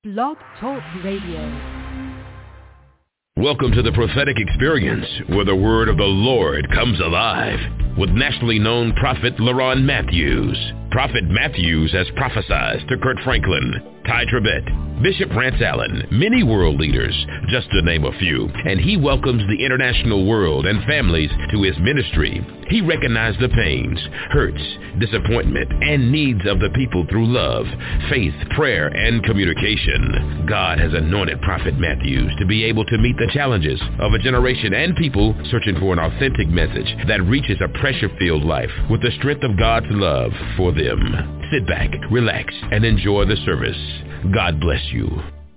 Blog Talk Radio. Welcome to the prophetic experience where the word of the Lord comes alive with nationally known prophet LaRon Matthews. Prophet Matthews has prophesied to Kurt Franklin, Ty Tribbett, Bishop Rance Allen, many world leaders, just to name a few, and he welcomes the international world and families to his ministry. He recognized the pains, hurts, disappointment, and needs of the people through love, faith, prayer, and communication. God has anointed Prophet Matthews to be able to meet the challenges of a generation and people searching for an authentic message that reaches a pressure-filled life with the strength of God's love for them. Sit back, relax, and enjoy the service. God bless you.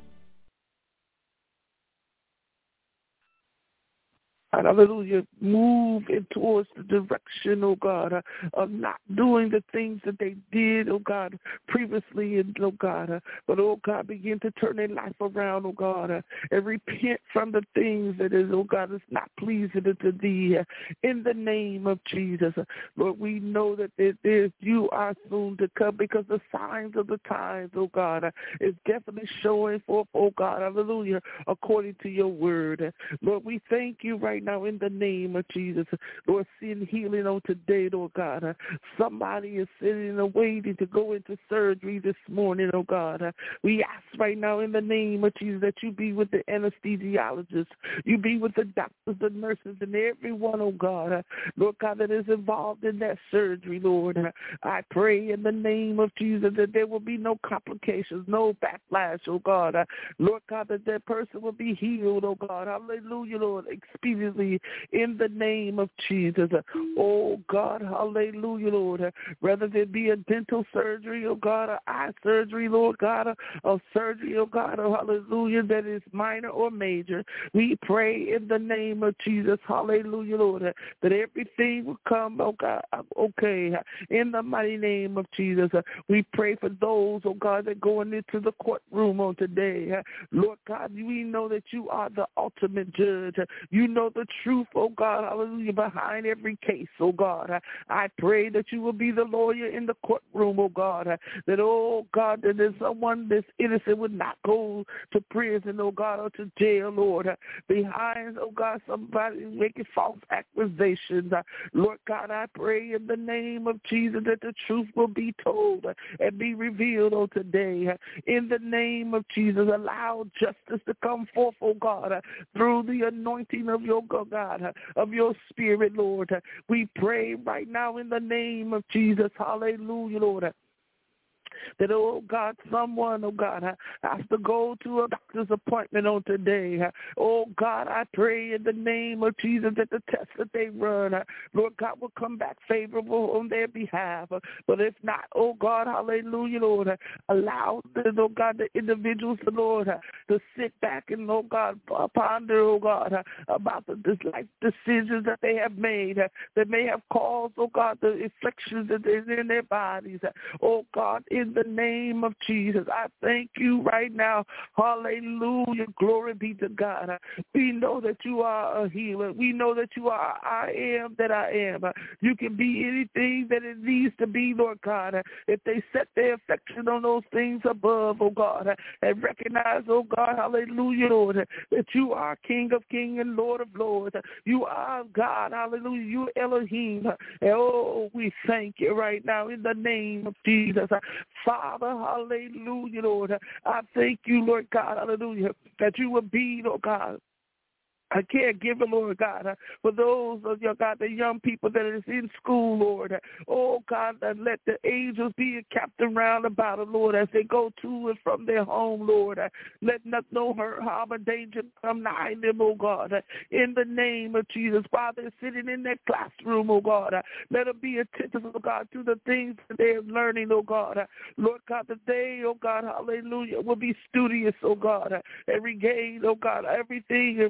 Hallelujah, move in towards the direction, oh God, of not doing the things that they did, oh God, previously, and oh God, but oh God, begin to turn their life around, oh God, and repent from the things that is, oh God, is not pleasing to thee, in the name of Jesus. Lord, we know that you are soon to come because the signs of the times, oh God, is definitely showing forth, oh God, hallelujah, according to your word. Lord, we thank you right now in the name of Jesus. Lord, send healing on today, Lord God. Somebody is sitting and waiting to go into surgery this morning, oh God. We ask right now in the name of Jesus that you be with the anesthesiologists, you be with the doctors, the nurses, and everyone, oh God, Lord God, that is involved in that surgery, Lord. I pray in the name of Jesus that there will be no complications, no backlash, oh God. Lord God, that person will be healed, oh God. Hallelujah, Lord, expediently in the name of Jesus. Oh God, hallelujah, Lord. Whether there be a dental surgery, oh God, or eye surgery, Lord God, or surgery, oh God, oh hallelujah, that is minor or major, we pray in the name of Jesus, hallelujah, Lord, that everything will come, oh God, okay, in the mighty name of Jesus. We pray for those, oh God, that going into the courtroom on today. Lord God, we know that you are the ultimate judge. You know the truth, oh God, hallelujah, behind every case, oh God. I pray that you will be the lawyer in the courtroom, oh God, that, oh God, that there's someone that's innocent would not go to prison, oh God, or to jail, Lord, behind, oh God, somebody making false accusations. Lord God, I pray in the name of Jesus that the truth will be told and be revealed on today. In the name of Jesus, allow justice to come forth, oh God, through the anointing of your God, of your spirit, Lord. We pray right now in the name of Jesus. Hallelujah, Lord. That, oh God, someone, oh God, has to go to a doctor's appointment on today. Oh God, I pray in the name of Jesus that the tests that they run, Lord God, will come back favorable on their behalf. But if not, oh God, hallelujah, Lord, allow, oh God, the individuals, Lord, to sit back and, oh God, ponder, oh God, about the life decisions that they have made that may have caused, oh God, the afflictions that is in their bodies. Oh God, in the name of Jesus, I thank you right now. Hallelujah. Glory be to God. We know that you are a healer. We know that you are I am that I am. You can be anything that it needs to be, Lord God. If they set their affection on those things above, oh God, and recognize, oh God, hallelujah, Lord, that you are King of kings and Lord of lords. You are God, hallelujah. You are Elohim. And oh, we thank you right now in the name of Jesus. Father, hallelujah, Lord. I thank you, Lord God, hallelujah, that you will be, Lord God, a caregiver, Lord God, for those of your God, the young people that is in school, Lord. Oh God, let the angels be encamped round about them, Lord, as they go to and from their home, Lord. Let no hurt, harm, or danger come nigh them, oh God. In the name of Jesus, while they're sitting in their classroom, oh God, let them be attentive, oh God, to the things that they're learning, oh God. Lord God, that they, oh God, hallelujah, will be studious, oh God, and regain, oh God, everything and recall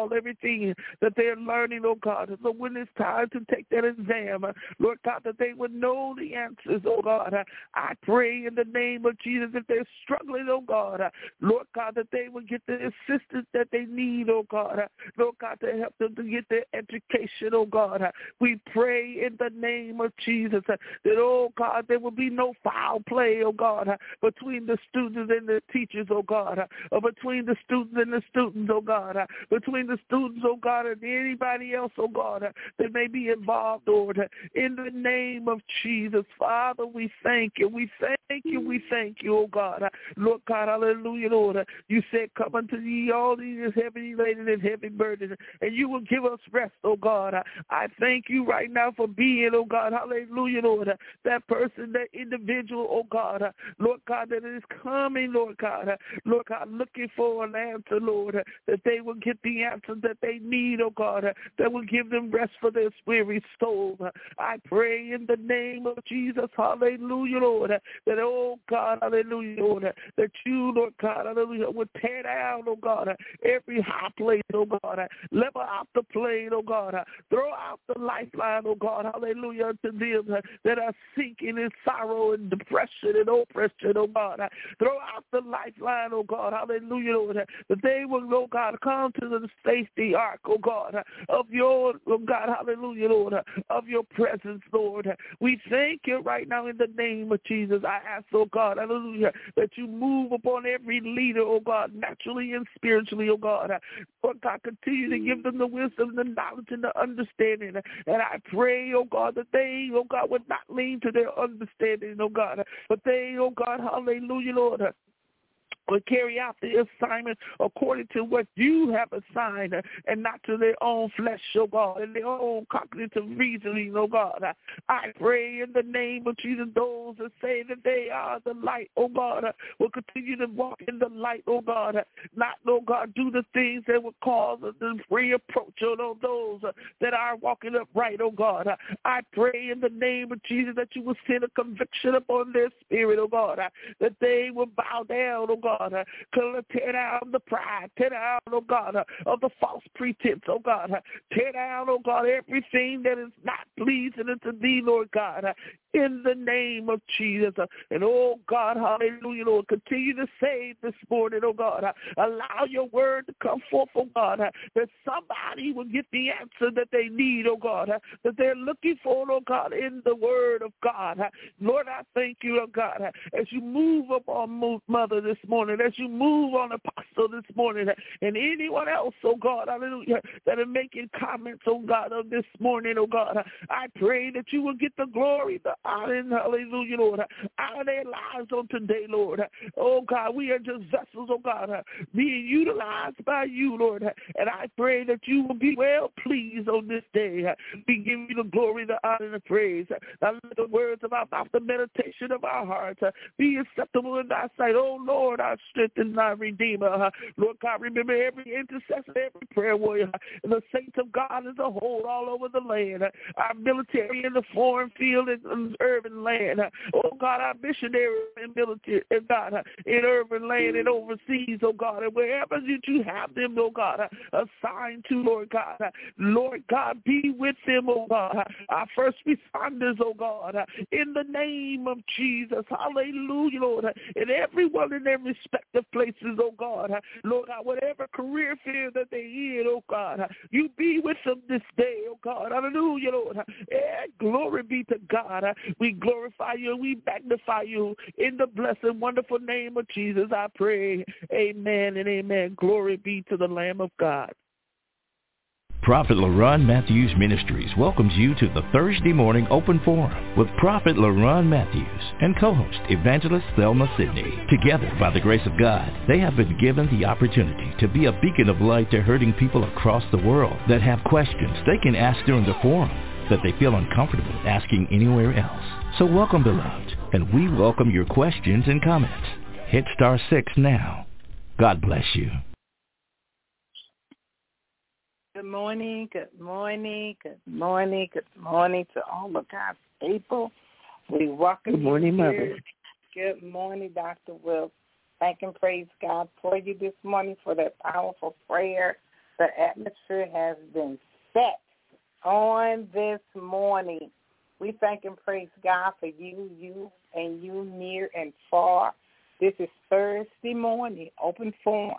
recall everything that they're learning, oh God. So when it's time to take that exam, Lord God, that they would know the answers, oh God. I pray in the name of Jesus, if they're struggling, oh God, Lord God, that they would get the assistance that they need, oh God. Lord God, to help them to get their education, oh God. We pray in the name of Jesus that, oh God, there will be no foul play, oh God, between the students and the teachers, oh God, or between the students and the students, oh God, between the students, oh God, and anybody else, oh God, that may be involved, Lord. In the name of Jesus, Father, we thank you. We thank you. We thank you, oh God. Lord God, hallelujah, Lord. You said, come unto ye all these heavy laden and heavy burdened, and you will give us rest, oh God. I thank you right now for being, oh God, hallelujah, Lord, that person, that individual, oh God, Lord God, that is coming, Lord God, looking for an answer, Lord, that they will get the answer that they need, oh God, that will give them rest for their weary soul. I pray in the name of Jesus, hallelujah, Lord, that, oh God, hallelujah, Lord, that you, Lord God, hallelujah, would tear down, oh God, every high place, oh God, level out the plane, oh God, throw out the lifeline, oh God, hallelujah, to them that are sinking in sorrow and depression and oppression, oh God, throw out the lifeline, oh God, hallelujah, Lord, that they will, oh God, come to the safety ark, oh God, of your, oh God, hallelujah, Lord, of your presence, Lord. We thank you right now in the name of Jesus. I ask, oh God, hallelujah, that you move upon every leader, oh God, naturally and spiritually, oh God. Lord God, continue to give them the wisdom, the knowledge, and the understanding. And I pray, oh God, that they, oh God, would not lean to their understanding, oh God, but they, oh God, hallelujah, Lord, will carry out the assignment according to what you have assigned and not to their own flesh, oh God, and their own cognitive reasoning, oh God. I pray in the name of Jesus, those that say that they are the light, oh God, will continue to walk in the light, oh God, not, oh God, do the things that would cause the free approach of those that are walking upright, oh God. I pray in the name of Jesus that you will send a conviction upon their spirit, oh God, that they will bow down, oh God, tear down the pride, tear down, oh God, of the false pretense, oh God, tear down, oh God, everything that is not pleasing unto thee, Lord God, in the name of Jesus. And oh God, hallelujah, Lord, continue to save this morning, oh God. Allow your word to come forth, oh God, that somebody will get the answer that they need, oh God, that they're looking for, oh God, in the word of God. Lord, I thank you, oh God, as you move upon Mother this morning, as you move on Apostle this morning, and anyone else, oh God, hallelujah, that are making comments, oh God, of this morning, oh God, I pray that you will get the glory, the honor, and hallelujah, Lord, out of their lives on today, Lord. Oh God, we are just vessels, oh God, being utilized by you, Lord, and I pray that you will be well pleased on this day. We give you the glory, the honor, and the praise. Now let the words of our mouth, the meditation of our hearts be acceptable in thy sight, oh Lord, our strength and thy redeemer. Lord God, remember every intercessor, every prayer warrior, and the saints of God as a whole all over the land, our military in the foreign field and urban land. Oh God, our missionary and military, and God, in urban land and overseas, oh God, and wherever you have them, oh God, assigned to, Lord God, be with them, oh God, our first responders, oh God, in the name of Jesus, hallelujah, Lord, and everyone in their respective places, oh God, Lord God, whatever career field that they in, oh God, you be with them this day, oh God, hallelujah, Lord, and glory be to God. We glorify you and we magnify you in the blessed, wonderful name of Jesus, I pray. Amen and amen. Glory be to the Lamb of God. Prophet LaRon Matthews Ministries welcomes you to the Thursday morning open forum with Prophet LaRon Matthews and co-host Evangelist Thelma Sidney. Together, by the grace of God, they have been given the opportunity to be a beacon of light to hurting people across the world that have questions they can ask during the forum that they feel uncomfortable asking anywhere else. So welcome, beloved, and we welcome your questions and comments. Hit *6 now. God bless you. Good morning, good morning, good morning, good morning to all of God's people. We welcome you. Good morning, Mother. Good morning, Dr. Will. Thank and praise God for you this morning for that powerful prayer. The atmosphere has been set on this morning. We thank and praise God for you near and far. This is Thursday morning, open forum.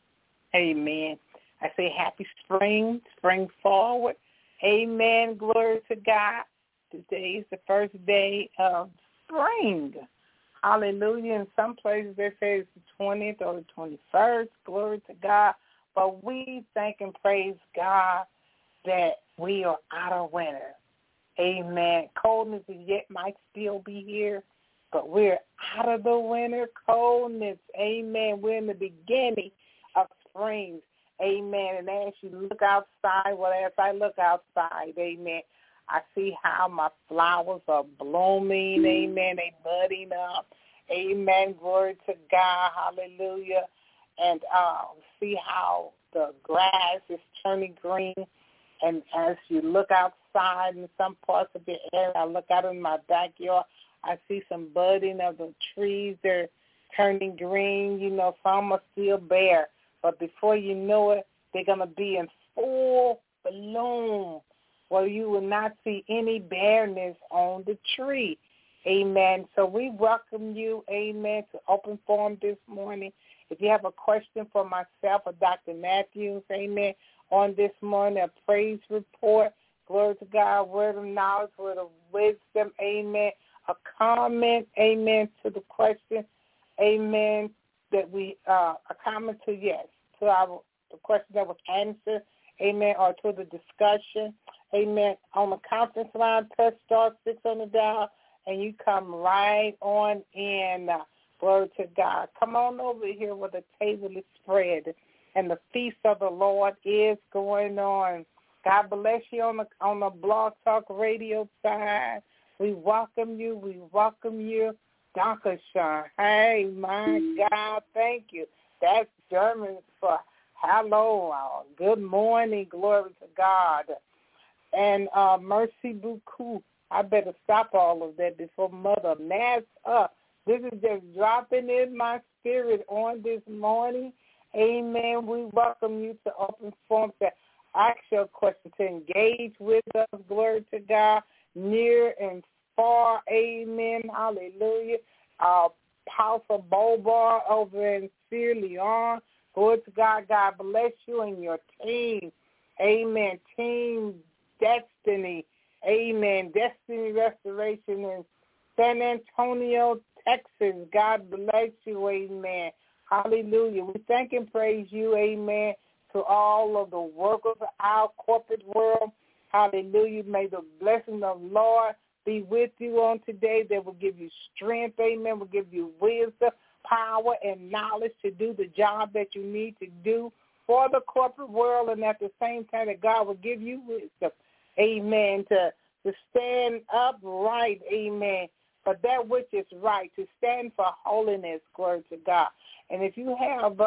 Amen. I say happy spring forward. Amen. Glory to God. Today is the first day of spring. Hallelujah. In some places they say it's the 20th or the 21st. Glory to God. But we thank and praise God that we are out of winter. Amen. Coldness yet might still be here, but we're out of the winter coldness. Amen. We're in the beginning of spring. Amen. And as you look outside, well, as I look outside, amen, I see how my flowers are blooming. Amen. They budding up. Amen. Glory to God. Hallelujah. And see how the grass is turning green. And as you look outside in some parts of the area, I look out in my backyard, I see some budding of the trees. They're turning green. You know, some are still bare. But before you know it, they're going to be in full bloom where you will not see any bareness on the tree. Amen. So we welcome you, amen, to Open Forum this morning. If you have a question for myself or Dr. Matthews, amen, on this morning, a praise report, glory to God, word of knowledge, word of wisdom, amen, a comment, amen, to the question, amen, that we, a comment to, yes, to the question that was answered, amen, or to the discussion, amen, on the conference line, press star 6 on the dial, and you come right on in. Glory to God. Come on over here where the table is spread and the feast of the Lord is going on. God bless you on the Blog Talk Radio side. We welcome you. We welcome you. Dankeschön. Hey, my God, thank you. That's German for hello. Good morning. Glory to God. And merci beaucoup. I better stop all of that before Mother mass up. This is just dropping in my spirit on this morning. Amen. We welcome you to Open Forum to ask your question, to engage with us. Glory to God, near and far. Amen. Hallelujah. Apostle Bobar over in Sierra Leone. Glory to God. God bless you and your team. Amen. Team Destiny. Amen. Destiny Restoration in San Antonio, Texas. God bless you. Amen. Hallelujah. We thank and praise you. Amen. To all of the workers of our corporate world. Hallelujah. May the blessing of the Lord be with you on today. That will give you strength. Amen. Will give you wisdom, power, and knowledge to do the job that you need to do for the corporate world. And at the same time that God will give you wisdom. Amen. To stand upright. Amen. For that which is right, to stand for holiness, glory to God. And if you have,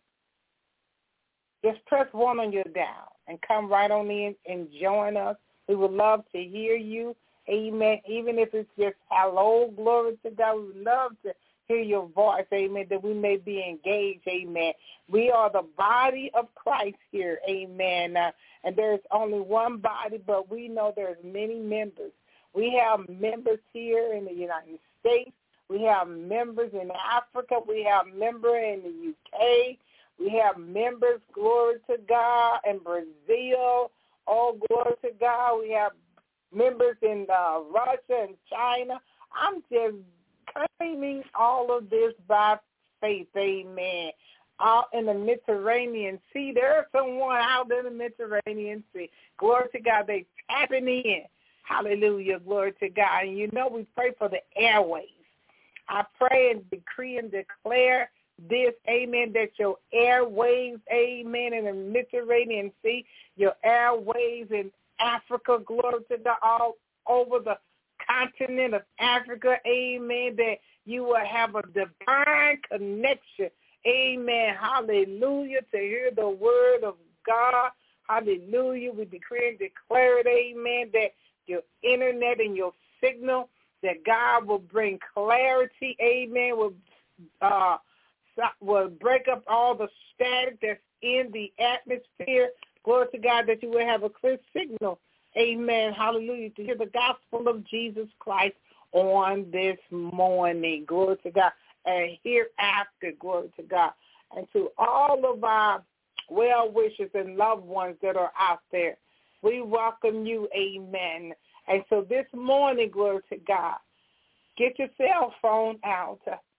just press 1 on your dial and come right on in and join us. We would love to hear you, amen, even if it's just hello, glory to God. We would love to hear your voice, amen, that we may be engaged, amen. We are the body of Christ here, amen, and there's only one body, but we know there's many members. We have members here in the United States. We have members in Africa. We have members in the UK. We have members, glory to God, in Brazil. Oh, glory to God. We have members in Russia and China. I'm just claiming all of this by faith, amen. Out in the Mediterranean Sea. There's someone out in the Mediterranean Sea. Glory to God. They tapping in. Hallelujah, glory to God. And you know we pray for the airways. I pray and decree and declare this, amen, that your airways, amen, in the Mediterranean Sea, your airways in Africa, glory to God, all over the continent of Africa, amen, that you will have a divine connection, amen, hallelujah, to hear the word of God, hallelujah. We decree and declare it, amen, that your internet and your signal, that God will bring clarity, amen, will will break up all the static that's in the atmosphere. Glory to God, that you will have a clear signal. Amen. Hallelujah. To hear the gospel of Jesus Christ on this morning. Glory to God. And hereafter, glory to God. And to all of our well-wishers and loved ones that are out there, we welcome you. Amen. And so this morning, glory to God, get your cell phone out.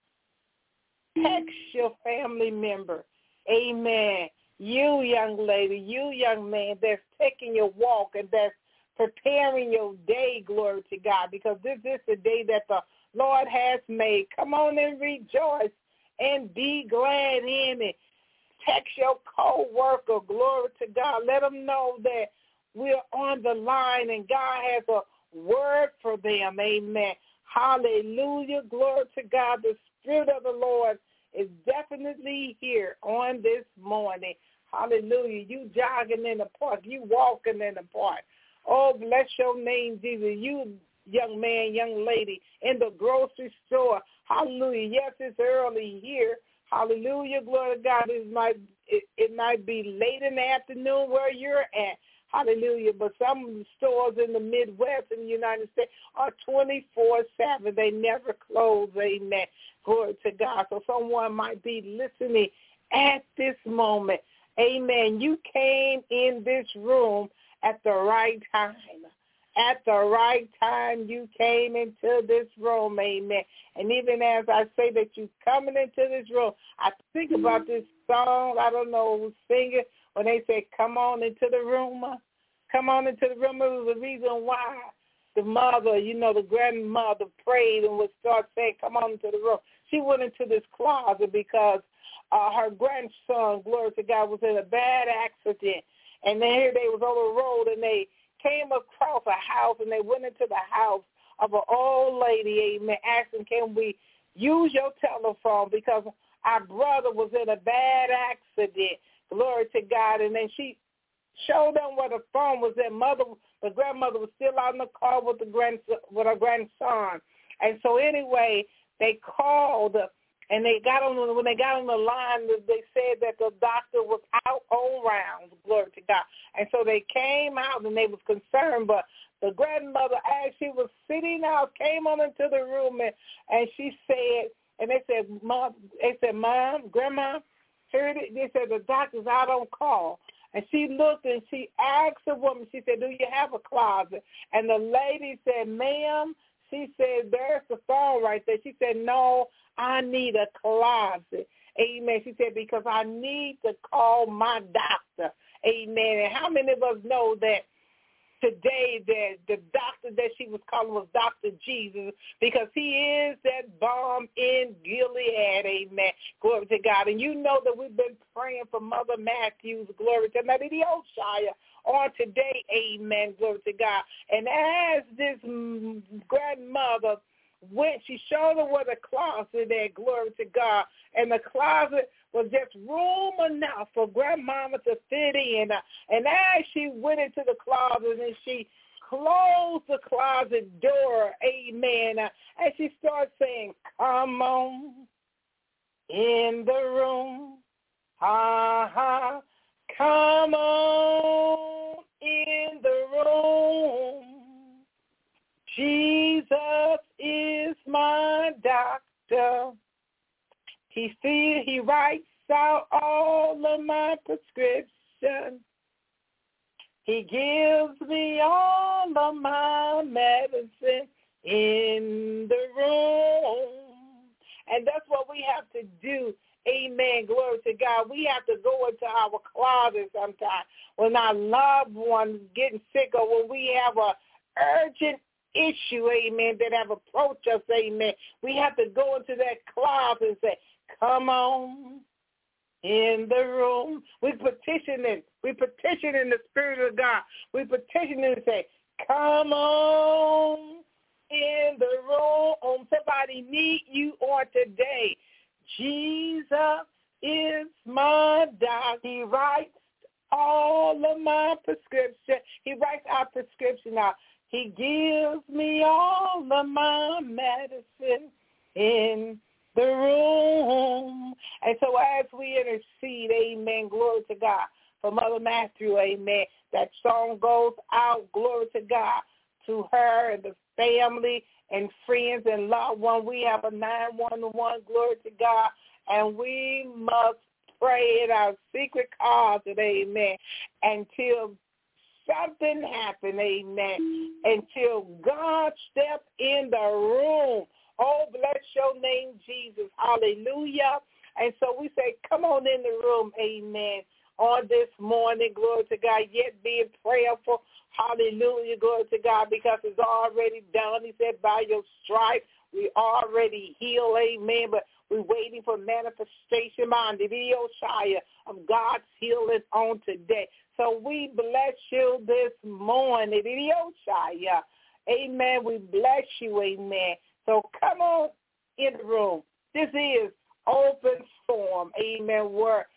Text your family member. Amen. You young lady, you young man that's taking your walk and that's preparing your day, glory to God, because this is the day that the Lord has made. Come on and rejoice and be glad in it. Text your co-worker, glory to God. Let them know that we're on the line and God has a word for them. Amen. Hallelujah. Glory to God. The Spirit of the Lord is definitely here on this morning. Hallelujah. You jogging in the park. You walking in the park. Oh, bless your name, Jesus. You young man, young lady in the grocery store. Hallelujah. Yes, it's early here. Hallelujah. Glory to God. It might be late in the afternoon where you're at. Hallelujah. But some stores in the Midwest in the United States are 24/7. They never close. Amen. Glory to God. So someone might be listening at this moment. Amen. You came in this room at the right time. At the right time, you came into this room. Amen. And even as I say that you coming into this room, I think about this song. I don't know who's singing when they say, come on into the room. Come on into the room. It was the reason why the mother, the grandmother prayed and would start saying, come on into the room. She went into this closet because her grandson, glory to God, was in a bad accident. And then here they was on the road and they came across a house and they went into the house of an old lady, amen, asking, can we use your telephone because our brother was in a bad accident, glory to God. And then she showed them where the phone was at. The grandmother was still out in the car with her grandson. And so anyway, they called and when they got on the line, they said that the doctor was out on rounds, glory to God. And so they came out and they was concerned, but the grandmother, as she was sitting out, came on into the room and she said, and they said, Mom, Grandma, they said the doctor's out on call. And she looked and she asked the woman, she said, do you have a closet? And the lady said, ma'am, she said, there's the phone right there. She said, no, I need a closet. Amen. She said, because I need to call my doctor. Amen. And how many of us know that today that the doctor that she was calling was Dr. Jesus, because he is that balm in Gilead. Amen. Glory to God. And you know that we've been praying for Mother Matthews. Glory to God. On today, amen, glory to God. And as this grandmother went, she showed her where the closet is, glory to God. And the closet was just room enough for grandmama to fit in. And as she went into the closet and she closed the closet door, amen, and she started saying, come on in the room, ha-ha, come on in the room. Jesus is my doctor. He writes out all of my prescriptions. He gives me all of my medicine in the room. And that's what we have to do. Amen. Glory to God. We have to go into our closet sometime when our loved one's getting sick or when we have a urgent issue, amen, that have approached us, amen. We have to go into that closet and say, come on in the room. We petition the Spirit of God. We petition and say, come on in the room. Somebody need you on today. Jesus is my doctor. He writes all of my prescription. He writes our prescription out. He gives me all of my medicine in the room. And so as we intercede, amen, glory to God, for Mother Matthew, amen, that song goes out, glory to God, to her and the family and friends and loved ones. We have a 911, glory to God, and we must pray in our secret closet, amen, until something happens, amen, until God step in the room. Oh, bless your name, Jesus. Hallelujah. And so we say, come on in the room, amen, on this morning, glory to God, yet being prayerful. Hallelujah, glory to God, because it's already done. He said, by your stripes, we already heal, amen, but we're waiting for manifestation behind the video of God's healing on today. So we bless you this morning, video amen. We bless you, amen. So come on in the room. This is open forum, amen, where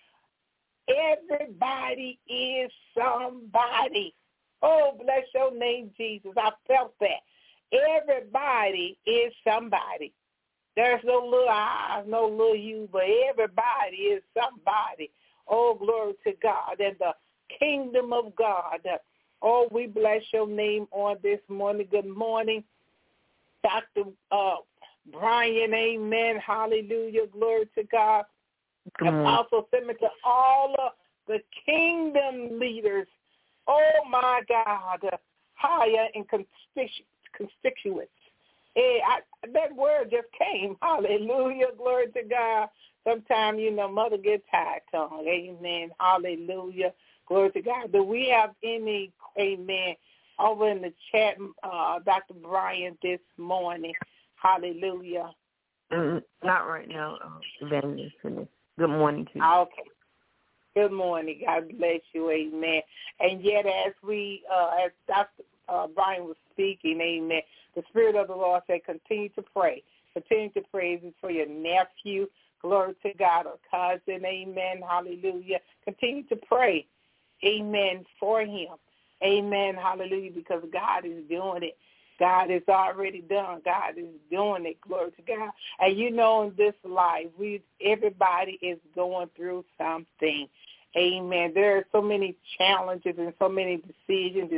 everybody is somebody. Oh, bless your name, Jesus. I felt that. Everybody is somebody. There's no little I, no little you, but everybody is somebody. Oh, glory to God and the kingdom of God. Oh, we bless your name on this morning. Good morning, Dr. Brian, amen. Hallelujah, glory to God. Apostle Timothy, all of the kingdom leaders. Oh, my God, higher and constituents. That word just came. Hallelujah, glory to God. Sometimes, mother gets tired tongue. Amen, hallelujah, glory to God. Do we have any, amen, over in the chat, Dr. Brian, this morning? Hallelujah. Not right now, Evangelist. Good morning to you. Okay. Good morning. God bless you. Amen. And yet as as Dr. Brian was speaking, amen, the Spirit of the Lord said, continue to pray. Continue to pray. This is for your nephew, glory to God, or cousin, amen, hallelujah. Continue to pray, amen, for him. Amen, hallelujah, because God is doing it. God is already done. God is doing it. Glory to God. And in this life, everybody is going through something. Amen. There are so many challenges and so many decisions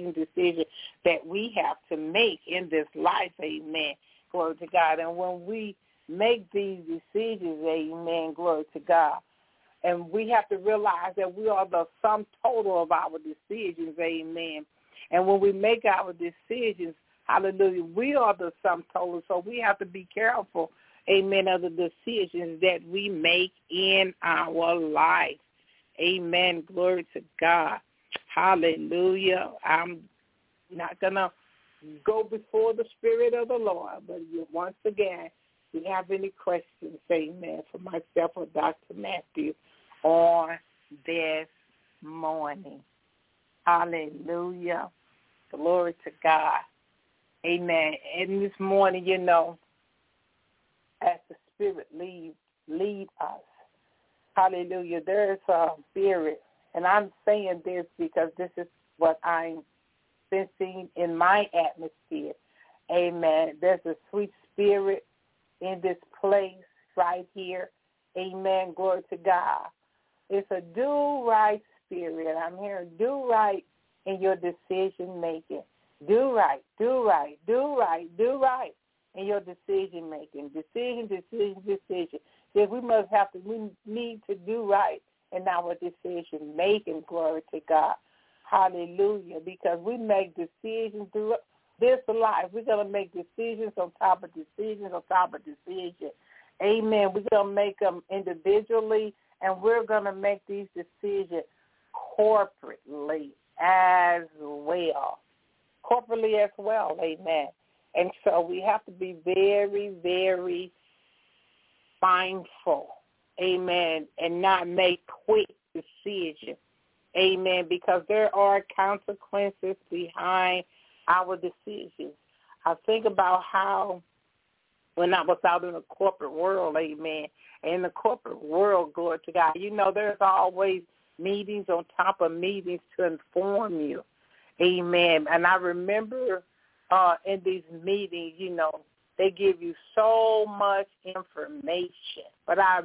that we have to make in this life. Amen. Glory to God. And when we make these decisions, amen, glory to God, and we have to realize that we are the sum total of our decisions. Amen. And when we make our decisions, hallelujah, we are the sum total, so we have to be careful, amen, of the decisions that we make in our life. Amen. Glory to God. Hallelujah. I'm not going to go before the Spirit of the Lord, but once again, if you have any questions, amen, for myself or Dr. Matthew on this morning. Hallelujah. Glory to God. Amen. And this morning, as the Spirit lead us, hallelujah, there is a spirit, and I'm saying this because this is what I'm sensing in my atmosphere. Amen. There's a sweet spirit in this place right here. Amen. Glory to God. It's a do-right spirit. I'm hearing do right in your decision making. Do right in your decision making. Decision. Yes, we need to do right in our decision making. Glory to God. Hallelujah. Because we make decisions through this life. We're going to make decisions on top of decisions on top of decisions. Amen. We're going to make them individually, and we're going to make these decisions corporately as well. Amen. And so we have to be very, very mindful, amen, and not make quick decisions, amen, because there are consequences behind our decisions. I think about how when I was out in the corporate world, amen, in the corporate world, glory to God, there's always meetings on top of meetings to inform you, amen. And I remember in these meetings, They give you so much information. But I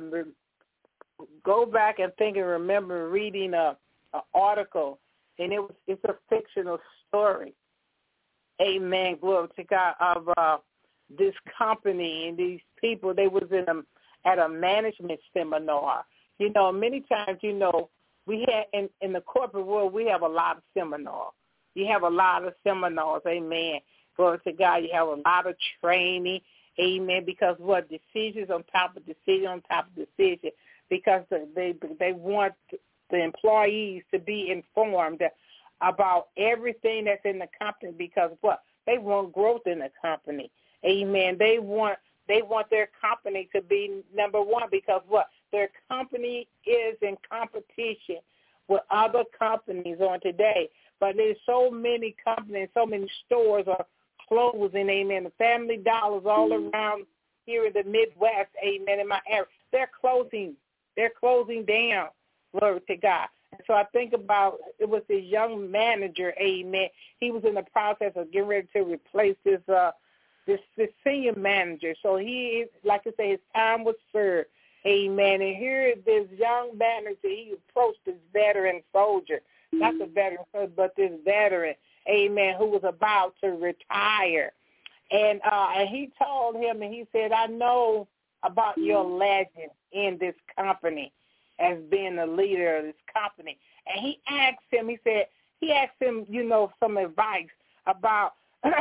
go back and think and remember reading an article, and it's a fictional story. Amen. Glory to God. Of this company and these people, they was at a management seminar. You know, many times, you know, we had in the corporate world, we have a lot of seminars. You have a lot of seminars. Amen. Glory to God. You have a lot of training. Amen. Because what? Decisions on top of decision on top of decision. Because they want the employees to be informed about everything that's in the company, because what? They want growth in the company. Amen. They want their company to be number one, because what? Their company is in competition with other companies on today. But there's so many companies, so many stores are closing, amen. The Family Dollars all around here in the Midwest, amen, in my area, they're closing down. Glory to God. And so I think about, it was this young manager, amen. He was in the process of getting ready to replace this senior manager. So he, like I say, his time was served, amen. And here this young manager, he approached this veteran soldier, not the veteran soldier, but this veteran, amen, who was about to retire. And he told him, and he said, I know about your legend in this company as being the leader of this company. And he asked him, you know, some advice about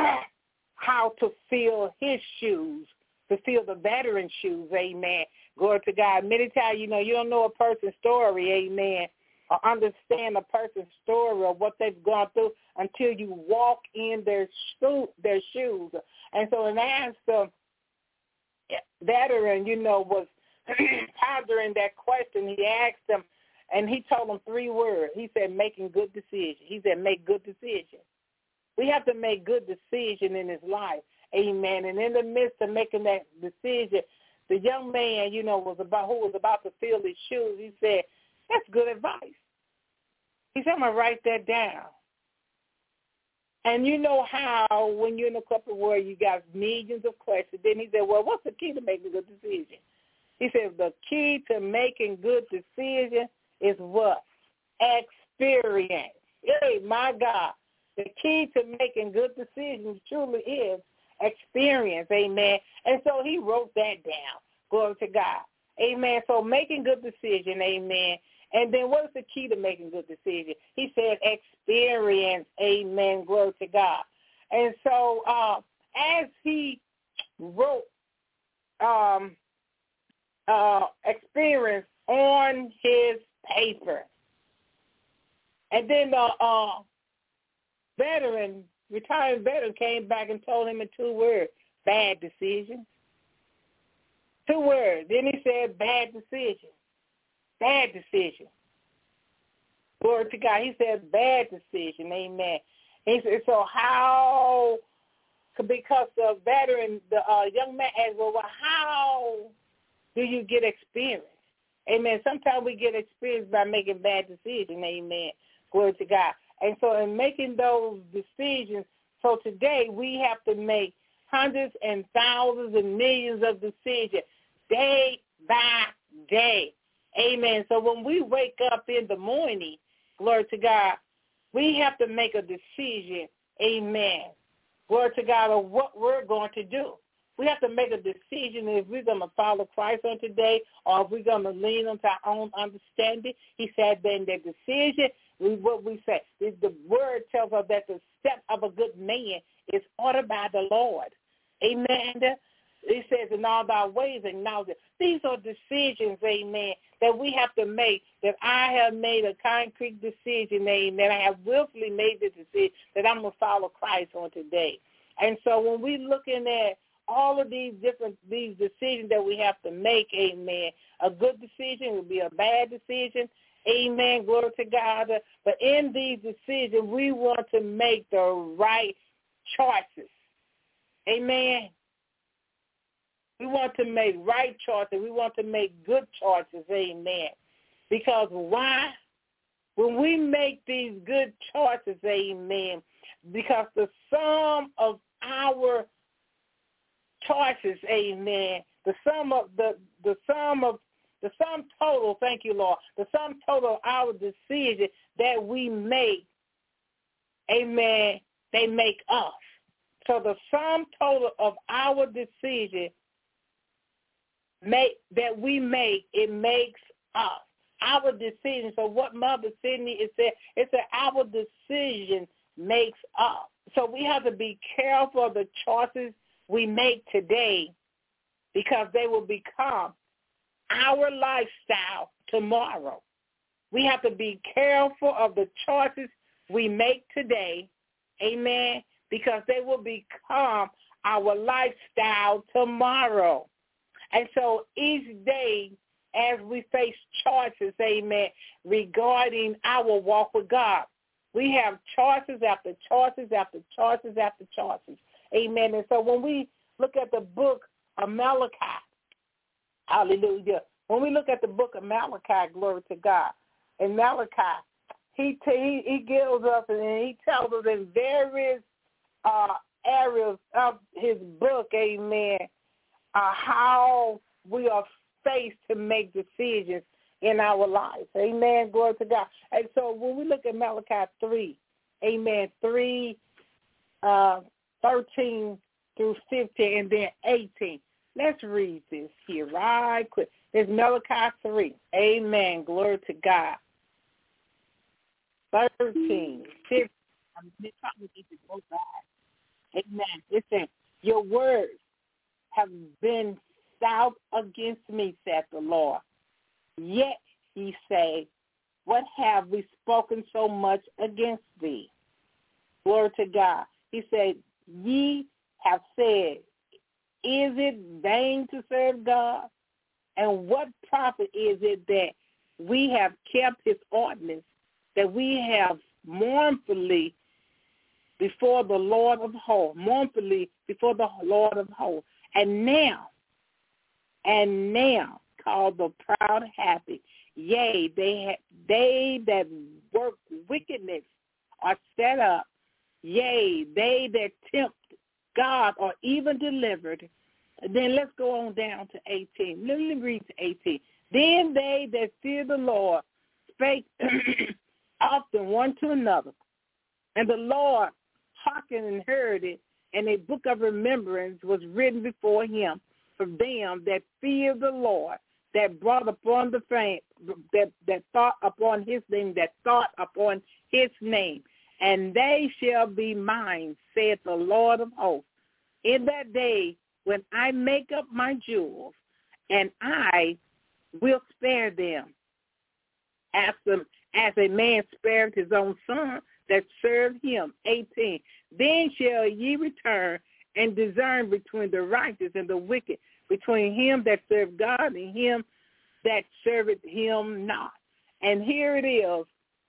how to fill his shoes, to fill the veteran shoes, amen. Glory to God. Many times, you know, you don't know a person's story, amen, or understand a person's story or what they've gone through until you walk in their shoes. And so as the veteran, you know, was pondering that question, he asked him, and he told him 3 words. He said, making good decisions. He said, make good decisions. We have to make good decisions in his life, amen. And in the midst of making that decision, the young man, you know, who was about to fill his shoes, he said, that's good advice. He said, I'm going to write that down. And you know how when you're in the corporate world, you got millions of questions. Then he said, well, what's the key to making a good decision? He said, the key to making good decisions is what? Experience. Hey, my God. The key to making good decisions truly is experience, amen. And so he wrote that down. Glory to God. Amen. So making good decisions, amen. And then what is the key to making good decisions? He said experience, amen. Glory to God. And so as he wrote experience on his paper, and then the retired veteran came back and told him in 2 words, bad decisions. 2 words. Then he said, bad decision. Bad decision. Glory to God. He said, bad decision. Amen. He said, so how, because the veteran, the young man asked, well, how do you get experience? Amen. Sometimes we get experience by making bad decisions. Amen. Glory to God. And so in making those decisions, so today we have to make hundreds and thousands and millions of decisions day by day. Amen. So when we wake up in the morning, glory to God, we have to make a decision, amen, glory to God, of what we're going to do. We have to make a decision if we're going to follow Christ on today or if we're going to lean on our own understanding. He said then the decision, what we say, the word tells us that the step of a good man is ordered by the Lord. Amen. He says, in all thy ways acknowledge it. These are decisions, amen, that we have to make, that I have made a concrete decision, amen. I have willfully made the decision that I'm going to follow Christ on today. And so when we're looking at all of these decisions that we have to make, amen, a good decision would be a bad decision, amen, glory to God. But in these decisions, we want to make the right choices, amen. We want to make right choices. We want to make good choices, amen. Because why? When we make these good choices, amen, because the sum of our choices, amen, the sum total, thank you, Lord, the sum total of our decision that we make, amen, they make us. So the sum total of our decision that we make, it makes us. Our decision. So what Mother Sydney is saying, it's that our decision makes us. So we have to be careful of the choices we make today because they will become our lifestyle tomorrow. We have to be careful of the choices we make today, amen, because they will become our lifestyle tomorrow. And so each day as we face choices, amen, regarding our walk with God, we have choices after choices after choices after choices, amen. And so when we look at the book of Malachi, hallelujah, when we look at the book of Malachi, glory to God, in Malachi, he gives us and he tells us in various areas of his book, amen, how we are faced to make decisions in our lives. Amen. Glory to God. And so when we look at Malachi 3, amen, 13 through 15 and then 18. Let's read this here right quick. It's Malachi 3. Amen. Glory to God. 13, 15. I'm just trying to get it both back. Amen. It says, your words have been stout against me, saith the Lord. Yet ye say, what have we spoken so much against thee? Glory to God. He said, ye have said, is it vain to serve God? And what profit is it that we have kept his ordinance, that we have mournfully before the Lord of hosts, and now call the proud happy. Yea, they that work wickedness are set up. Yea, they that tempt God are even delivered. Then let's go on down to 18. Let me read to 18. Then they that fear the Lord spake often one to another, and the Lord hearkened and heard it, and a book of remembrance was written before him for them that fear the Lord, that brought upon the fame, that thought upon his name, and they shall be mine, saith the Lord of hosts, in that day when I make up my jewels, and I will spare them, as a man spared his own son that served him. 18. Then shall ye return and discern between the righteous and the wicked, between him that served God and him that serveth him not. And here it is,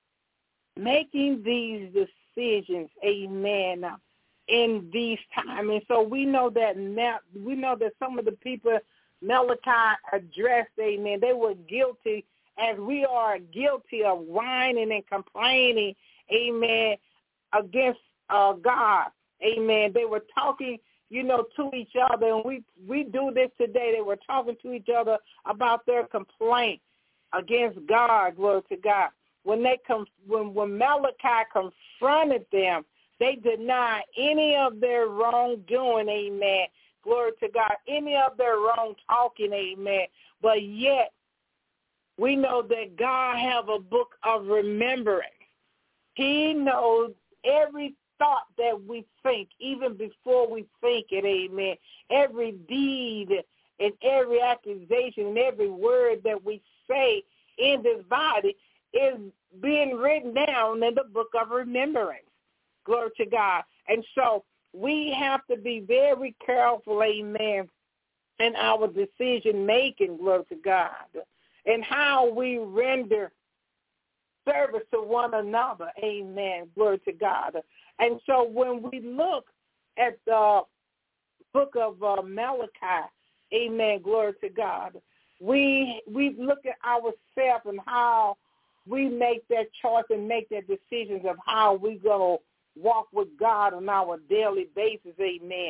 making these decisions, amen, in these times. And so we know that some of the people Malachi addressed, amen, they were guilty, as we are guilty of whining and complaining, amen, against God, amen. They were talking, to each other, and we do this today. They were talking to each other about their complaint against God, glory to God. When Malachi confronted them, they denied any of their wrongdoing, amen, glory to God, any of their wrong talking, amen. But yet, we know that God have a book of remembrance. He knows every thought that we think, even before we think it, amen. Every deed and every accusation and every word that we say in this body is being written down in the book of remembrance. Glory to God. And so we have to be very careful, amen, in our decision-making, glory to God, and how we render service to one another, amen, glory to God. And so when we look at the book of Malachi, amen, glory to God, we look at ourselves and how we make that choice and make that decisions of how we're going to walk with God on our daily basis, amen.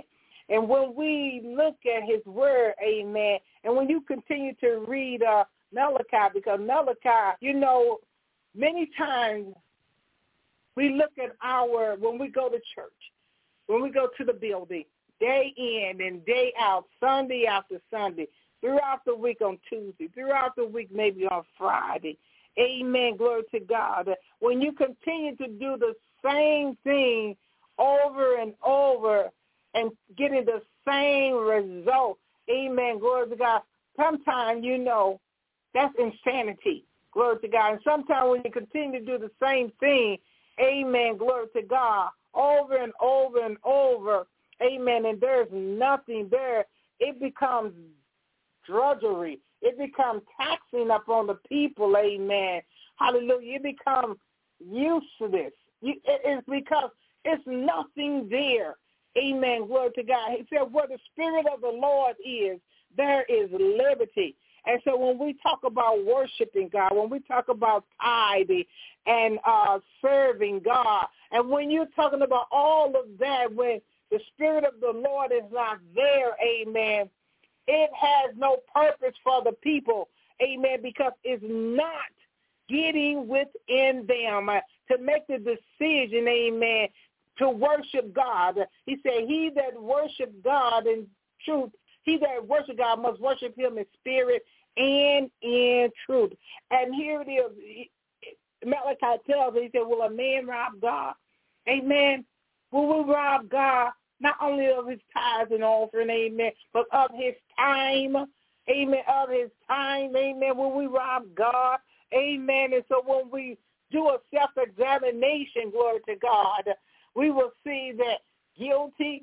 And when we look at his word, amen, and when you continue to read Malachi, because Malachi, you know, many times we look at when we go to church, when we go to the building, day in and day out, Sunday after Sunday, throughout the week on Tuesday, throughout the week maybe on Friday. Amen, glory to God. When you continue to do the same thing over and over and getting the same result, amen, glory to God, sometimes, you know, that's insanity, glory to God. And sometimes when you continue to do the same thing, amen, glory to God, over and over and over, amen, and there's nothing there, it becomes drudgery. It becomes taxing upon the people, amen. Hallelujah. It becomes useless. It's because it's nothing there. Amen. Glory to God. He said, where the Spirit of the Lord is, there is liberty. And so when we talk about worshiping God, when we talk about tithing and serving God, and when you're talking about all of that, when the Spirit of the Lord is not there, amen, it has no purpose for the people, amen, because it's not getting within them to make the decision, amen, to worship God. He said, he that worship God in truth, he that worship God must worship him in spirit and in truth. And here it is. Malachi tells us, he said, will a man rob God? Amen. Will we rob God not only of his tithes and offering, amen, but of his time, amen, of his time, amen. Will we rob God? Amen. And so when we do a self-examination, glory to God, we will see that guilty.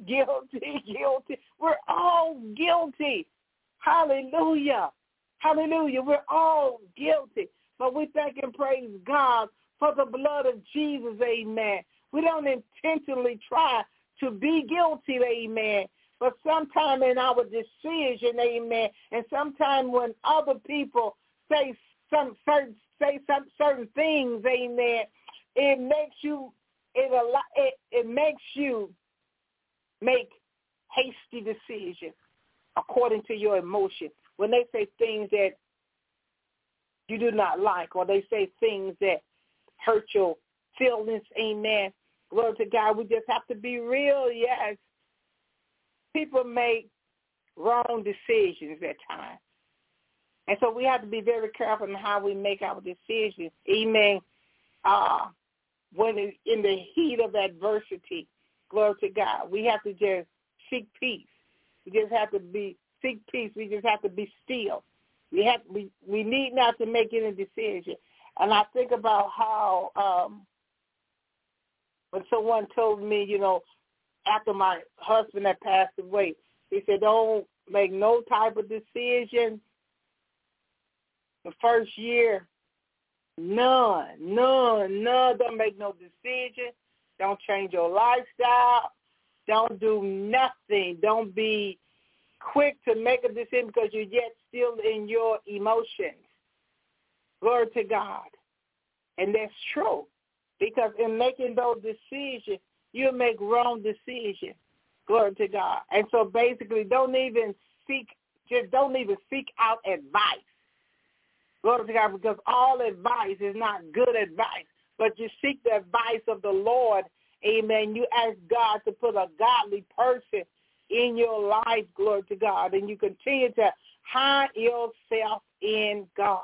We're all guilty. Hallelujah. Hallelujah. We're all guilty. But we thank and praise God for the blood of Jesus, amen. We don't intentionally try to be guilty, amen. But sometime in our decision, amen, and sometime when other people say some certain things, amen, it makes you make hasty decisions according to your emotion. When they say things that you do not like, or they say things that hurt your feelings, amen. Glory to God. We just have to be real, yes. People make wrong decisions at times. And so we have to be very careful in how we make our decisions. Amen. When it's in the heat of adversity, glory to God, we have to just seek peace. We just have to seek peace. We just have to be still. We need not to make any decision. And I think about how when someone told me, you know, after my husband had passed away, he said, don't make no type of decision the first year. None. Don't make no decision. Don't change your lifestyle. Don't do nothing. Don't be quick to make a decision because you're yet still in your emotions. Glory to God. And that's true. Because in making those decisions, you'll make wrong decisions. Glory to God. And so basically don't even seek out advice. Glory to God, because all advice is not good advice. But you seek the advice of the Lord, amen. You ask God to put a godly person in your life, glory to God, and you continue to hide yourself in God.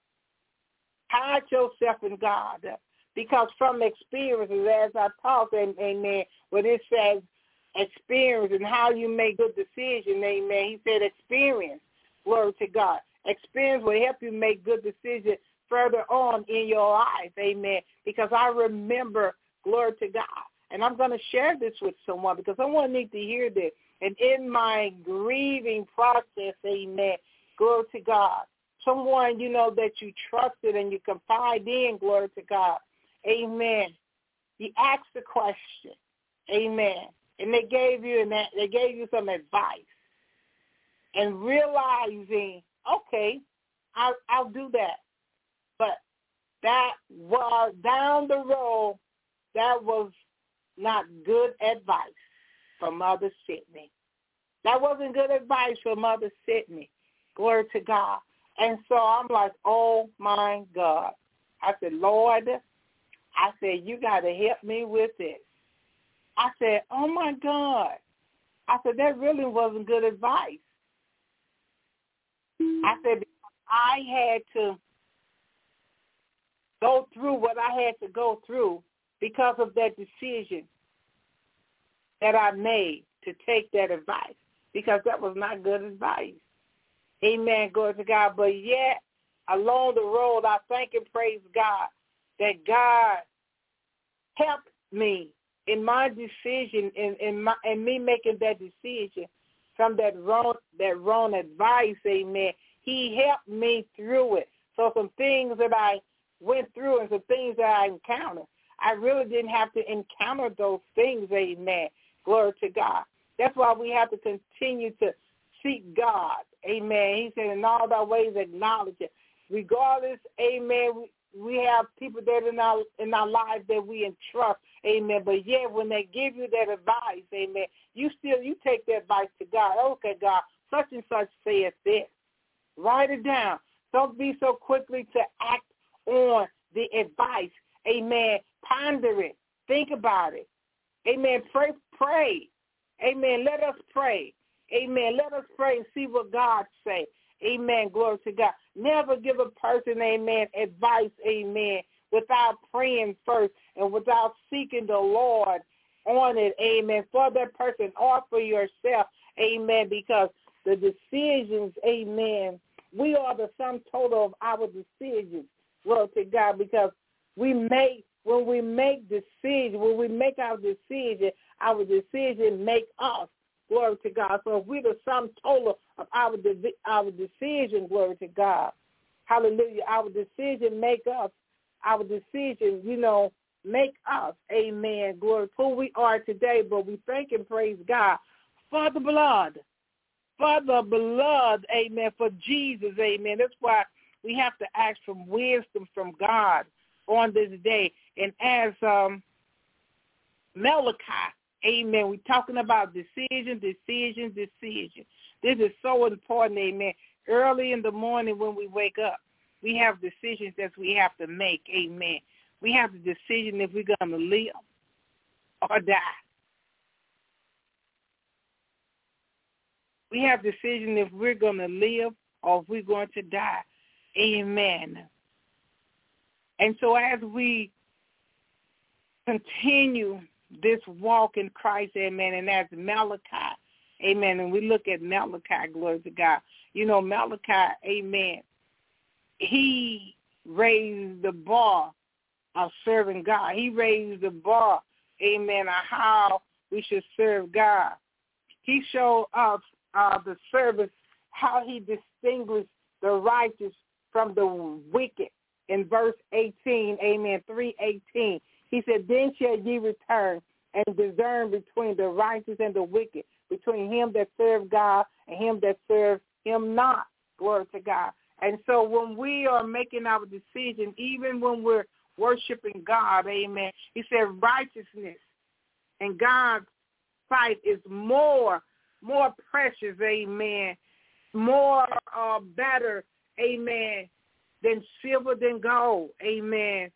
Hide yourself in God. Because from experiences, as I talk, amen, when it says experience and how you make good decisions, amen, he said experience, glory to God. Experience will help you make good decisions further on in your life, amen, because I remember, glory to God, and I'm going to share this with someone because someone needs to hear this. And in my grieving process, amen, glory to God, someone, you know, that you trusted and you confide in, glory to God, amen, you asked the question, amen, and they gave you some advice, and realizing, okay, I'll do that. But that was down the road, that was not good advice from Mother Sidney. That wasn't good advice for Mother Sidney. Glory to God. And so I'm like, oh, my God. I said, Lord, I said, you got to help me with this. I said, oh, my God. I said, that really wasn't good advice. I said, I had to go through what I had to go through because of that decision that I made to take that advice, because that was not good advice. Amen, glory to God. But yet, along the road, I thank and praise God that God helped me in my decision, in me making that decision from that wrong advice, amen. He helped me through it. So some things that I went through and some things that I encountered, I really didn't have to encounter those things, amen. Glory to God. That's why we have to continue to seek God, amen. He said, in all thy ways acknowledge it. Regardless, amen, we have people that in our lives that we entrust, amen. But yet when they give you that advice, amen, you take that advice to God. Okay, God, such and such saith this. Write it down. Don't be so quickly to act on the advice. Amen. Ponder it. Think about it. Amen. Pray. Amen. Let us pray. Amen. Let us pray and see what God say. Amen. Glory to God. Never give a person, amen, advice, amen, without praying first and without seeking the Lord on it, amen, for that person or for yourself, amen, because the decisions, amen, we are the sum total of our decisions, glory to God, because when we make our decision make us, glory to God. So if we're the sum total of our decision, glory to God, hallelujah, our decision make us, our decision, make us, amen, glory, who we are today. But we thank and praise God for the blood, amen, for Jesus, amen. That's why we have to ask for wisdom from God on this day. And as Malachi, amen, we're talking about decision. This is so important, amen. Early in the morning when we wake up, we have decisions that we have to make, amen. We have the decision if we're going to live or die. We have decision if we're going to live or if we're going to die, amen. And so as we continue this walk in Christ, amen, and as Malachi, amen, and we look at Malachi, glory to God. Malachi, amen, he raised the bar of serving God. He raised the bar, amen, of how we should serve God. He showed us the service, how he distinguished the righteous from the wicked. In verse 18, amen, 3:18, he said, then shall ye return and discern between the righteous and the wicked, between him that serve God and him that serve him not. Glory to God. And so when we are making our decision, even when we're worshiping God, amen, he said righteousness in God's sight is more precious, amen, more better, amen, than silver, than gold, amen,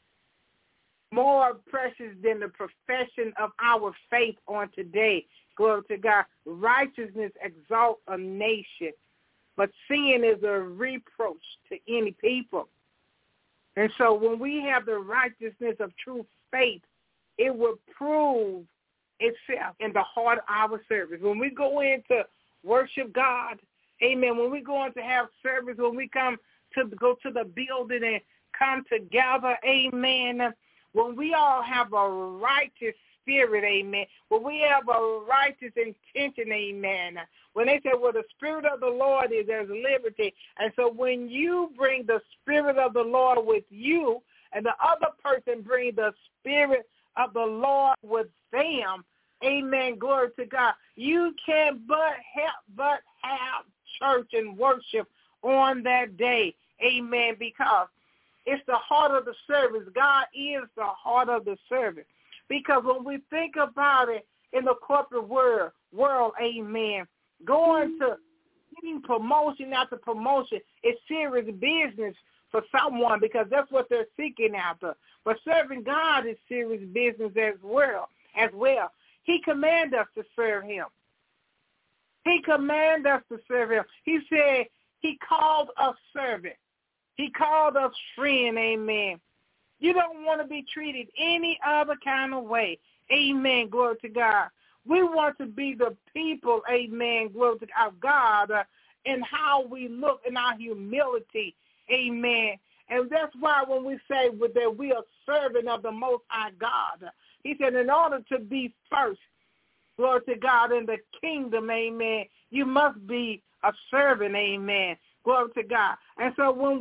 more precious than the profession of our faith on today. Glory to God. Righteousness exalts a nation, but sin is a reproach to any people. And so when we have the righteousness of true faith, it will prove itself in the heart of our service. When we go in to worship God, amen, when we go in to have service, when we go to the building and come together, amen, when we all have a righteous spirit, amen, when we have a righteous intention, amen, when they say, well, the Spirit of the Lord is, there's liberty. And so when you bring the Spirit of the Lord with you and the other person bring the Spirit of the Lord with them, amen, glory to God, you can but have church and worship on that day, amen, because it's the heart of the service. God is the heart of the service. Because when we think about it, in the corporate world, amen. Going to getting promotion after promotion is serious business for someone because that's what they're seeking after. But serving God is serious business as well. He commands us to serve him. He commands us to serve him. He said he called us servant. He called us friend, amen. You don't want to be treated any other kind of way. Amen, glory to God. We want to be the people, amen, glory to God, in how we look in our humility, amen. And that's why when we say that we are servant of the Most High God, he said in order to be first, glory to God, in the kingdom, amen, you must be a servant, amen, glory to God. And so when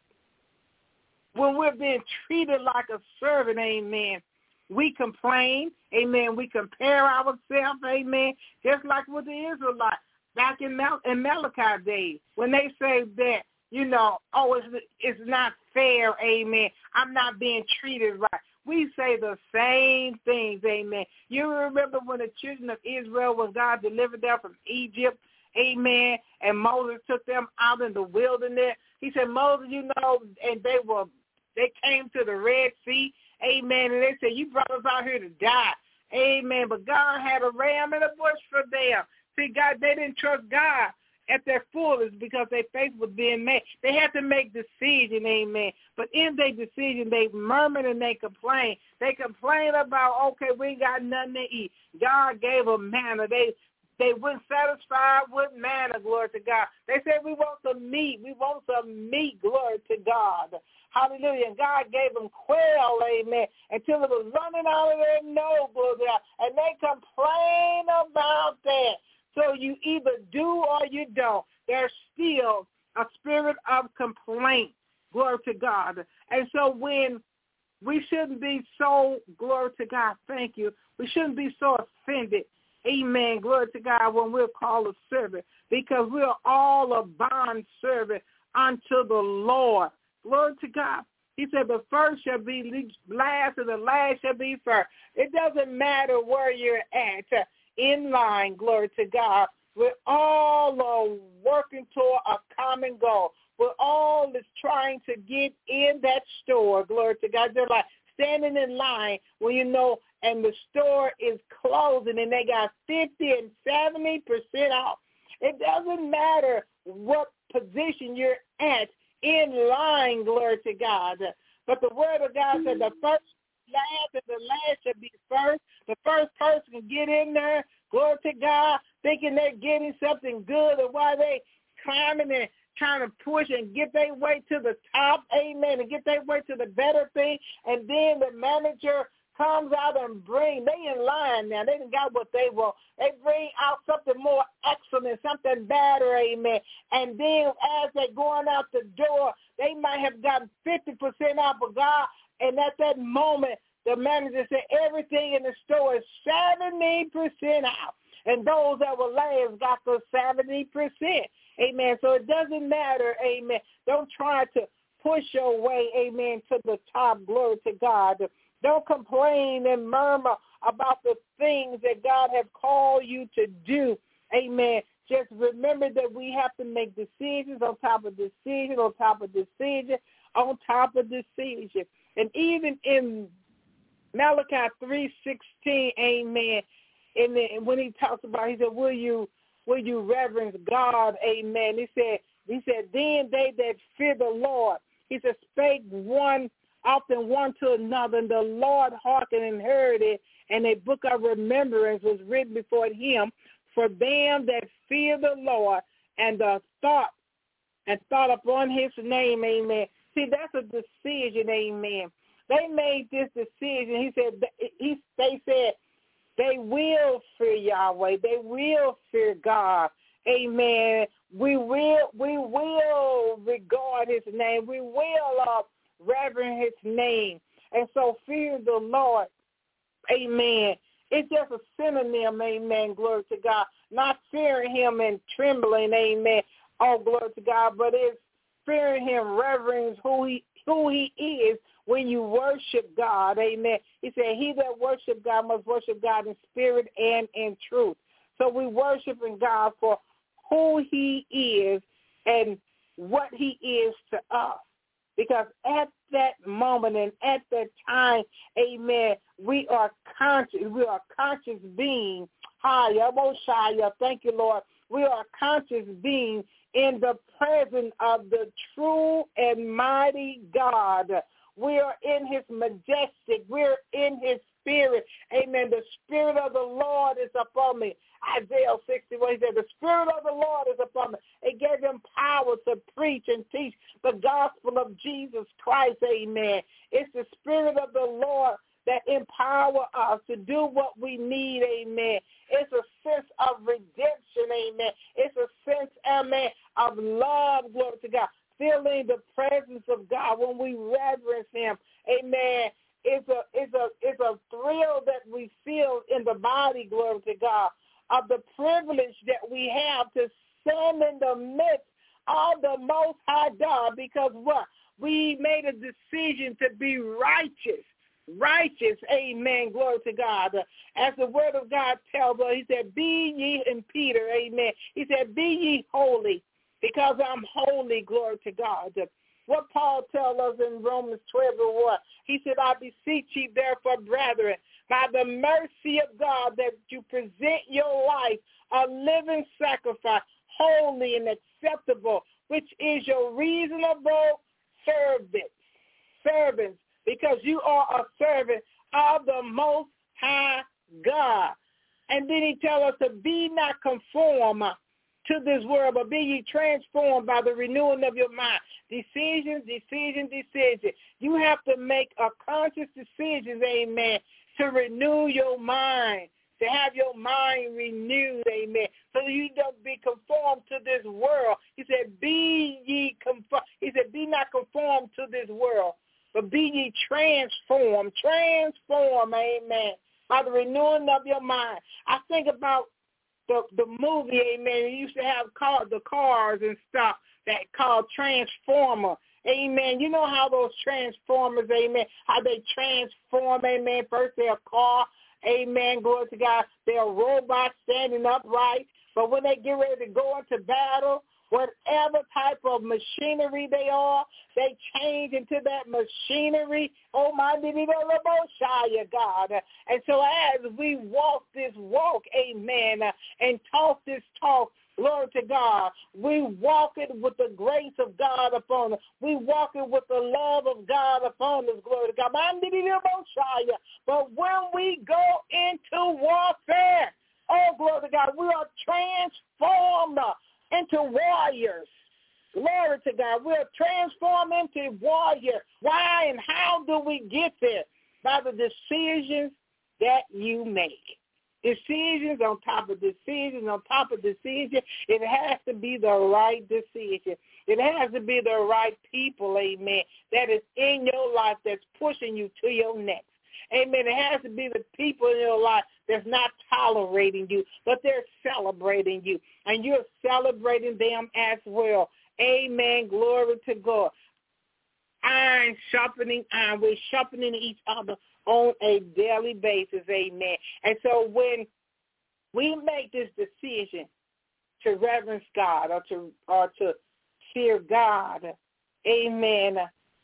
we're being treated like a servant, amen, we complain, amen, we compare ourselves, amen, just like with the Israelites back in Malachi days when they say that, it's not fair, amen, I'm not being treated right. We say the same things, amen. You remember when the children of Israel, when God delivered them from Egypt, amen, and Moses took them out in the wilderness. He said, Moses, and they came to the Red Sea, amen, and they said, you brought us out here to die, amen, but God had a ram in a bush for them. See, God, they didn't trust God at their fullest because their faith was being made. They had to make decision, amen. But in their decision, they murmured and they complained. They complained about, okay, we ain't got nothing to eat. God gave them manna. They weren't satisfied with manna, glory to God. They said, we want some meat. We want some meat, glory to God. Hallelujah. And God gave them quail, amen, until it was running out of their nose, glory to God. And they complain about that. So you either do or you don't. There's still a spirit of complaint, glory to God. And so when we shouldn't be so, glory to God, thank you, we shouldn't be so offended, amen, glory to God, when we're called a servant, because we're all a bond servant unto the Lord. Glory to God. He said the first shall be last and the last shall be first. It doesn't matter where you're at in line, glory to God. We're all working toward a common goal. We're all trying to get in that store, glory to God. They're like standing in line when and the store is closing and they got 50 and 70% off. It doesn't matter what position you're at in line, glory to God. But the word of God said the first last and the last shall be first. The first person can get in there, glory to God, thinking they're getting something good, and while they climbing and trying to push and get their way to the top, amen, and get their way to the better thing, and then the manager comes out and they in line now. They done got what they want. They bring out something more excellent, something better, amen. And then as they're going out the door, they might have gotten 50% off of God, and at that moment, the manager said everything in the store is 70% off. And those that were last got the 70%. Amen. So it doesn't matter, amen. Don't try to push your way, amen, to the top. Glory to God. Don't complain and murmur about the things that God has called you to do. Amen. Just remember that we have to make decisions on top of decision, on top of decision, on top of decision. And even in Malachi 3:16, amen, and when he talks about, he said, will you reverence God, amen. He said, then they that fear the Lord, he said, spake often one to another, and the Lord hearkened and heard it, and a book of remembrance was written before him for them that fear the Lord and thought upon his name, amen. See, that's a decision, amen. They made this decision. They said they will fear Yahweh. They will fear God. Amen. We will regard his name. We will reverence his name. And so fear the Lord. Amen. It's just a synonym, amen, glory to God. Not fearing him and trembling, amen, oh, glory to God, but it's fearing him, reverence who he who he is when you worship God. Amen. He said, he that worship God must worship God in spirit and in truth. So we worship in God for who he is and what he is to us. Because at that moment and at that time, amen, we are conscious. We are conscious being. Thank you, Lord. We are conscious being in the presence of the true and mighty God. We are in his majestic. We're in his spirit. Amen. The spirit of the Lord is upon me. Isaiah 61, he said, the spirit of the Lord is upon me. It gave him power to preach and teach the gospel of Jesus Christ. Amen. It's the spirit of the Lord that empower us to do what we need. Amen. It's a sense of redemption. Amen. It's a sense, amen, of love. Glory to God. Feeling the presence of God when we reverence him. Amen. It's a thrill that we feel in the body, glory to God, of the privilege that we have to stand in the midst of the Most High God, because what? We made a decision to be righteous. Righteous, amen, glory to God. As the word of God tells us, he said, be ye in Peter, amen. He said, be ye holy, because I'm holy, glory to God. What Paul tells us in Romans 12:1, he said, I beseech ye therefore, brethren, by the mercy of God, that you present your life a living sacrifice, holy and acceptable, which is your reasonable servants, because you are a servant of the Most High God. And then he tells us to be not conformed to this world, but be ye transformed by the renewing of your mind. Decision. You have to make a conscious decision, amen, to renew your mind, to have your mind renewed, amen, so you don't be conformed to this world. He said, be not conformed to this world, but be ye transformed, amen, by the renewing of your mind. I think about the movie, amen. It used to have the cars and stuff that called Transformer, amen. You know how those Transformers, amen, how they transform, amen. First they're a car, amen, glory to God. They're a robot standing upright. But when they get ready to go into battle, whatever type of machinery they are, they change into that machinery. Oh, my God. And so as we walk this walk, amen, and talk this talk, glory to God, we walk it with the grace of God upon us. We walk it with the love of God upon us, glory to God. But when we go into warfare, oh, glory to God, we are transformed into warriors. Glory to God. We're transformed into warriors. Why and how do we get there? By the decisions that you make. Decisions on top of decisions on top of decisions. It has to be the right decision. It has to be the right people, amen, that is in your life that's pushing you to your next. Amen. It has to be the people in your life that's not tolerating you, but they're celebrating you, and you're celebrating them as well. Amen. Glory to God. Iron sharpening iron. We're sharpening each other on a daily basis. Amen. And so when we make this decision to reverence God or to fear God, amen,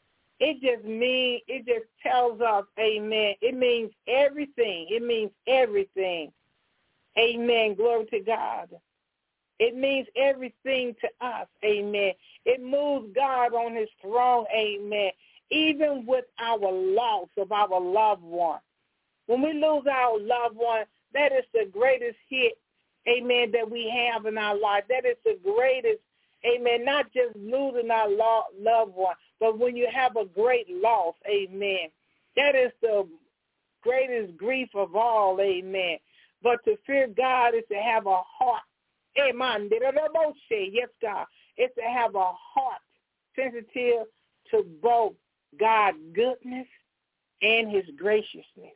it just tells us, amen, it means everything. It means everything. Amen. Glory to God. It means everything to us. Amen. It moves God on his throne. Amen. Even with our loss of our loved one. When we lose our loved one, that is the greatest hit, amen, that we have in our life. That is the greatest, amen, not just losing our loved one, but when you have a great loss, amen, that is the greatest grief of all, amen. But to fear God is to have a heart, amen, yes, God, it's to have a heart sensitive to both God's goodness and his graciousness.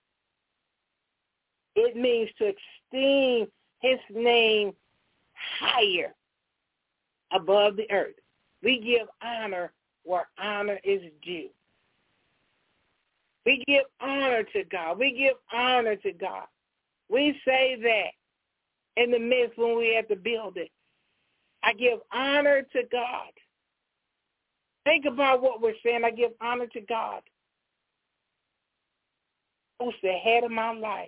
It means to esteem his name higher above the earth. We give honor where honor is due. We give honor to God. We give honor to God. We say that in the midst when we at the building. I give honor to God. Think about what we're saying. I give honor to God, who's the head of my life.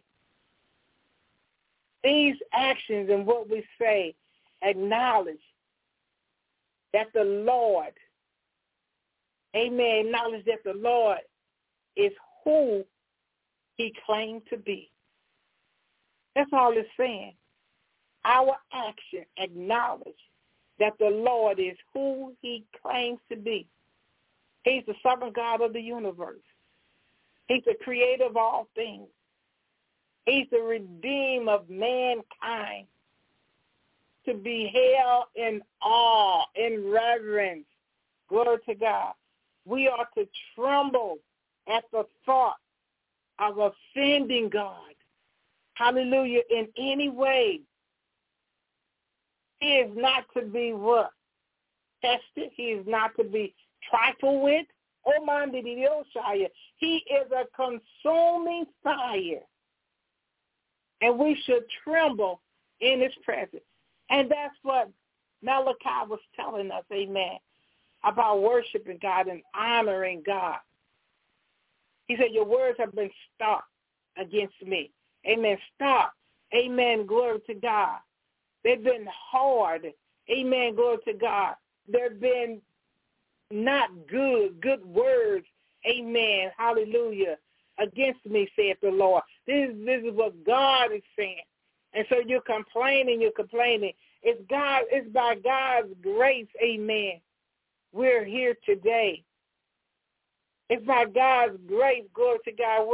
These actions and what we say acknowledge that the Lord, amen, acknowledge that the Lord is who he claimed to be. That's all it's saying. Our action acknowledge that the Lord is who he claims to be. He's the sovereign God of the universe. He's the creator of all things. He's the redeemer of mankind, to be held in awe, in reverence. Glory to God. We are to tremble at the thought of offending God. Hallelujah. In any way. He is not to be what? Tested. He is not to be trifled with. He is a consuming fire. And we should tremble in his presence. And that's what Malachi was telling us, amen, about worshiping God and honoring God. He said, your words have been stopped against me. Amen. Stop. Amen. Glory to God. They've been hard. Amen. Glory to God. They've been not good words. Amen. Hallelujah. Against me, saith the Lord. This is what God is saying. And so you're complaining. It's by God's grace, amen. We're here today. It's by God's grace, glory to God,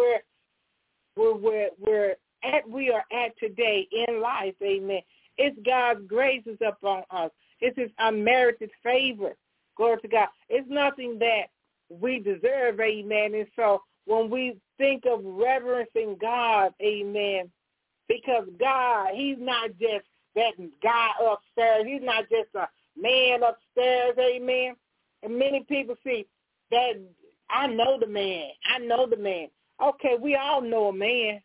we are at today in life, amen. It's God's grace is upon us. It's his unmerited favor, glory to God. It's nothing that we deserve, amen. And so when we think of reverencing God, amen, because God, he's not just that guy upstairs. He's not just a man upstairs, amen. And many people see that, I know the man. Okay, we all know a man.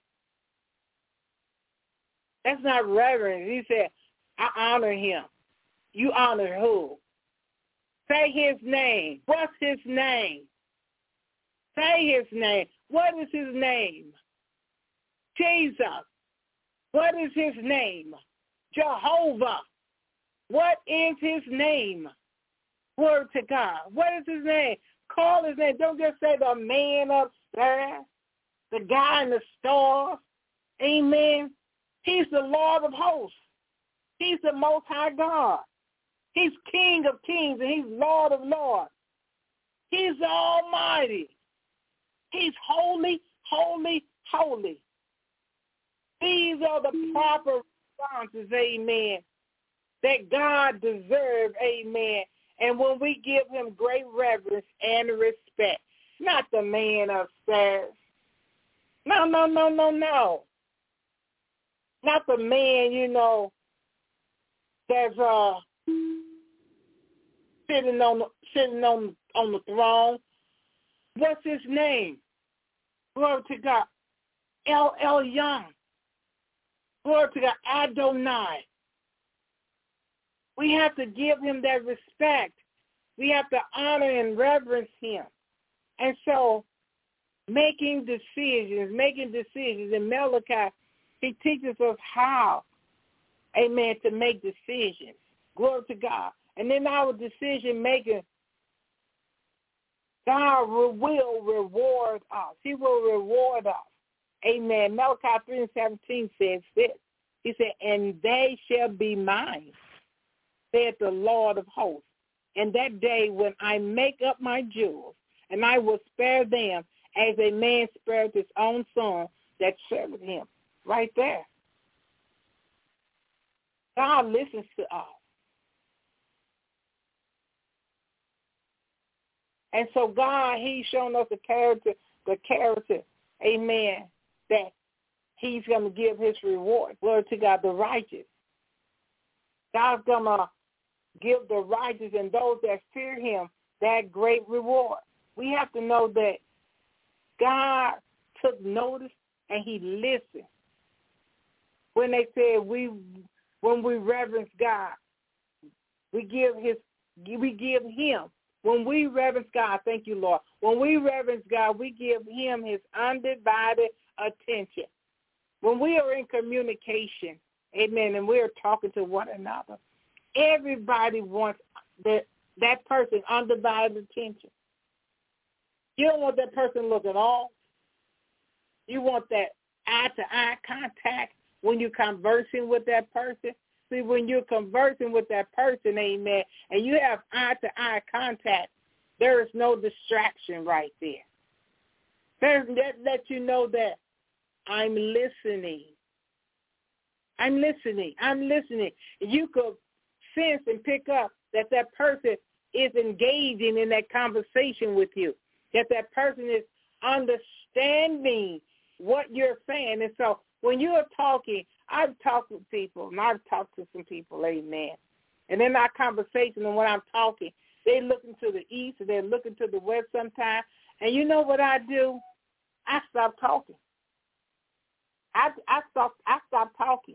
That's not reverence. He said, I honor him. You honor who? Say his name. What's his name? Say his name. What is his name? Jesus. What is his name? Jehovah. What is his name? Word to God. What is his name? Call his name. Don't just say the man upstairs, the guy in the stars. Amen. He's the Lord of hosts. He's the Most High God. He's King of kings and he's Lord of lords. He's Almighty. He's holy, holy, holy. These are the proper responses, amen, that God deserves, amen. And when we give him great reverence and respect, not the man upstairs. No. Not the man, that's sitting on the throne. What's his name? Glory to God. El Young. Glory to God. Adonai. We have to give him that respect. We have to honor and reverence him. And so making decisions. In Malachi, he teaches us how, amen, to make decisions. Glory to God. And in our decision making, God will reward us. He will reward us. Amen. Malachi 3:17 says this. He said, and they shall be mine, saith the Lord of hosts. And that day when I make up my jewels, and I will spare them as a man spared his own son that served him. Right there. God listens to us. And so God, he's shown us the character, amen, that he's going to give his reward. Glory to God, the righteous. God's going to give the righteous and those that fear him that great reward. We have to know that God took notice and he listened. When they said when we reverence God, we give him. When we reverence God, thank you, Lord. When we reverence God, we give him his undivided attention. When we are in communication, amen, and we are talking to one another, everybody wants that person undivided attention. You don't want that person looking off. You want that eye-to-eye contact when you're conversing with that person. See, when you're conversing with that person, amen, and you have eye-to-eye contact, there is no distraction right there. That lets you know that I'm listening. I'm listening. You could sense and pick up that person is engaging in that conversation with you, that person is understanding what you're saying. And so when you're talking, I've talked with people, and I've talked to some people, amen. And in our conversation and when I'm talking, they're looking to the east or they're looking to the west sometimes. And you know what I do? I stop talking. I stop talking.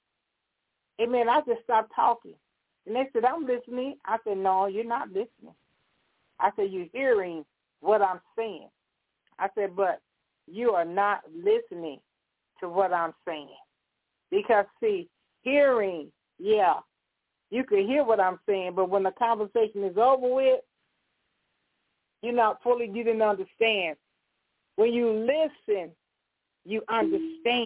Amen. I just stopped talking. And they said, I'm listening. I said, no, you're not listening. I said, you're hearing what I'm saying. I said, but you are not listening to what I'm saying. Because, see, hearing, yeah, you can hear what I'm saying, but when the conversation is over with, you didn't understand. When you listen, you understand.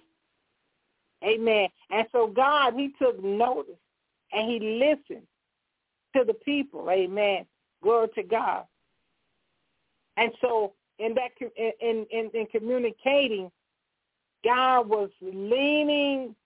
Amen. And so God, he took notice and he listened to the people. Amen. Glory to God. And so in communicating, God was leaning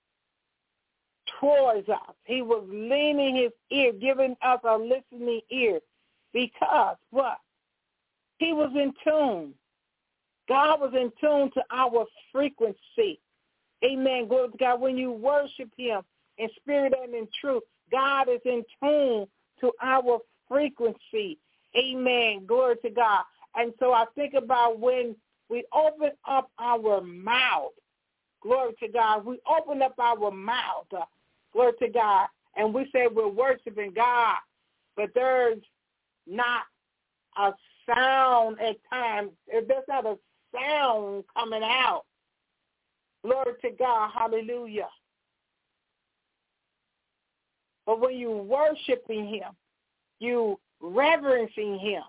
towards us. He was leaning his ear, giving us a listening ear because what? He was in tune. God was in tune to our frequency. Amen. Glory to God. When you worship him in spirit and in truth, God is in tune to our frequency. Amen. Glory to God. And so I think about when we open up our mouth, glory to God, we open up our mouth, glory to God, and we say we're worshiping God, but there's not a sound at times. There's not a sound coming out. Glory to God. Hallelujah. But when you worshiping him, you reverencing him,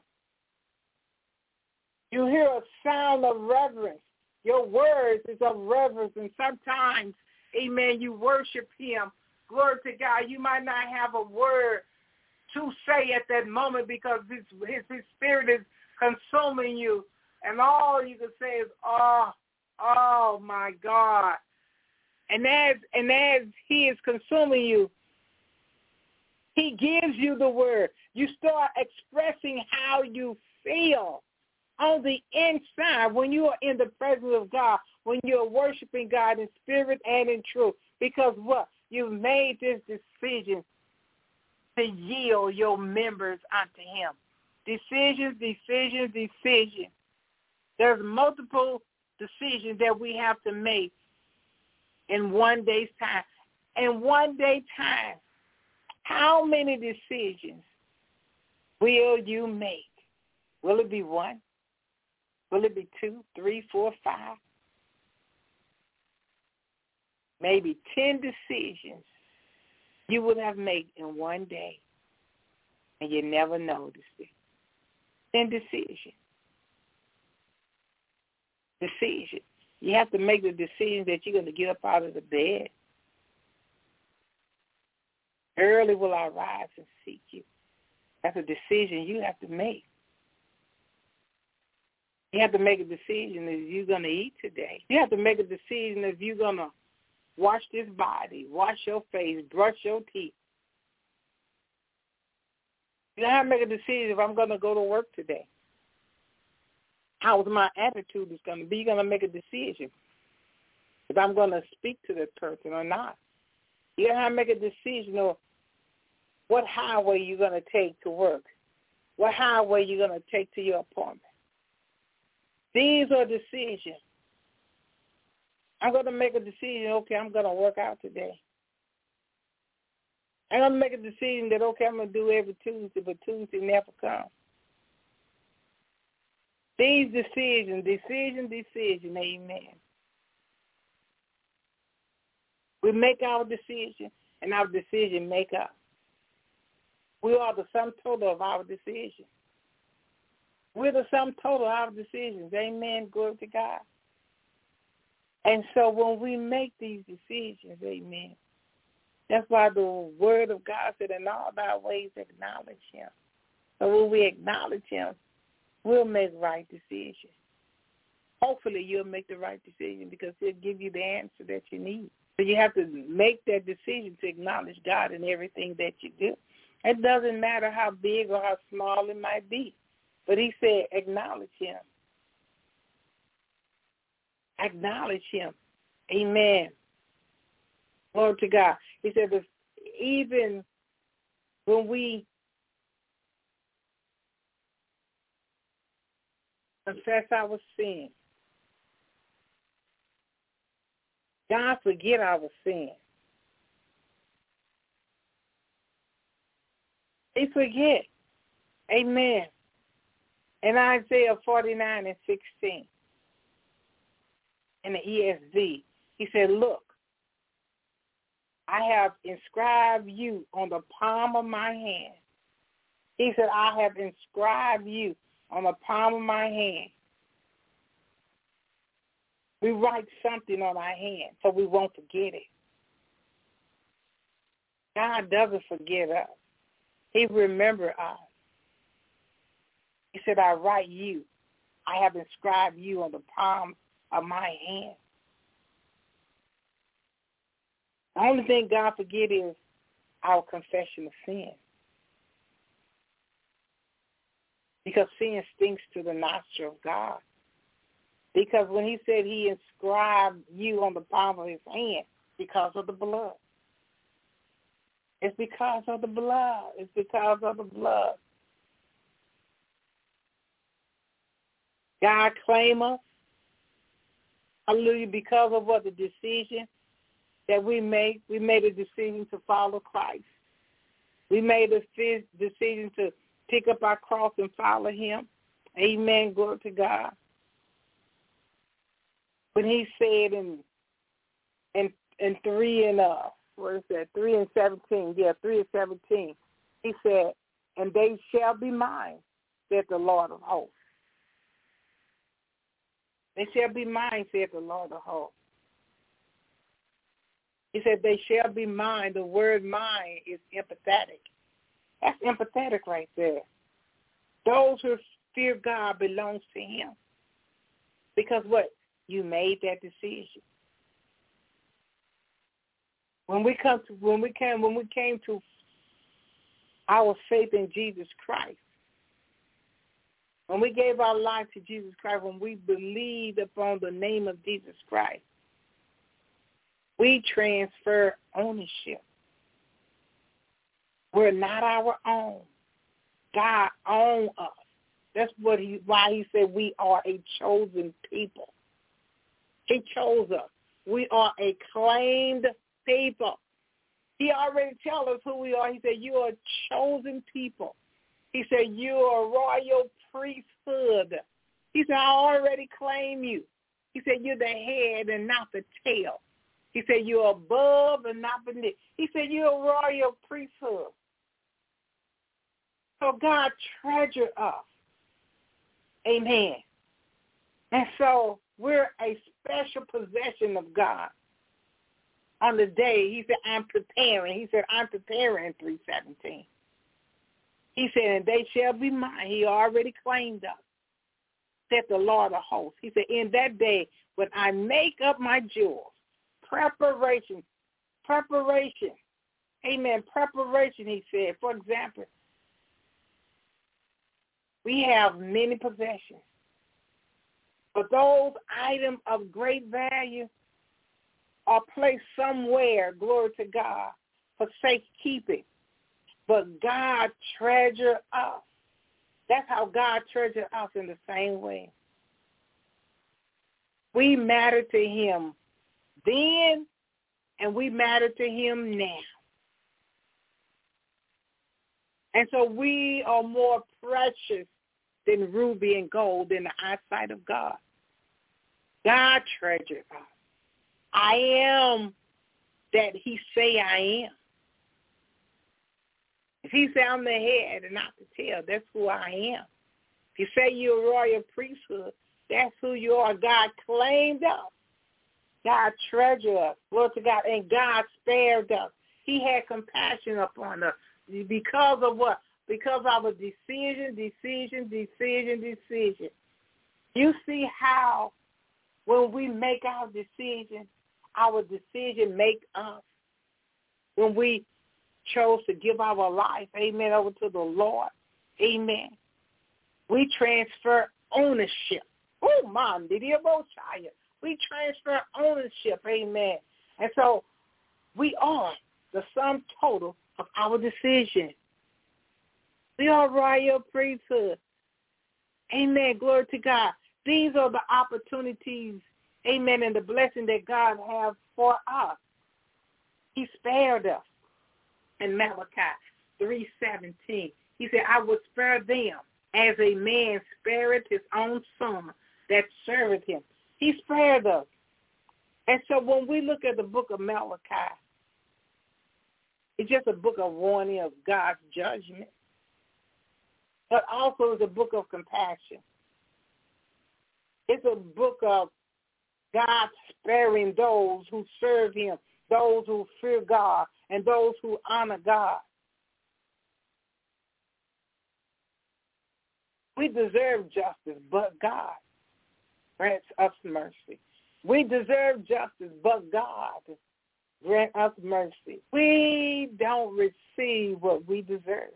you hear a sound of reverence. Your words is of reverence. And sometimes, amen, you worship him. Glory to God. You might not have a word to say at that moment because his spirit is consuming you. And all you can say is, oh my God. And as he is consuming you, he gives you the word. You start expressing how you feel on the inside when you are in the presence of God, when you're worshiping God in spirit and in truth. Because what? You've made this decision to yield your members unto him. Decisions. There's multiple decisions that we have to make in one day's time. In one day's time, how many decisions will you make? Will it be one? Will it be 2, 3, 4, 5? Maybe 10 decisions you would have made in one day, and you never noticed it. 10 decisions. You have to make the decision that you're going to get up out of the bed. Early will I rise and seek you. That's a decision you have to make. You have to make a decision if you're going to eat today. You have to make a decision if you're going to wash this body, wash your face, brush your teeth. You have to make a decision if I'm going to go to work today. How my attitude is going to be. You're going to make a decision if I'm going to speak to that person or not. You have to make a decision of what highway you're going to take to work. what highway you're going to take to your appointment. These are decisions. I'm going to make a decision, okay, I'm going to work out today. I'm going to make a decision that, okay, I'm going to do every Tuesday, but Tuesday never comes. These decisions, amen. We make our decision, and our decision make us. We are the sum total of our decisions. We're the sum total of our decisions. Amen. Glory to God. And so when we make these decisions, amen, that's why the word of God said, in all thy ways acknowledge him. So when we acknowledge him, we'll make right decisions. Hopefully you'll make the right decision because he'll give you the answer that you need. So you have to make that decision to acknowledge God in everything that you do. It doesn't matter how big or how small it might be. But he said, acknowledge him. Acknowledge him. Amen. Glory to God. He said, even when we confess our sin, God forget our sin. He forget. Amen. In Isaiah 49:16, in the ESV, he said, look, I have inscribed you on the palm of my hand. He said, I have inscribed you on the palm of my hand. We write something on our hand so we won't forget it. God doesn't forget us. He remembers us. He said, I write you. I have inscribed you on the palm of my hand. The only thing God forget is our confession of sin. Because sin stinks to the nostril of God. Because when he said he inscribed you on the palm of his hand, because of the blood. It's because of the blood. It's because of the blood. God claim us. Hallelujah. Because of what the decision that we made. We made a decision to follow Christ. We made a decision to pick up our cross and follow him. Amen. Glory to God. When he said in 3:17, he said, and they shall be mine, said the Lord of hosts. They shall be mine, said the Lord of hosts. He said, they shall be mine. The word mine is empathetic. That's empathetic right there. Those who fear God belongs to him. Because what? You made that decision. When we came to our faith in Jesus Christ, when we gave our life to Jesus Christ, when we believed upon the name of Jesus Christ, we transfer ownership. We're not our own. God owns us. That's why he said we are a chosen people. He chose us. We are a claimed people. He already tells us who we are. He said, you are a chosen people. He said, you are a royal priesthood. He said, I already claim you. He said, you're the head and not the tail. He said, you're above and not beneath. He said, you're a royal priesthood. So God treasured us. Amen. And so we're a special possession of God. On the day, he said, I'm preparing. He said, I'm preparing in 3:17. He said, and they shall be mine. He already claimed us, said the Lord of hosts. He said, in that day, when I make up my jewels, preparation, amen, preparation, he said. For example, we have many possessions, but those items of great value are placed somewhere, glory to God, for safekeeping. But God treasure us. That's how God treasures us in the same way. We matter to him then, and we matter to him now. And so we are more precious than ruby and gold in the eyesight of God. God treasures us. I am that he say I am. If he say I'm the head and not the tail, that's who I am. If you say you're a royal priesthood, that's who you are. God claimed us. God treasured us. Glory to God. And God spared us. He had compassion upon us. Because of what? Because of a decision. You see how when we make our decision make us. When we chose to give our life, amen, over to the Lord, amen, we transfer ownership. Oh, man, we transfer ownership, amen. And so we are the sum total of our decision. We are royal priesthood. Amen. Glory to God. These are the opportunities, amen, and the blessing that God has for us. He spared us. In Malachi 3:17, he said, I will spare them as a man spareth his own son that serveth him. He spared us. And so when we look at the book of Malachi, it's just a book of warning of God's judgment, but also it's a book of compassion. It's a book of God sparing those who serve him, those who fear God, and those who honor God. We deserve justice, but God grants us mercy. We deserve justice, but God grant us mercy. We don't receive what we deserve.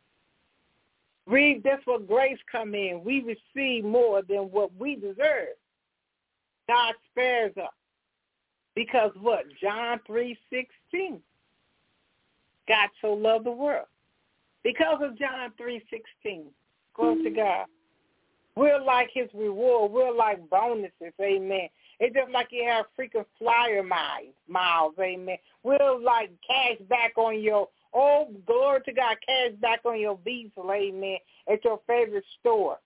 That's where grace come in. We receive more than what we deserve. God spares us. Because what? John 3:16. God so loved the world. Because of John 3:16. Glory to God. We're like his reward. We're like bonuses. Amen. It's just like you have freaking flyer miles. Amen. We're like cash back on your, glory to God, cash back on your Visa. Amen. At your favorite store.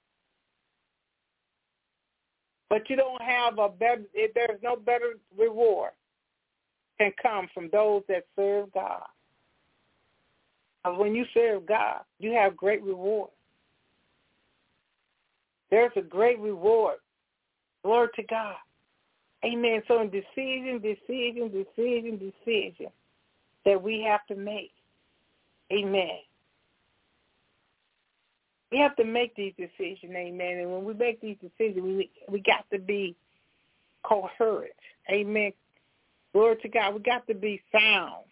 But you don't have there's no better reward can come from those that serve God. Because when you serve God, you have great reward. There's a great reward. Glory to God. Amen. So in decision that we have to make. Amen. We have to make these decisions, amen. And when we make these decisions, we got to be coherent. Amen. Glory to God. We got to be sound.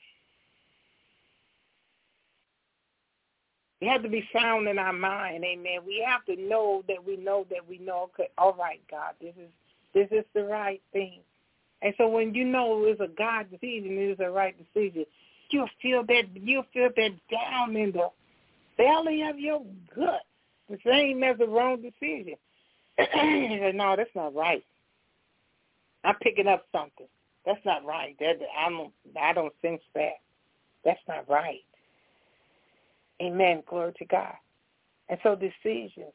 We have to be sound in our mind, amen. We have to know that we know. Okay, all right, God, this is the right thing. And so when you know it's a God decision, it is a right decision, you'll feel that down in the belly of your gut. The same as the wrong decision. No, that's not right. I'm picking up something. That's not right. I don't sense that. That's not right. Amen. Glory to God. And so decisions.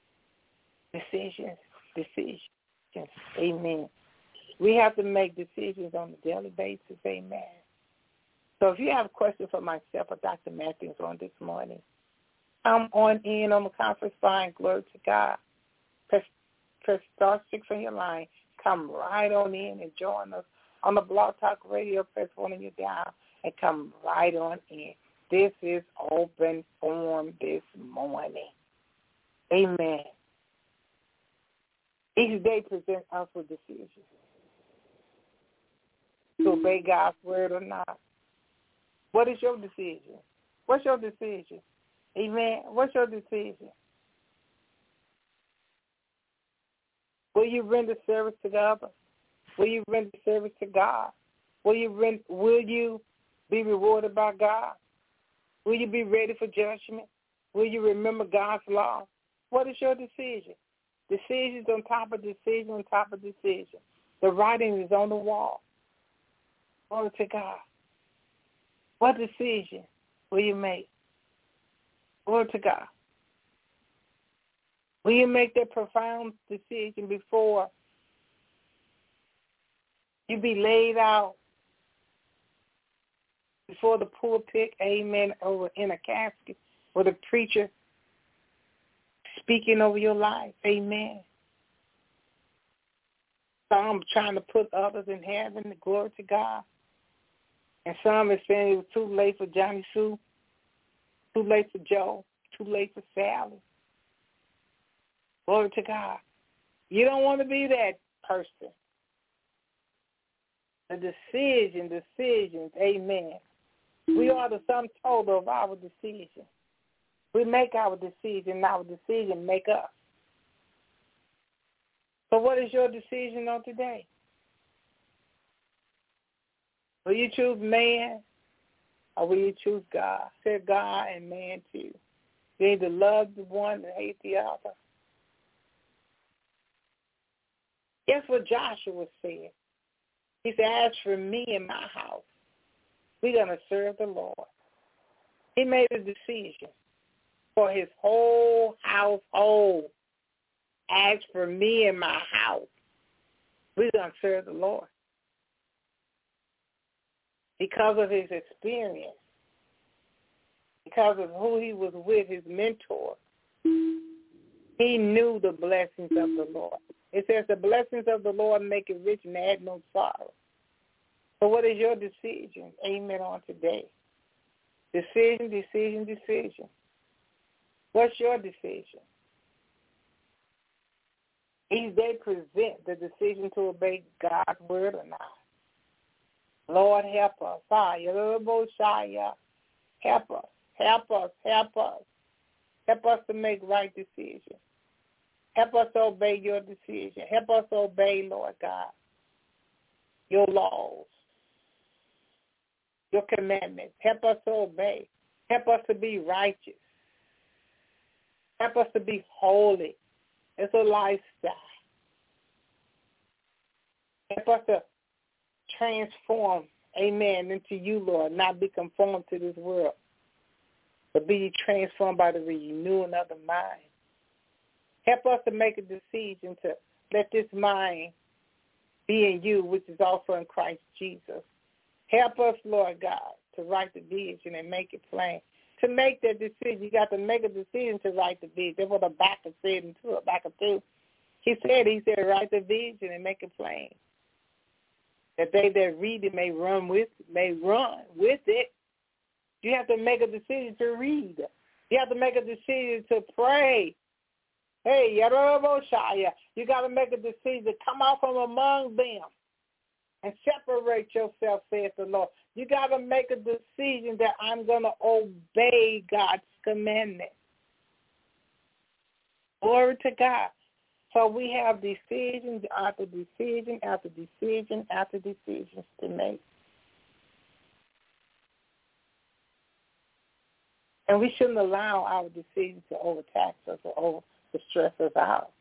Amen. We have to make decisions on a daily basis. Amen. So if you have a question for myself or Dr. Matthews on this morning, come on in on the conference line. Glory to God. Press star 6 on your line. Come right on in and join us on the Blog Talk Radio. Press 1 on your dial and come right on in. This is open forum this morning. Amen. Each day presents us with decisions. To obey God's word or not. What is your decision? What's your decision? Amen. What's your decision? Will you render service to God? Will you render service to God? Will you be rewarded by God? Will you be ready for judgment? Will you remember God's law? What is your decision? Decisions on top of decision on top of decision. The writing is on the wall. Glory to God. What decision will you make? Glory to God. Will you make that profound decision before you be laid out before the pulpit, amen, or in a casket, or the preacher speaking over your life, amen? Some trying to put others in heaven, glory to God. And some is saying it was too late for Johnny Sue, too late for Joe, too late for Sally. Glory to God. You don't want to be that person. The decisions, amen. We are the sum total of our decisions. We make our decision, and our decision make us. So what is your decision on today? Will you choose man or will you choose God? Say God and man too. You need to love the one and hate the other. Guess what Joshua said? He said, as for me and my house, we're going to serve the Lord. He made a decision for his whole household. As for me and my house, we're going to serve the Lord. Because of his experience, because of who he was with, his mentor, he knew the blessings of the Lord. It says the blessings of the Lord make it rich and add no sorrow. So what is your decision, amen, on today? Decision. What's your decision? Each day present the decision to obey God's word or not. Lord, help us. Help us. Help us. Help us. Help us to make right decisions. Help us to obey your decision. Help us to obey, Lord God, your laws, your commandments. Help us to obey. Help us to be righteous. Help us to be holy. It's a lifestyle. Help us to transform, amen, into you, Lord, not be conformed to this world, but be transformed by the renewing of the mind. Help us to make a decision to let this mind be in you, which is also in Christ Jesus. Help us, Lord God, to write the vision and make it plain. To make that decision, you got to make a decision to write the vision. That's what Habakkuk said in Habakkuk 2. He said, write the vision and make it plain, that they that read it may run with it. You have to make a decision to read. You have to make a decision to pray. Hey, you got to make a decision to come out from among them and separate yourself, saith the Lord. You got to make a decision that I'm going to obey God's commandment. Glory to God. So we have decisions after decision after decision after decisions to make. And we shouldn't allow our decisions to overtax us or to stress us out.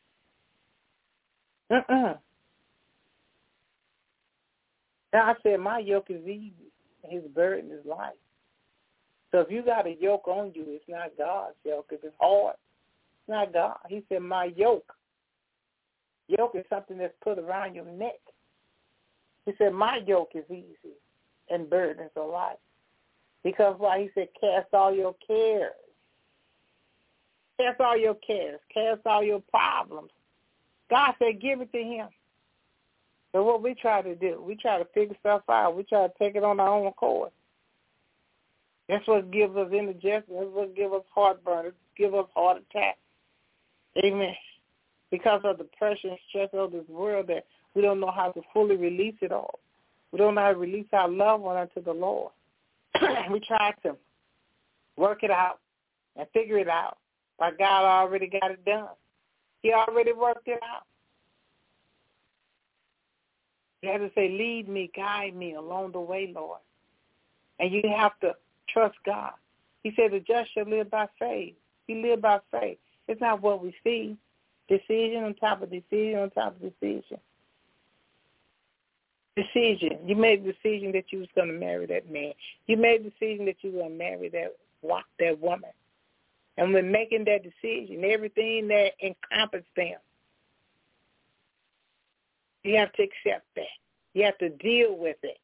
God said, my yoke is easy, and his burden is light. So if you got a yoke on you, it's not God's yoke. If it's hard, it's not God. He said, my yoke. Yoke is something that's put around your neck. He said, my yoke is easy, and burdens are light. Because why? He said, cast all your cares. Cast all your cares. Cast all your problems. God said, give it to him. So what we try to do, we try to figure stuff out. We try to take it on our own accord. That's what gives us indigestion. That's what gives us heartburn. It gives us heart attacks. Amen. Because of the pressure and stress of this world that we don't know how to fully release it all. We don't know how to release our loved one unto the Lord. We try to work it out and figure it out, but God already got it done. He already worked it out. You have to say, lead me, guide me along the way, Lord. And you have to trust God. He said the just shall live by faith. We live by faith. It's not what we see. Decision on top of decision on top of decision. Decision. You made the decision that you was going to marry that man. You made the decision that you were going to marry that woman. And when making that decision, everything that encompasses them, you have to accept that. You have to deal with it.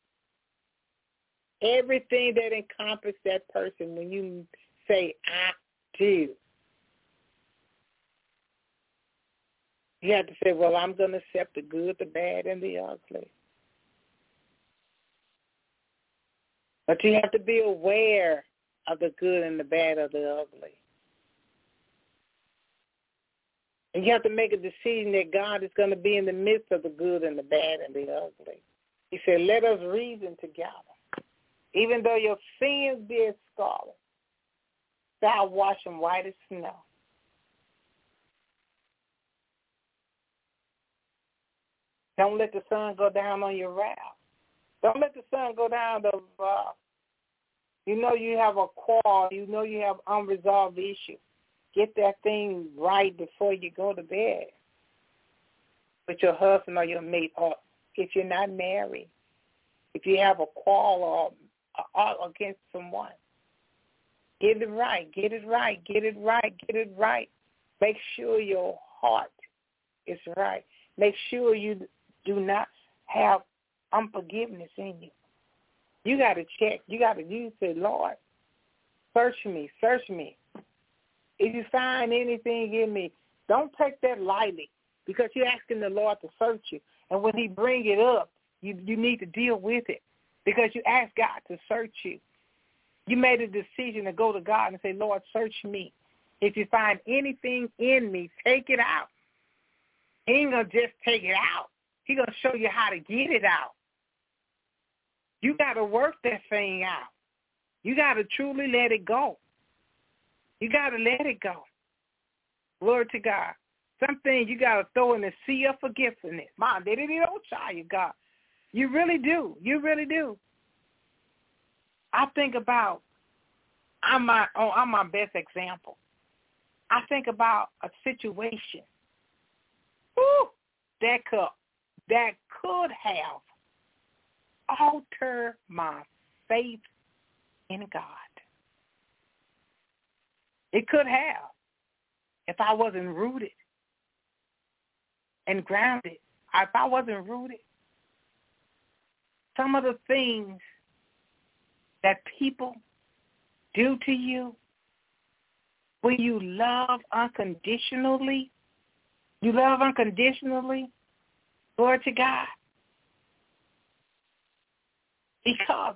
Everything that encompasses that person, when you say, I do, you have to say, well, I'm going to accept the good, the bad, and the ugly. But you have to be aware of the good and the bad or the ugly. And you have to make a decision that God is going to be in the midst of the good and the bad and the ugly. He said, let us reason together. Even though your sins be as scarlet, thou wash them white as snow. Don't let the sun go down on your wrath. Don't let the sun go down the you know you have a quarrel. You know you have unresolved issue. Get that thing right before you go to bed with your husband or your mate, or if you're not married, if you have a quarrel or against someone. Get it right. Get it right. Get it right. Get it right. Make sure your heart is right. Make sure you do not have unforgiveness in you. You got to check. You say, Lord, search me. Search me. If you find anything in me, don't take that lightly, because you're asking the Lord to search you. And when he bring it up, you need to deal with it, because you asked God to search you. You made a decision to go to God and say, Lord, search me. If you find anything in me, take it out. He ain't going to just take it out. He's going to show you how to get it out. You got to work that thing out. You got to truly let it go. You got to let it go. Glory to God. Some things you got to throw in the sea of forgiveness. Mom, they didn't child you, God. You really do. You really do. I think about, I'm my best example. I think about a situation that could have altered my faith in God. It could have, if I wasn't rooted and grounded. If I wasn't rooted, some of the things that people do to you when you love unconditionally, glory to God, because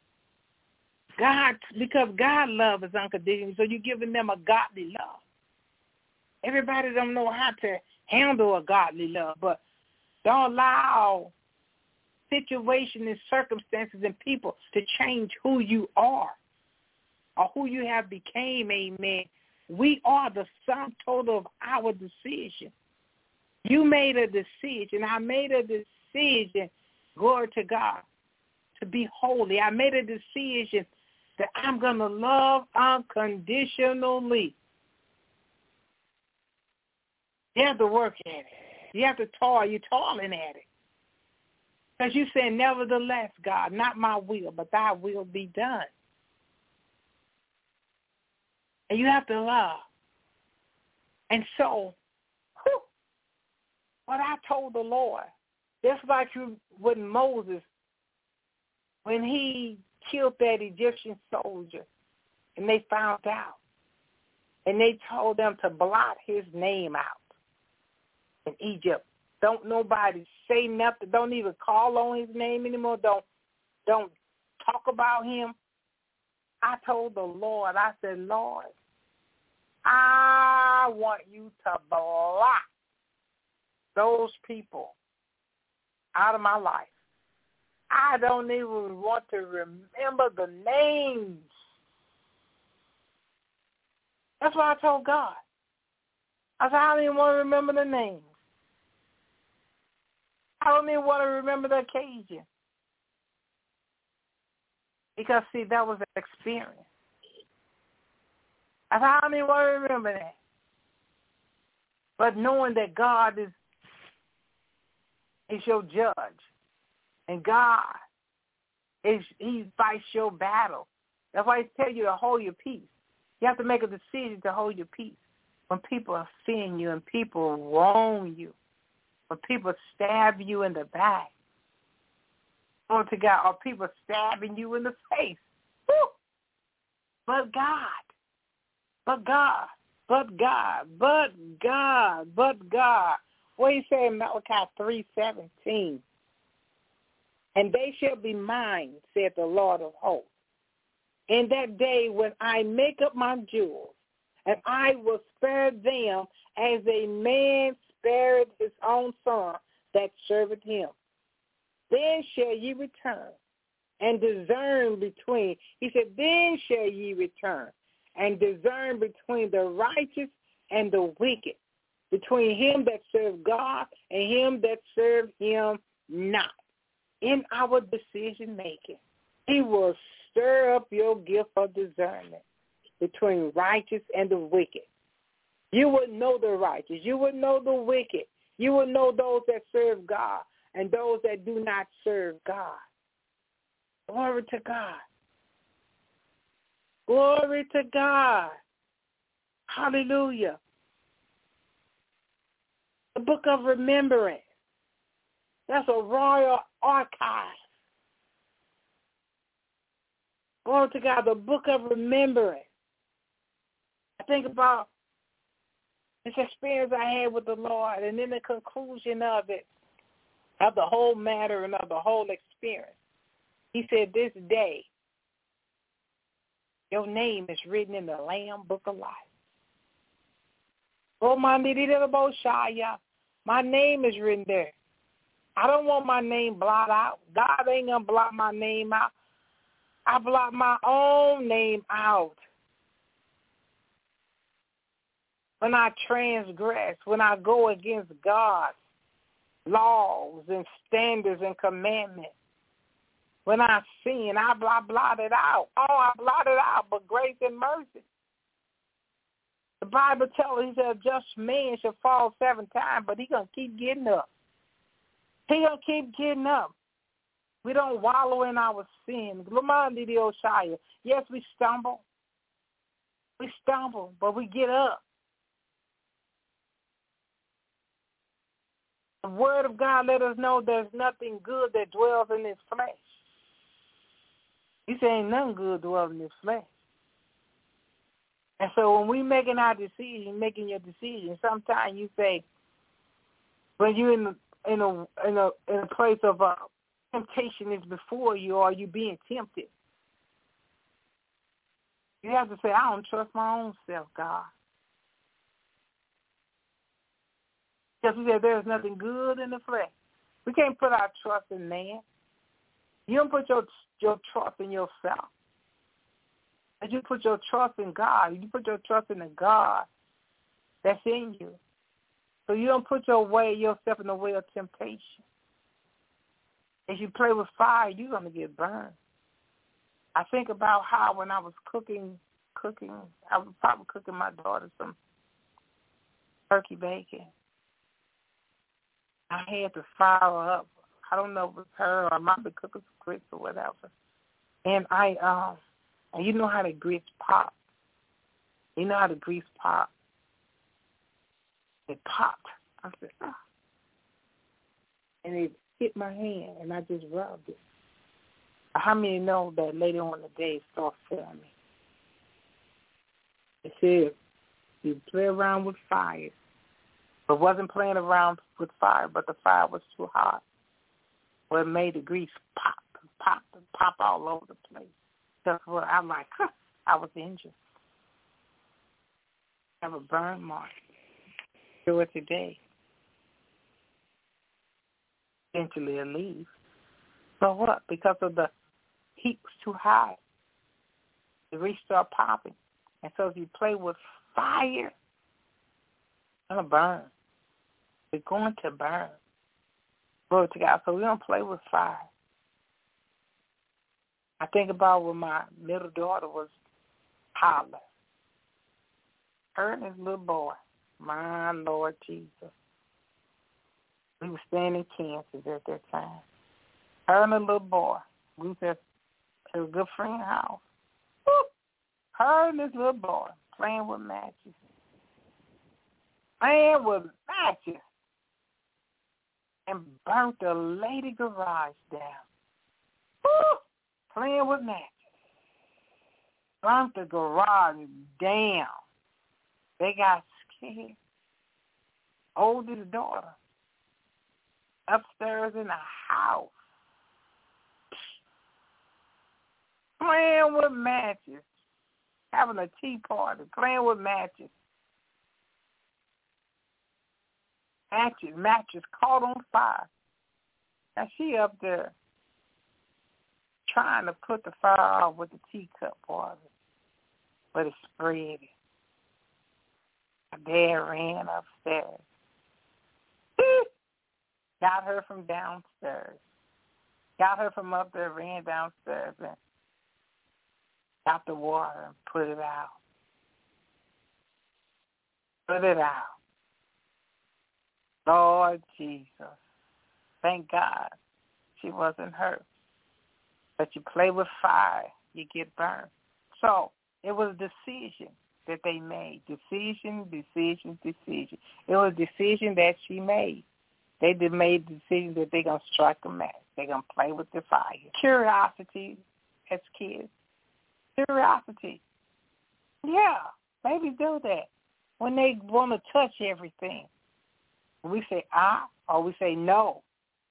God love is unconditional, so you're giving them a godly love. Everybody don't know how to handle a godly love, but don't allow situations and circumstances and people to change who you are or who you have became, amen. We are the sum total of our decision. You made a decision. I made a decision, glory to God, to be holy. I made a decision that I'm going to love unconditionally. You have to work at it. You have to toil. You're toiling at it. Because you said, nevertheless, God, not my will, but thy will be done. And you have to love. And so, what I told the Lord, just like with Moses, when he killed that Egyptian soldier, and they found out, and they told them to blot his name out in Egypt. Don't nobody say nothing. Don't even call on his name anymore. Don't talk about him. I told the Lord, I said, Lord, I want you to blot those people out of my life. I don't even want to remember the names. That's what I told God. I said, I don't even want to remember the names. I don't even want to remember the occasion. Because, see, that was an experience. I said, how many want to remember that? But knowing that God is your judge, and God He fights your battle. That's why He tells you to hold your peace. You have to make a decision to hold your peace when people are seeing you and people wrong you, when people stab you in the back. Glory to God, or people stabbing you in the face. Woo! But God. What He said in Malachi 3:17? And they shall be mine, said the Lord of hosts, in that day when I make up my jewels, and I will spare them as a man spareth his own son that serveth him. Then shall ye return and discern between, he said, then shall ye return and discern between the righteous and the wicked, between him that serve God and him that serve him not. In our decision making, He will stir up your gift of discernment between righteous and the wicked. You would know the righteous. You would know the wicked. You would know those that serve God and those that do not serve God. Glory to God. Glory to God. Hallelujah. The book of remembrance. That's a royal archive. Glory to God, the book of remembrance. I think about this experience I had with the Lord, and in the conclusion of it, of the whole matter and of the whole experience, He said, this day, your name is written in the Lamb Book of Life. Oh, my name is written there. I don't want my name blotted out. God ain't going to blot my name out. I blot my own name out. When I transgress, when I go against God's laws and standards and commandments, when I sin, I blot it out. Oh, I blot it out, but grace and mercy. The Bible tells us, He said, a just man shall fall 7 times, but He's going to keep getting up. He's going to keep getting up. We don't wallow in our sin. Yes, we stumble. We stumble, but we get up. The Word of God let us know there's nothing good that dwells in this flesh. He said ain't nothing good dwells in this flesh. And so when we making our decision, making your decision, sometimes you say, when you're in a place of temptation is before you, or you being tempted, you have to say, I don't trust my own self, God. Because He said there's nothing good in the flesh. We can't put our trust in man. You don't put your trust in yourself. But you put your trust in God. You put your trust in the God that's in you. So you don't put yourself in the way of temptation. If you play with fire, you're going to get burned. I think about how when I was cooking, I was probably cooking my daughter some turkey bacon. I had to fire her up. I don't know if it was her or I might be cooking some grits or whatever. And and you know how the grits pop. You know how the grease pop. It popped. I said, ah. And it hit my hand, and I just rubbed it. How many know that later on in the day it started feeling me? It said, you play around with fire. But wasn't playing around with fire, but the fire was too hot. Well, it made the grease pop all over the place. That's what I'm like, I was injured. I have a burn mark. Do it today. Eventually it'll leave. So what? Because of the heat was too high. The grease started popping. And so if you play with fire, it's going to burn. It's going to burn. Glory to God. So we don't play with fire. I think about when my middle daughter was hollering. Her and his little boy. My Lord Jesus. We were staying in Kansas at that time. Her and the little boy. We was at a good friend's house. Woo! Her and this little boy playing with matches. Playing with matches. And burnt the lady garage down. Woo! Playing with matches. Burnt the garage down. They got scared. Oldest daughter. Upstairs in the house. Playing with matches. Having a tea party. Playing with matches. Matches caught on fire. Now she up there trying to put the fire out with the teacup water. But it spread. My dad ran upstairs. Got her from downstairs. Got her from up there, ran downstairs and got the water and put it out. Put it out. Lord Jesus. Thank God she wasn't hurt. But you play with fire, you get burned. So it was a decision that they made. Decision. It was a decision that she made. They did made the decision that they're going to strike a match. They're going to play with the fire. Curiosity as kids. Curiosity. Yeah, babies do that. When they want to touch everything. We say or we say no.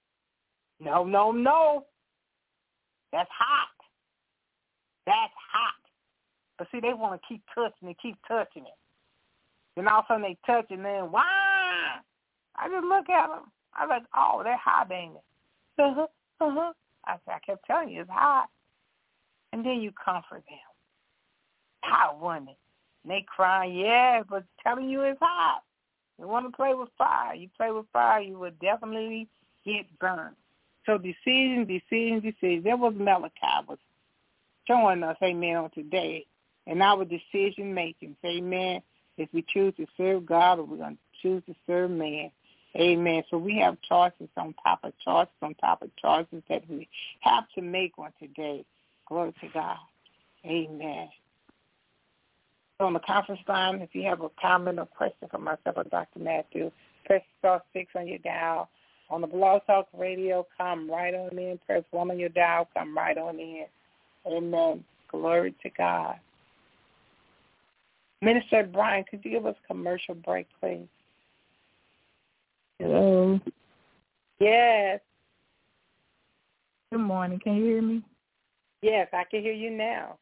No. That's hot. That's hot. But see, they want to keep touching it. Then all of a sudden they touch and then, why? I just look at them. I was like, oh, they're hot, ain't it? I said, I kept telling you, it's hot. And then you comfort them. Hot, wasn't it? And they crying, yeah, but telling you it's hot. You want to play with fire. You play with fire, you will definitely get burned. So decision. That was Malachi was showing us, amen, on today. And our decision making, amen, if we choose to serve God or we're going to choose to serve man. Amen. So we have choices on top of choices that we have to make on today. Glory to God. Amen. So on the conference line, if you have a comment or question for myself or Dr. Matthew, press star 6 on your dial. On the Blog Talk Radio, come right on in. Press 1 on your dial, come right on in. Amen. Glory to God. Minister Brian, could you give us a commercial break, please? Hello. Yes. Good morning. Can you hear me? Yes, I can hear you now.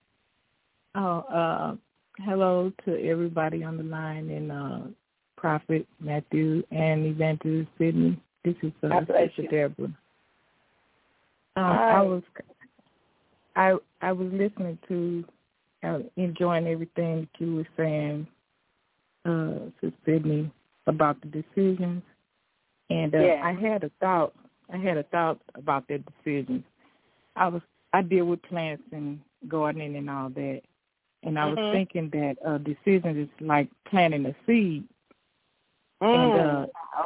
Hello to everybody on the line and Prophet Matthew and Evangelist Sydney. This is Sister Deborah. I was listening to, enjoying everything that you were saying, Sister Sydney, about the decisions. And I had a thought about that decision. I deal with plants and gardening and all that, and I was thinking that decision is like planting a seed, and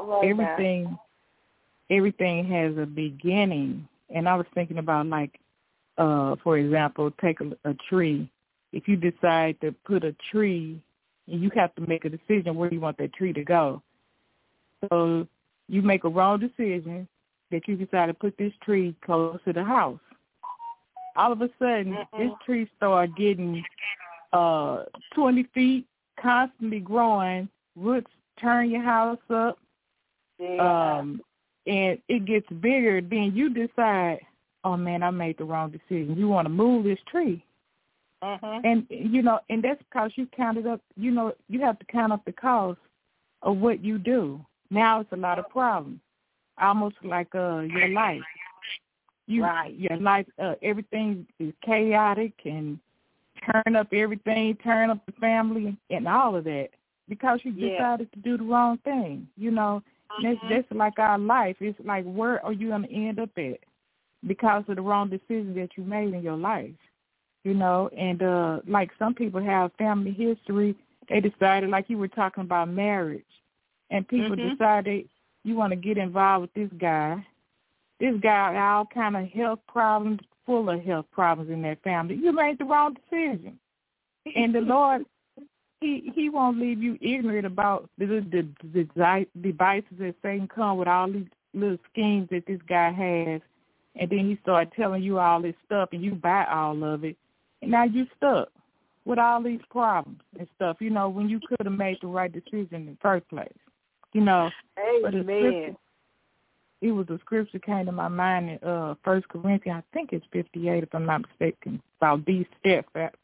everything has a beginning. And I was thinking about for example, take a tree. If you decide to put a tree, and you have to make a decision where you want that tree to go. So you make a wrong decision that you decide to put this tree close to the house. All of a sudden, this tree started getting 20 feet, constantly growing, roots turn your house up, and it gets bigger. Then you decide, oh, man, I made the wrong decision. You want to move this tree. And, and that's because you counted up, you have to count up the cost of what you do. Now it's a lot of problems, almost like your life. Your life, everything is chaotic and turn up everything, turn up the family and all of that because you decided to do the wrong thing. That's like our life. It's like, where are you going to end up at because of the wrong decision that you made in your life? And like some people have family history They decided, like you were talking about marriage, and people decided you want to get involved with this guy. This guy had all kind of health problems, full of health problems in their family. You made the wrong decision. And the Lord, He won't leave you ignorant about the devices that Satan come with, all these little schemes that this guy has. And then he started telling you all this stuff, and you buy all of it. And now you stuck with all these problems and stuff, you know, when you could have made the right decision in the first place, you know. Amen. It was a scripture came to my mind in 1 Corinthians, I think it's 58, if I'm not mistaken, about be steadfast.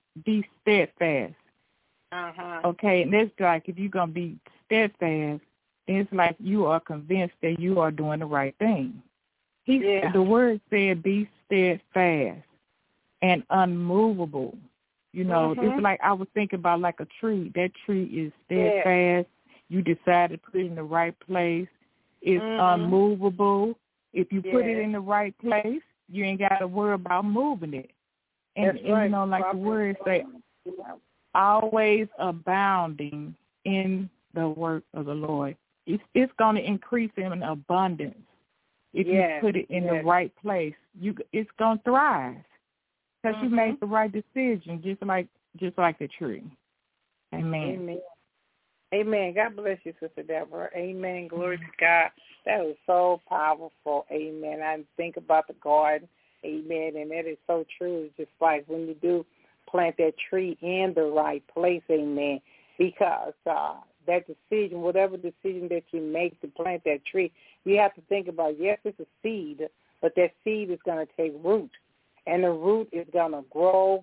Okay, and it's like if you're going to be steadfast, it's like you are convinced that you are doing the right thing. The word said be steadfast and unmovable. You know, it's like I was thinking about like a tree. That tree is steadfast. You decide to put it in the right place. It's unmovable. If you put it in the right place, you ain't got to worry about moving it. And you know, like the word say, always abounding in the work of the Lord. It's going to increase in abundance. If you put it in the right place, it's going to thrive. Because you made the right decision, just like the tree. Amen. Amen. God bless you, Sister Deborah. Amen. Glory to God. That was so powerful. Amen. I think about the garden. Amen. And that is so true. It's just like when you do plant that tree in the right place. Amen. Because that decision, whatever decision that you make to plant that tree, you have to think about, yes, it's a seed, but that seed is going to take root. And the root is going to grow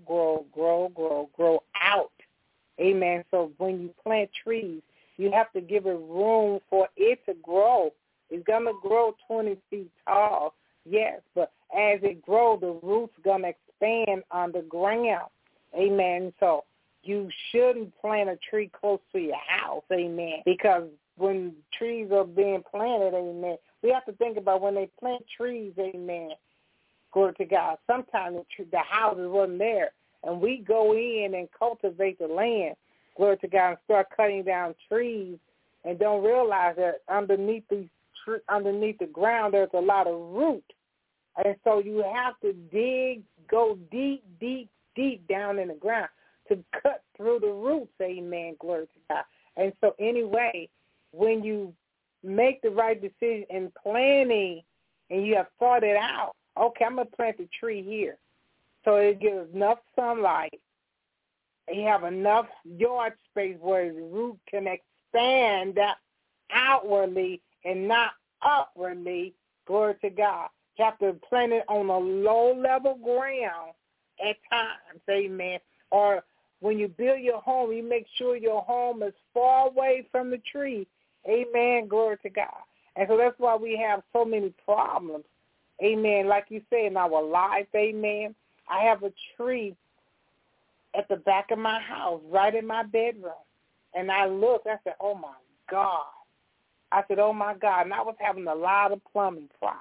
out. Amen. So when you plant trees, you have to give it room for it to grow. It's going to grow 20 feet tall, yes, but as it grows, the root's going to expand on the ground. Amen. So you shouldn't plant a tree close to your house, amen, because when trees are being planted, amen, we have to think about when they plant trees, amen, glory to God. Sometimes the houses wasn't there, and we go in and cultivate the land, glory to God, and start cutting down trees and don't realize that underneath the ground there's a lot of root. And so you have to go deep down in the ground to cut through the roots, amen, glory to God. And so anyway, when you make the right decision in planning and you have thought it out, okay, I'm going to plant the tree here. So it gives enough sunlight. And you have enough yard space where the root can expand outwardly and not upwardly. Glory to God. You have to plant it on a low-level ground at times, amen. Or when you build your home, you make sure your home is far away from the tree. Amen. Glory to God. And so that's why we have so many problems. Amen. Like you say, in our life, amen, I have a tree at the back of my house, right in my bedroom. And I looked, I said, oh, my God. I said, oh, my God. And I was having a lot of plumbing problems.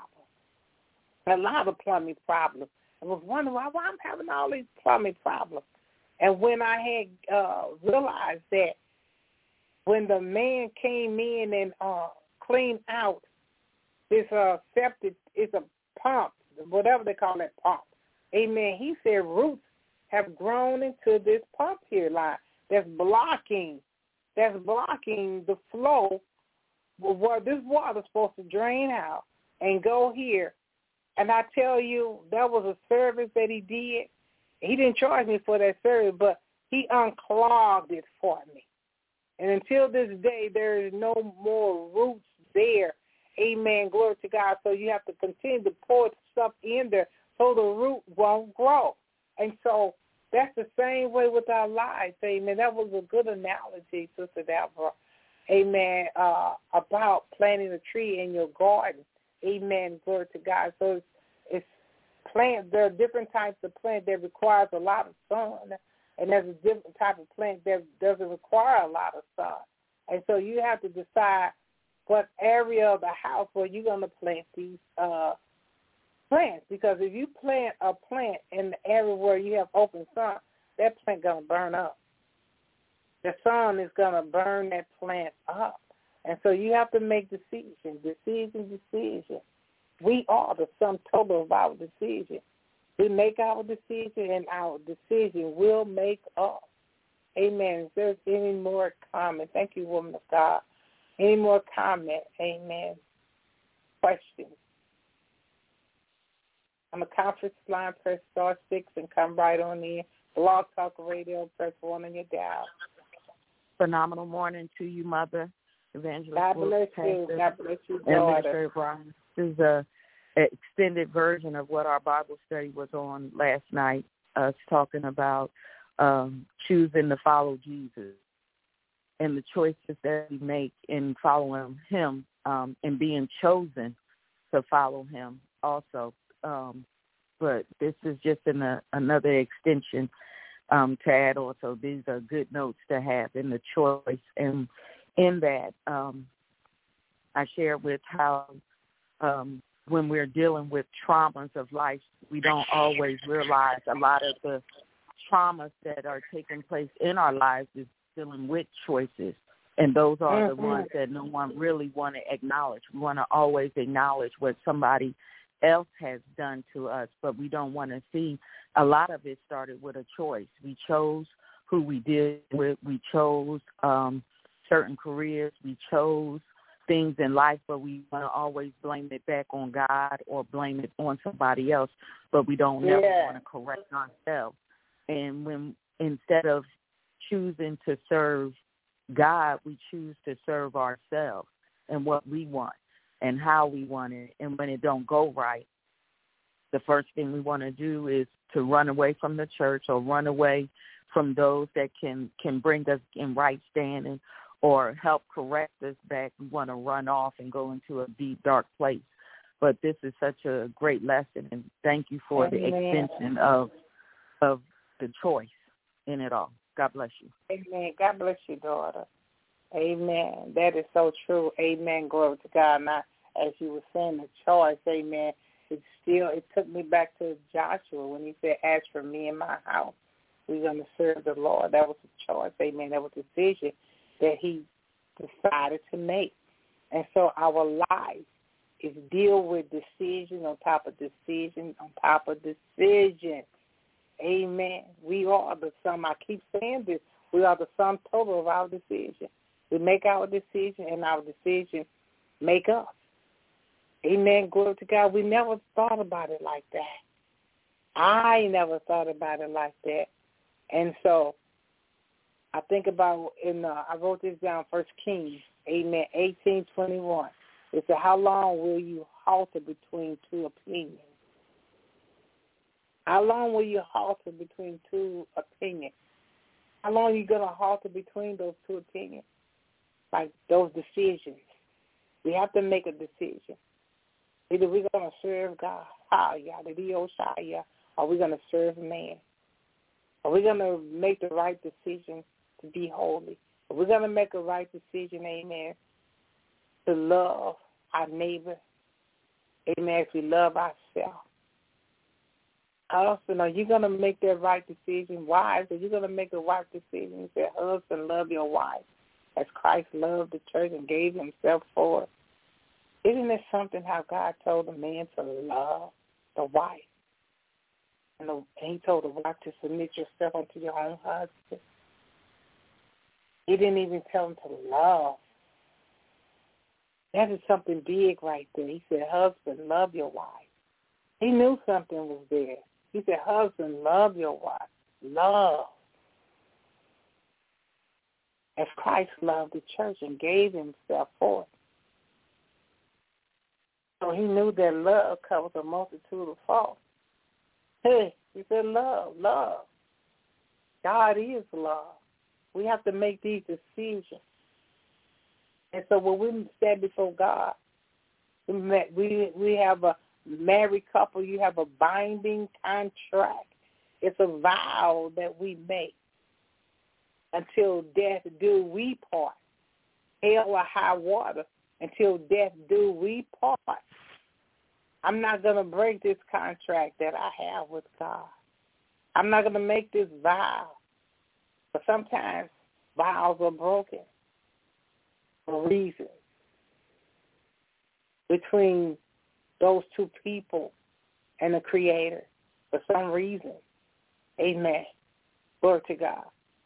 I was wondering why I'm having all these plumbing problems. And when I had realized that when the man came in and cleaned out this septic, it's a pump, whatever they call that pump. Amen. He said roots have grown into this pump here line that's blocking the flow where this water's supposed to drain out and go here. And I tell you, that was a service that he did. He didn't charge me for that service, but he unclogged it for me. And until this day, there is no more roots there. Amen. Glory to God. So you have to continue to pour stuff in there so the root won't grow. And so that's the same way with our lives. Amen. That was a good analogy, Sister Deborah. Amen. About planting a tree in your garden. Amen. Glory to God. So it's plant. There are different types of plant that requires a lot of sun, and there's a different type of plant that doesn't require a lot of sun. And so you have to decide what area of the house where you're going to plant these plants. Because if you plant a plant in the area where you have open sun, that plant going to burn up. the sun is going to burn that plant up. And so you have to make decisions. We are the sum total of our decision. We make our decision, and our decision will make us. Amen. If there's any more comment, thank you, woman of God. Any more comment? Amen. Questions? On the conference line, press star 6 and come right on in. Blog Talk Radio, press 1 on your dial. Phenomenal morning to you, Mother. Evangelist God bless you. God bless you, daughter. This is an extended version of what our Bible study was on last night, us talking about choosing to follow Jesus and the choices that we make in following him and being chosen to follow him also. But this is just another extension to add on. So these are good notes to have in the choice. And in that, I share with how when we're dealing with traumas of life, we don't always realize a lot of the traumas that are taking place in our lives is dealing with choices. And those are the ones that no one really want to acknowledge. We want to always acknowledge what somebody else has done to us, but we don't want to see a lot of it started with a choice. We chose who we deal with. We chose certain careers. We chose things in life, but we want to always blame it back on God or blame it on somebody else, but we don't never want to correct ourselves. And when instead of choosing to serve God, we choose to serve ourselves and what we want and how we want it. And when it don't go right, the first thing we want to do is to run away from the church or run away from those that can bring us in right standing or help correct us back. We want to run off and go into a deep, dark place. But this is such a great lesson, and thank you for the extension of the choice in it all. God bless you. Amen. God bless you, daughter. Amen. That is so true. Amen. Glory to God. Now, as you were saying, the choice, amen, it took me back to Joshua when he said, as for me and my house, we're going to serve the Lord. That was a choice. Amen. That was a decision that he decided to make. And so our life is deal with decision on top of decision on top of decision. Amen. We are the sum. I keep saying this. We are the sum total of our decision. We make our decision, and our decision make us. Amen. Glory to God. We never thought about it like that. I never thought about it like that. And so I think about I wrote this down, 1 Kings, amen, 18:21. It said, how long will you halter between two opinions? How long will you halter between two opinions? How long are you going to halter between those two opinions? Like those decisions. We have to make a decision. Either we're going to serve God, or we're going to serve man. Are we going to make the right decision to be holy? Are we going to make a right decision, amen, to love our neighbor, amen, if we love ourselves? Also, are you going to make that right decision? Wives, are you going to make a right decision? You say, husband, love your wife as Christ loved the church and gave himself for it. Isn't it something how God told the man to love the wife? And he told the wife to submit yourself unto your own husband. He didn't even tell him to love. That is something big right there. He said, husband, love your wife. He knew something was there. He said, husband, love your wife. Love. As Christ loved the church and gave himself for it. So he knew that love covers a multitude of faults. Hey, he said love. God is love. We have to make these decisions. And so when we stand before God, we have a married couple, you have a binding contract. It's a vow that we make. Until death do we part. Hell or high water, until death do we part. I'm not going to break this contract that I have with God. I'm not going to make this vow. But sometimes Vows are broken for reasons between those two people and the Creator for some reason. Amen. Glory to God.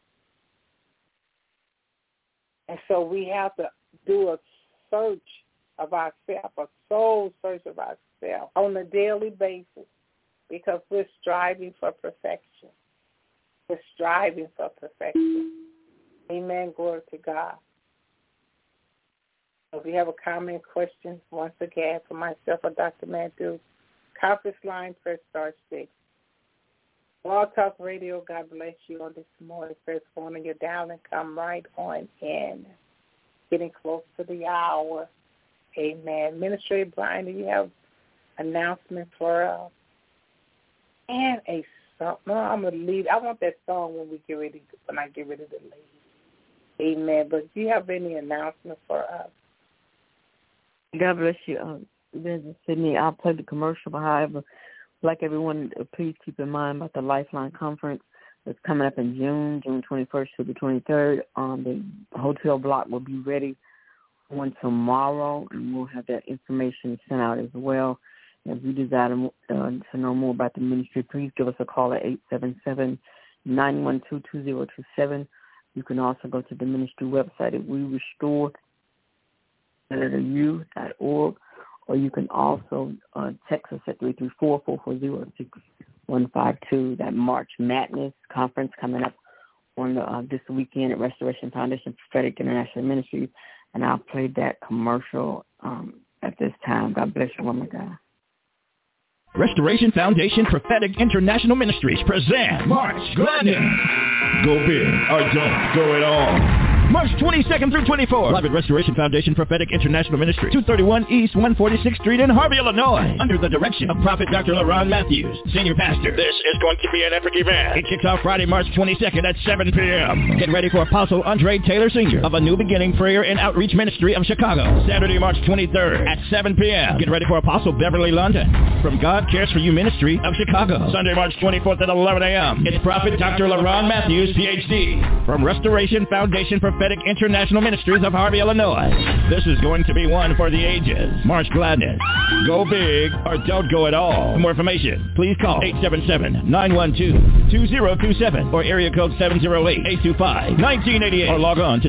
And so we have to do a search of ourselves, a soul search of ourselves on a daily basis, because we're striving for perfection. We're striving for perfection. Amen. Glory to God. If you have a comment, question, once again, for myself or Dr. Matthews, conference line, press star 6. Blog Talk Radio, God bless you on this morning. Press 1 on your dial and come right on in. Getting close to the hour. Amen. Ministry Brian, do you have announcements for us? And a song. No, I'm going to leave. I want that song when I get ready to leave. Amen. But do you have any announcements for us? God bless you, Business Sydney. I'll play the commercial, but however, like everyone, please keep in mind about the Lifeline Conference that's coming up in June 21st to the 23rd. The hotel block will be ready on tomorrow, and we'll have that information sent out as well. If you desire to know more about the ministry, please give us a call at 877-912-2027. You can also go to the ministry website at WeRestore.org, or you can also text us at 334-440-6152. That March Madness Conference coming up on this weekend at Restoration Foundation Prophetic International Ministries, and I'll play that commercial at this time. God bless you, woman of God. Restoration Foundation Prophetic International Ministries present March Gladness. Go big or don't go at all. March 22nd through 24th, live at Restoration Foundation Prophetic International Ministry, 231 East 146th Street in Harvey, Illinois, under the direction of Prophet Dr. LaRon Matthews, Senior Pastor. This is going to be an epic event. It kicks off Friday, March 22nd at 7 p.m. Get ready for Apostle Andre Taylor Sr. of A New Beginning Prayer and Outreach Ministry of Chicago. Saturday, March 23rd at 7 p.m. Get ready for Apostle Beverly London from God Cares for You Ministry of Chicago. Sunday, March 24th at 11 a.m. It's Prophet Dr. LaRon Matthews, Ph.D. from Restoration Foundation Prophetic International Ministries of Harvey, Illinois. This is going to be one for the ages. March Gladness. Go big or don't go at all. For more information, please call 877-912-2027 or area code 708-825-1988 or log on to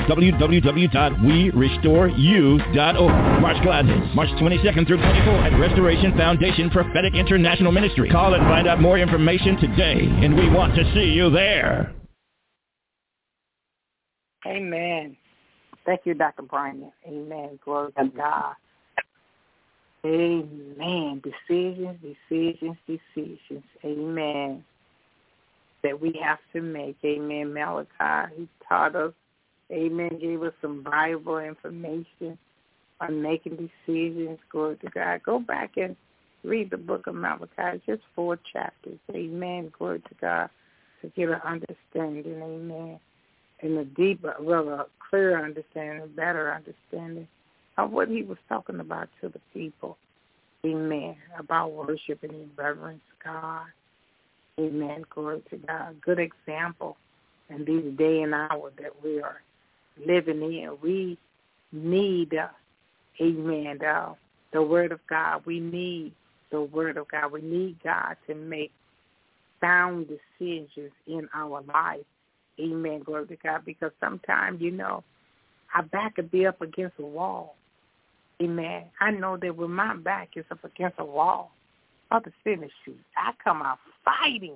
www.werestoreyou.org. March Gladness, March 22nd through 24th at Restoration Foundation Prophetic International Ministry. Call and find out more information today, and we want to see you there. Amen. Thank you, Dr. Brian. Amen. Glory to God. Amen. Decisions. Amen. That we have to make. Amen. Malachi, he taught us. Amen. Gave us some Bible information on making decisions. Glory to God. Go back and read the book of Malachi. Just 4 chapters. Amen. Glory to God. To get an understanding. Amen. And a deeper, a clearer understanding, a better understanding of what he was talking about to the people. Amen. About worshiping and reverence God. Amen. Glory to God. Good example in these day and hour that we are living in. We need, amen, the Word of God. We need the Word of God. We need God to make sound decisions in our life. Amen, glory to God, because sometimes, our back could be up against a wall. Amen. I know that when my back is up against a wall, I'll finish you. I come out fighting.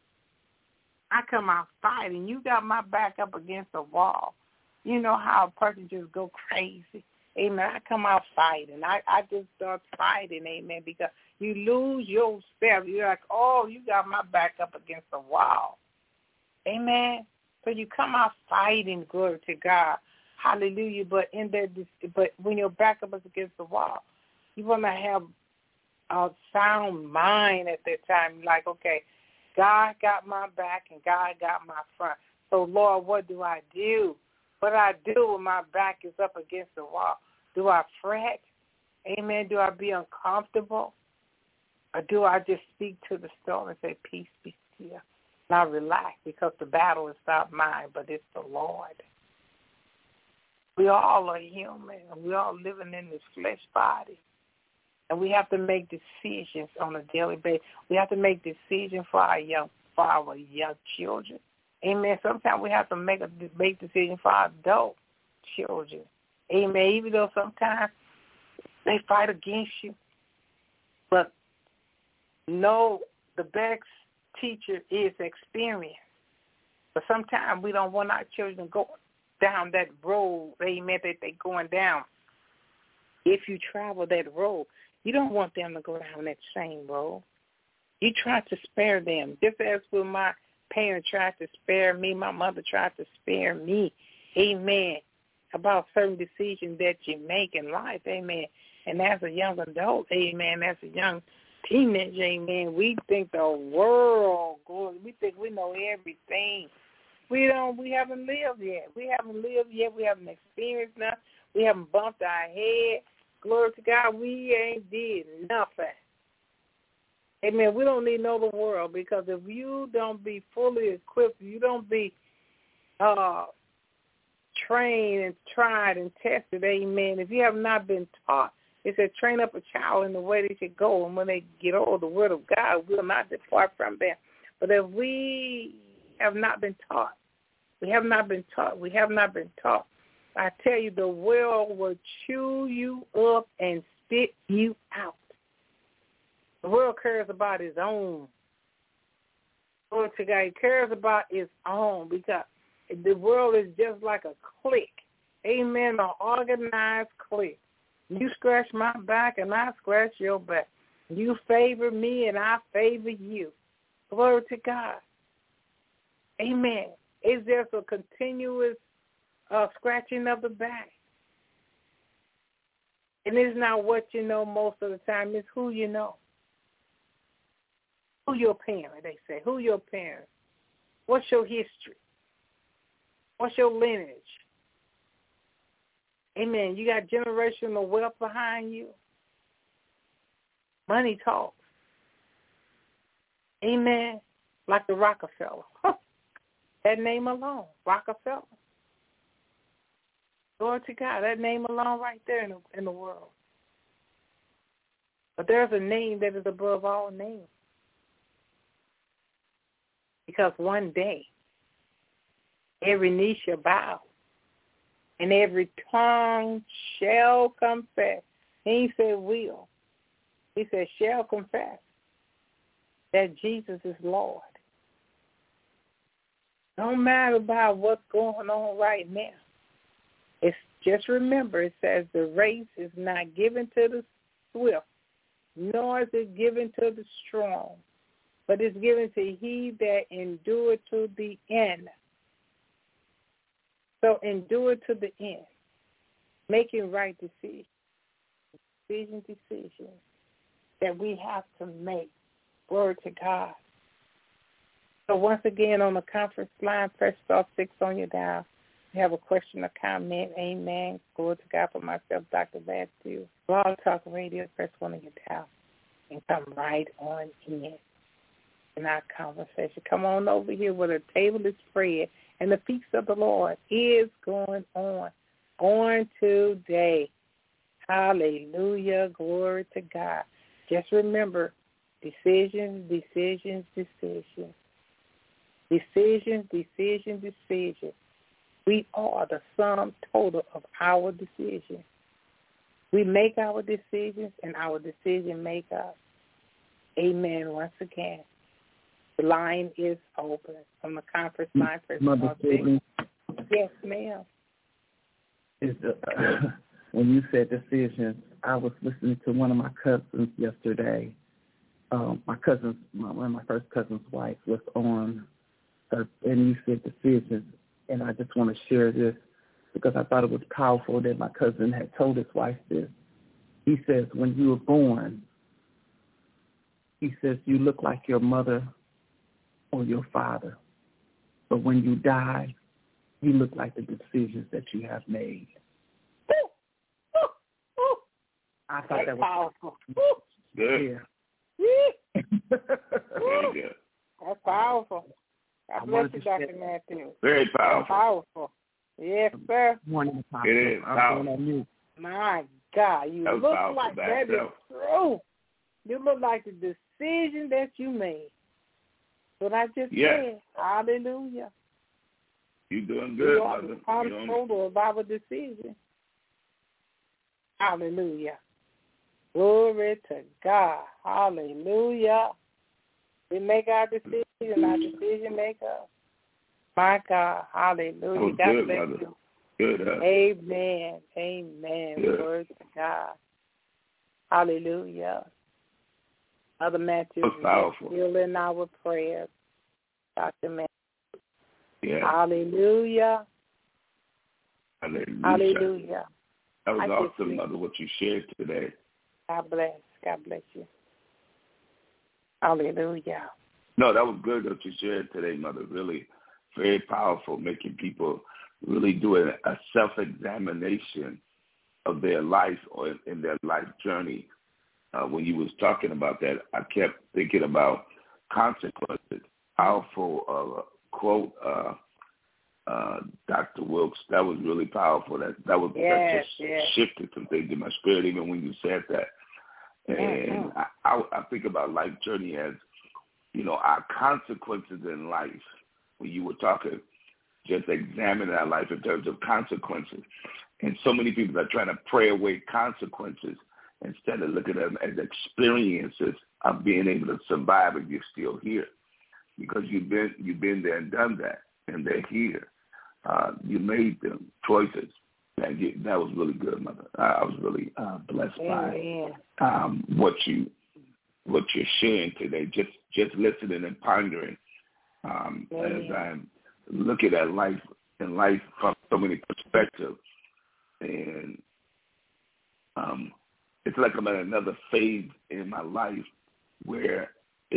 You got my back up against a wall. You know how a person just go crazy. Amen. I come out fighting. I just start fighting, amen, because you lose yourself. You're like, oh, you got my back up against the wall. Amen. So you come out fighting, glory to God, hallelujah. But when your back up is against the wall, you want to have a sound mind at that time. Like, okay, God got my back and God got my front. So Lord, what do I do? What do I do when my back is up against the wall? Do I fret? Amen. Do I be uncomfortable, or do I just speak to the storm and say, "Peace, be still"? Now relax, because the battle is not mine, but it's the Lord. We all are human. We all living in this flesh body. And we have to make decisions on a daily basis. We have to make decisions for our young children. Amen. Sometimes we have to make decisions for our adult children. Amen. Even though sometimes they fight against you. But no, the best teacher is experience. But sometimes we don't want our children to go down that road, amen, that they're going down. If you travel that road, you don't want them to go down that same road. You try to spare them. Just as when my parents tried to spare me, my mother tried to spare me, amen, about certain decisions that you make in life, amen. And as a young adult, amen, as a young teenager, amen, we think the world, we think we know everything. We haven't lived yet. We haven't experienced nothing. We haven't bumped our head. Glory to God, we ain't did nothing. Amen. We don't need to know the world, because if you don't be fully equipped, you don't be trained and tried and tested, amen. If you have not been taught, it said train up a child in the way they should go, and when they get old, the word of God will not depart from them. But if we have not been taught, I tell you, the world will chew you up and spit you out. The world cares about its own. Lord to God, he cares about its own, because the world is just like a clique. Amen, an organized clique. You scratch my back and I scratch your back. You favor me and I favor you. Glory to God. Amen. It's just a continuous scratching of the back. And it's not what you know most of the time. It's who you know. Who your parent, they say. Who your parent? What's your history? What's your lineage? Amen. You got generational wealth behind you. Money talks. Amen. Like the Rockefeller. That name alone, Rockefeller. Glory to God. That name alone right there in the world. But there's a name that is above all names. Because one day, every knee shall bow and every tongue shall confess. He said will. He said shall confess that Jesus is Lord. No matter about what's going on right now. It's just remember, it says the race is not given to the swift, nor is it given to the strong, but it's given to he that endure to the end. So endure to the end, making right decisions that we have to make. Glory to God. So once again, on the conference line, press star 6 on your dial. If you have a question or comment, amen. Glory to God for myself, Dr. Matthew. Blog Talk Radio, press 1 on your dial and come right on in our conversation. Come on over here where the table is spread and the feast of the Lord is going on today. Hallelujah. Glory to God. Just remember, decisions. We are the sum total of our decisions. We make our decisions, and our decision make us. Amen. Once again, the line is open on the conference line. Mother Sydney. Yes, ma'am. When you said decisions, I was listening to one of my cousins yesterday. One of my first cousin's wife was on her, and you said decisions, and I just want to share this because I thought it was powerful that my cousin had told his wife this. He says, when you were born, he says, you look like your mother or your father. But when you die, you look like the decisions that you have made. I thought that was powerful. Good. Yeah. Very good. That's powerful. God bless you, Dr. Matthew. Very powerful. That's powerful. Yes, sir. Morning, Apostle. It is powerful. My God, you That was look powerful like back that then. is true. You look like the decision that you made. What I just said. Hallelujah. You're doing good, you are Mother. the controller of our decision. Hallelujah. Glory to God. Hallelujah. We make our decision, our decision make us. My God. Hallelujah. That was God good, bless Mother. you. Good. Amen. Amen. Good. Glory to God. Hallelujah. Other Matthew is still in our prayers. Dr. Matthew. Yeah. Hallelujah. Hallelujah. Hallelujah. That was awesome, Mother, what you shared today. God bless. God bless you. Hallelujah. No, that was good what you shared today, Mother. Really very powerful, making people really do a self-examination of their life or in their life journey. When you was talking about that, I kept thinking about consequences. Powerful quote, Dr. Wilkes. That was really powerful. That just shifted some things in my spirit even when you said that. And I think about life journey as, our consequences in life. When you were talking, just examining our life in terms of consequences. And so many people are trying to pray away consequences instead of looking at them as experiences of being able to survive and you're still here. Because you've been there and done that, and they're here. You made them choices. That was really good, Mother. I was really blessed by what you're sharing today. Just listening and pondering as I'm looking at life from so many perspectives, and it's like I'm at another phase in my life where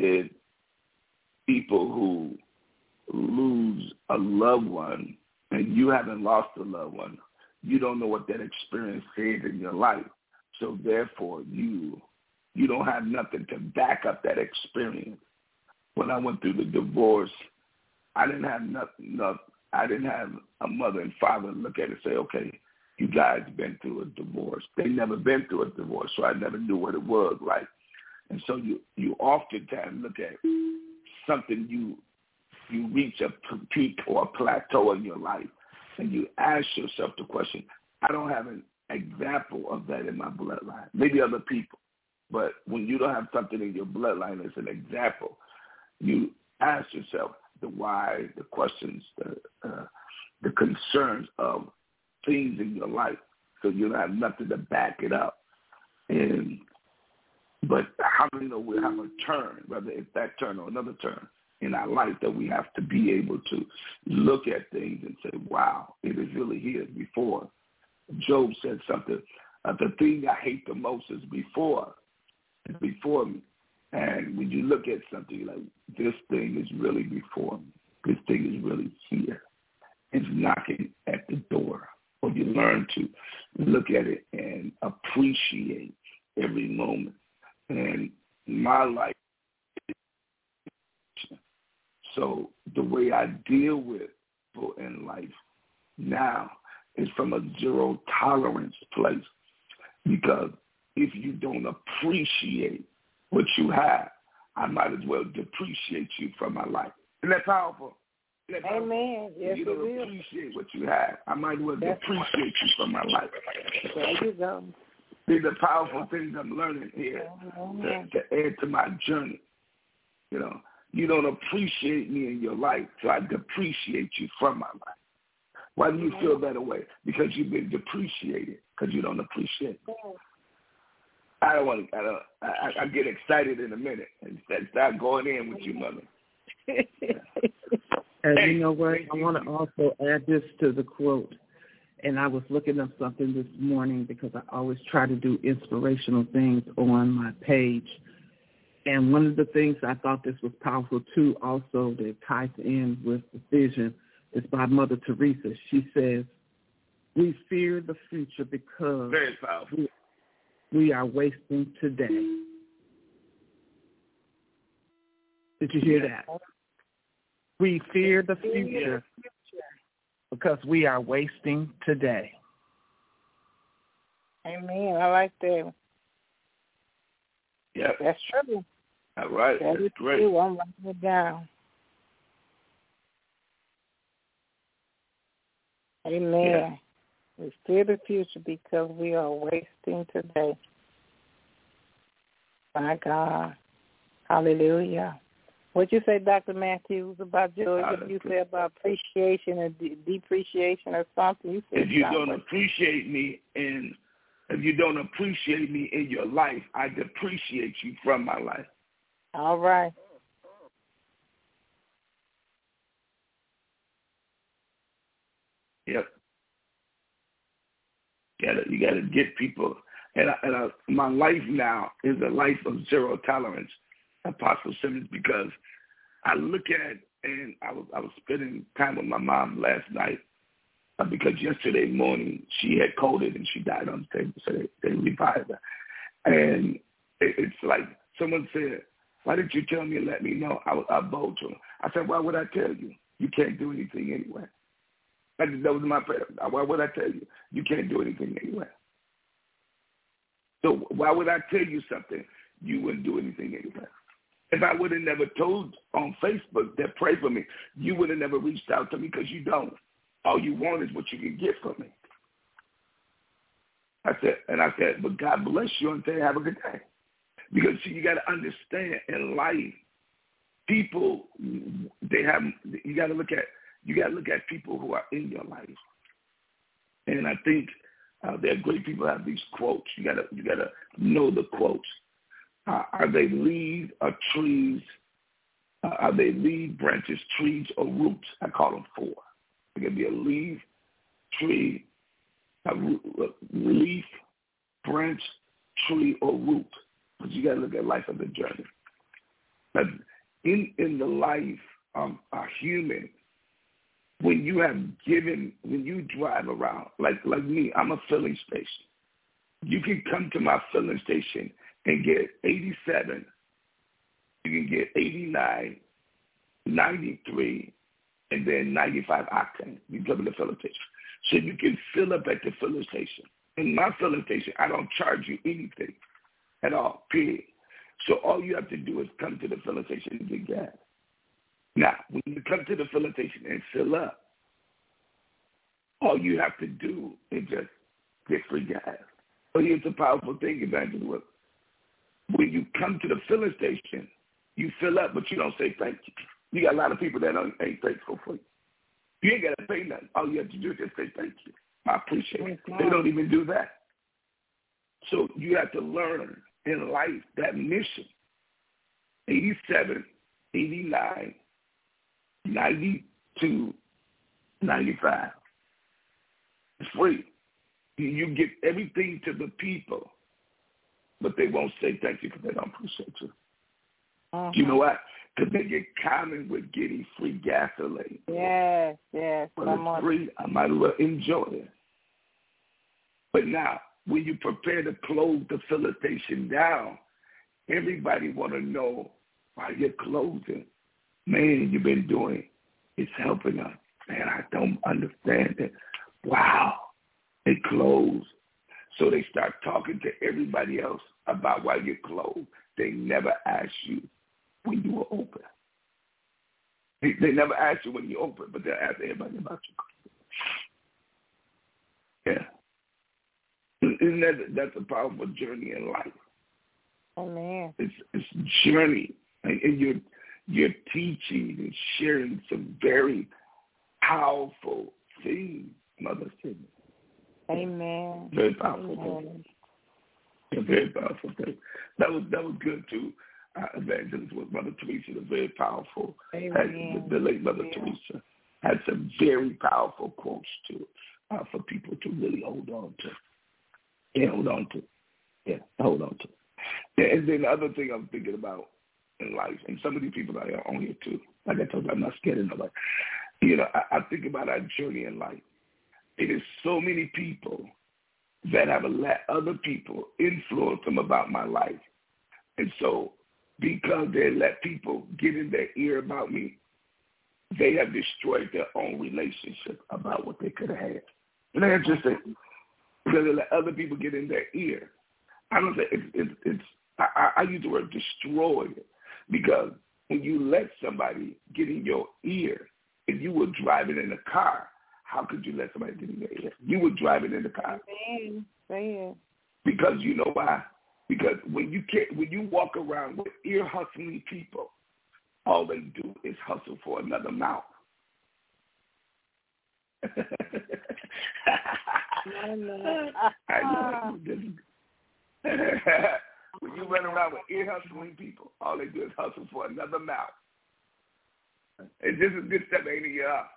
people who lose a loved one, and you haven't lost a loved one, you don't know what that experience is in your life. So therefore, you don't have nothing to back up that experience. When I went through the divorce, I didn't have nothing. I didn't have a mother and father look at it and say, okay, you guys been through a divorce. They never been through a divorce, so I never knew what it was like. And so you oftentimes look at something you reach a peak or a plateau in your life, and you ask yourself the question, I don't have an example of that in my bloodline. Maybe other people. But when you don't have something in your bloodline as an example, you ask yourself the why, the questions, the concerns of things in your life, so you don't have nothing to back it up. But how many know we have a turn, whether it's that turn or another turn in our life, that we have to be able to look at things and say, wow, it is really here. Before Job said something, the thing I hate the most is before me. And when you look at something, you're like, this thing is really before me. This thing is really here. It's knocking at the door. Or you learn to look at it and appreciate every moment. And my life, so the way I deal with people in life now is from a zero tolerance place. Because if you don't appreciate what you have, I might as well depreciate you from my life. Isn't that powerful? Amen. Yes, if you don't appreciate what you have, I might as well depreciate you from my life. There you go. These are powerful things I'm learning here to add to my journey. You don't appreciate me in your life, so I depreciate you from my life. Why do you feel that way? Because you've been depreciated, because you don't appreciate me. I get excited in a minute and start going in with you, Mother. And you know what? I want to also add this to the quote. And I was looking up something this morning because I always try to do inspirational things on my page. And one of the things I thought this was powerful, too, also that ties in with the vision, is by Mother Teresa. She says, we fear the future because very powerful. We are wasting today. Did you hear that? We fear the future because we are wasting today. Amen. I like that. Yeah. That's true. All right. That is great. true. I'm writing it down. Amen. Yeah. We fear the future because we are wasting today. My God. Hallelujah. What you say, Dr. Matthews, about joy? What you say about appreciation or depreciation or something? You said if you don't appreciate me in your life, I depreciate you from my life. All right. Yep. You gotta get people, and my life now is a life of zero tolerance, Apostle Simmons, because I look at, and I was spending time with my mom last night because yesterday morning she had COVID and she died on the table, so they revived her, and it's like someone said, "Why didn't you tell me and let me know?" I bowed to her. I said, "Why would I tell you? You can't do anything anyway." That was my prayer. Why would I tell you? You can't do anything anyway. So why would I tell you something? You wouldn't do anything anyway. If I would have never told on Facebook that pray for me, you would have never reached out to me because you don't. All you want is what you can get from me. I said, but God bless you and say have a good day. Because see, you got to understand in life, people, you got to look at people who are in your life. And I think there are great people who have these quotes. You got to know the quotes. Are they leaves or trees? Are they leaves, branches, trees, or roots? I call them four. It can be a leaf, tree, a leaf, branch, tree, or root. But you got to look at life as a journey. But in the life of a human, when you drive around, like me, I'm a filling station. You can come to my filling station and get 87, you can get 89, 93, and then 95 octane. You come to the filling station. So you can fill up at the filling station. In my filling station, I don't charge you anything at all, period. So all you have to do is come to the filling station and get gas. Now, when you come to the filling station and fill up, all you have to do is just get free gas. So here's a powerful thing, Evangelist. When you come to the filling station, you fill up, but you don't say thank you. You got a lot of people that ain't thankful for you. You ain't got to pay nothing. All you have to do is just say thank you. I appreciate it. They don't even do that. So you have to learn in life that mission. 87, 89, 92, 95. It's free. You get everything to the people, but they won't say thank you because they don't appreciate you. Uh-huh. You know what? Because they get common with getting free gasoline. Yes. Well, it's free. I might as well enjoy it. But now, when you prepare to close the filling station down, everybody want to know why you're closing. Man, you've been doing, it's helping us. Man, I don't understand it. Wow, they closed. So they start talking to everybody else about why you're closed. They never ask you when you were open. They never ask you when you're open, but they'll ask everybody about you. Yeah. Isn't that's a powerful journey in life? Amen. It's journey, and you're teaching and sharing some very powerful things, Mother Sidney. Amen. Very powerful thing. A very powerful thing. That was good too. Evangelist with Mother Teresa, the very powerful. The late Mother Teresa had some very powerful quotes too for people to really hold on to. Hold on to. And then the other thing I'm thinking about in life, and some of these people that are on here too, like I told you, I'm not scared of nobody. You know, I think about our journey in life. It is so many people that have let other people influence them about my life. And so because they let people get in their ear about me, they have destroyed their own relationship about what they could have had. And they're just because they let other people get in their ear. I don't think I use the word destroyed, because when you let somebody get in your ear, if you were driving in a car, how could you let somebody get in your ear? You were driving in the car. Because you know why? Because when you walk around with ear hustling people, all they do is hustle for another mouth. I know. When you run around with ear hustling people, all they do is hustle for another mouth. And this is good stuff, ain't it?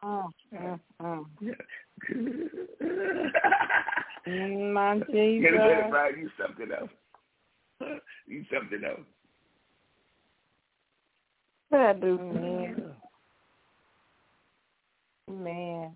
My Jesus. Get a better you something else. You something else. I do, man. Man.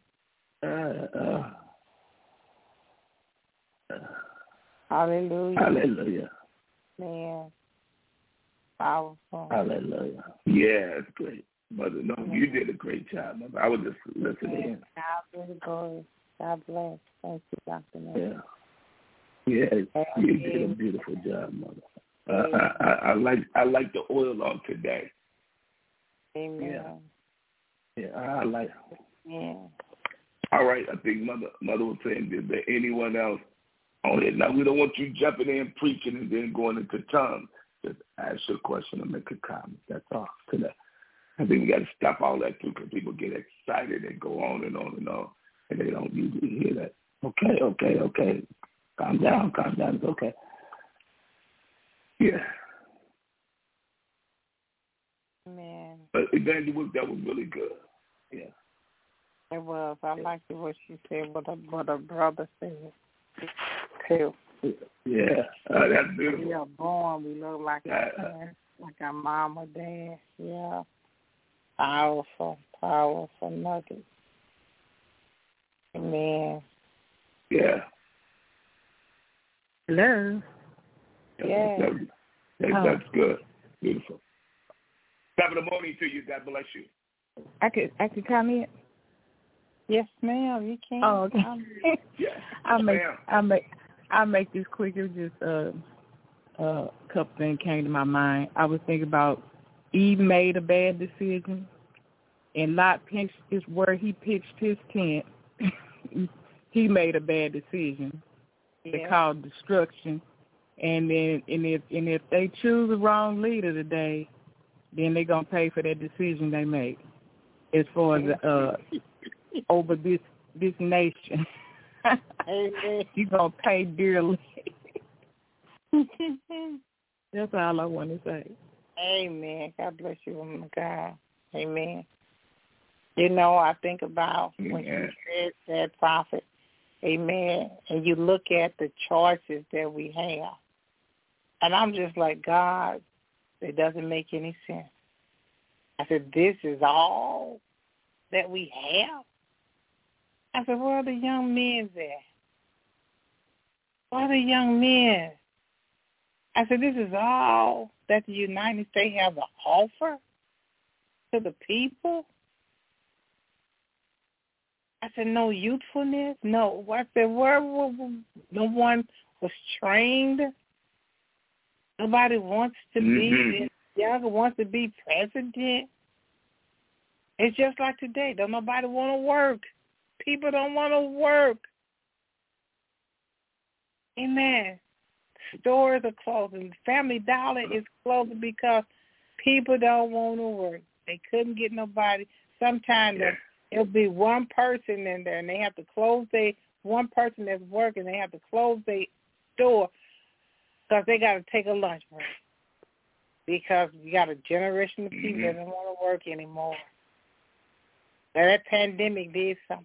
Hallelujah. Hallelujah. Man. Powerful. Hallelujah. Yeah, it's great. Mother, no, you did a great job, Mother. I was just listening. God be the glory. God bless. Thank you, Dr. Miller. Yeah, you did a beautiful job, Mother. I like the oil on today. Amen. Yeah, I like it. Yeah. All right, I think Mother was saying, is there anyone else on it? Now, we don't want you jumping in, preaching, and then going into tongues. Just ask your question and make a comment. That's all today. I think we got to stop all that too, because people get excited and go on and on and on, and they don't usually hear that. Okay. Calm down. It's okay. Yeah. Man. But Evangelist, that was really good. Yeah. It was. I liked what she said, what a brother said, too. Yeah. That's beautiful. We are born. We look like our parents, like our mom or dad. Yeah. Powerful nuggets. Amen. Yeah. Hello. Yeah. That's good. Beautiful. Top of the morning to you. God bless you. I could comment. Yes, ma'am. You can. Oh, okay. Yeah. I'll make this quick. It was just a couple things came to my mind. I was thinking about Eve made a bad decision, and Lot pitched is where he pitched his tent. He made a bad decision. They called destruction, and if they choose the wrong leader today, then they're gonna pay for that decision they made as far as over this nation. You're gonna pay dearly. That's all I want to say. Amen. God bless you, woman of God. Amen. You know, I think about when you said that, prophet. Amen. And you look at the choices that we have. And I'm just like, God, it doesn't make any sense. I said, this is all that we have? I said, where are the young men there? Where are the young men? I said, this is all that the United States have to offer to the people? I said, no youthfulness? No. I said, where no one was trained? Nobody wants to be younger, wants to be president. It's just like today. Don't nobody want to work. People don't want to work. Amen. Stores are closing. Family Dollar is closing because people don't want to work. They couldn't get nobody. Sometimes it'll be one person in there, and they have to close one person that's working, they have to close their store because they got to take a lunch break. Because you got a generation of people that don't want to work anymore. Now, that pandemic did something.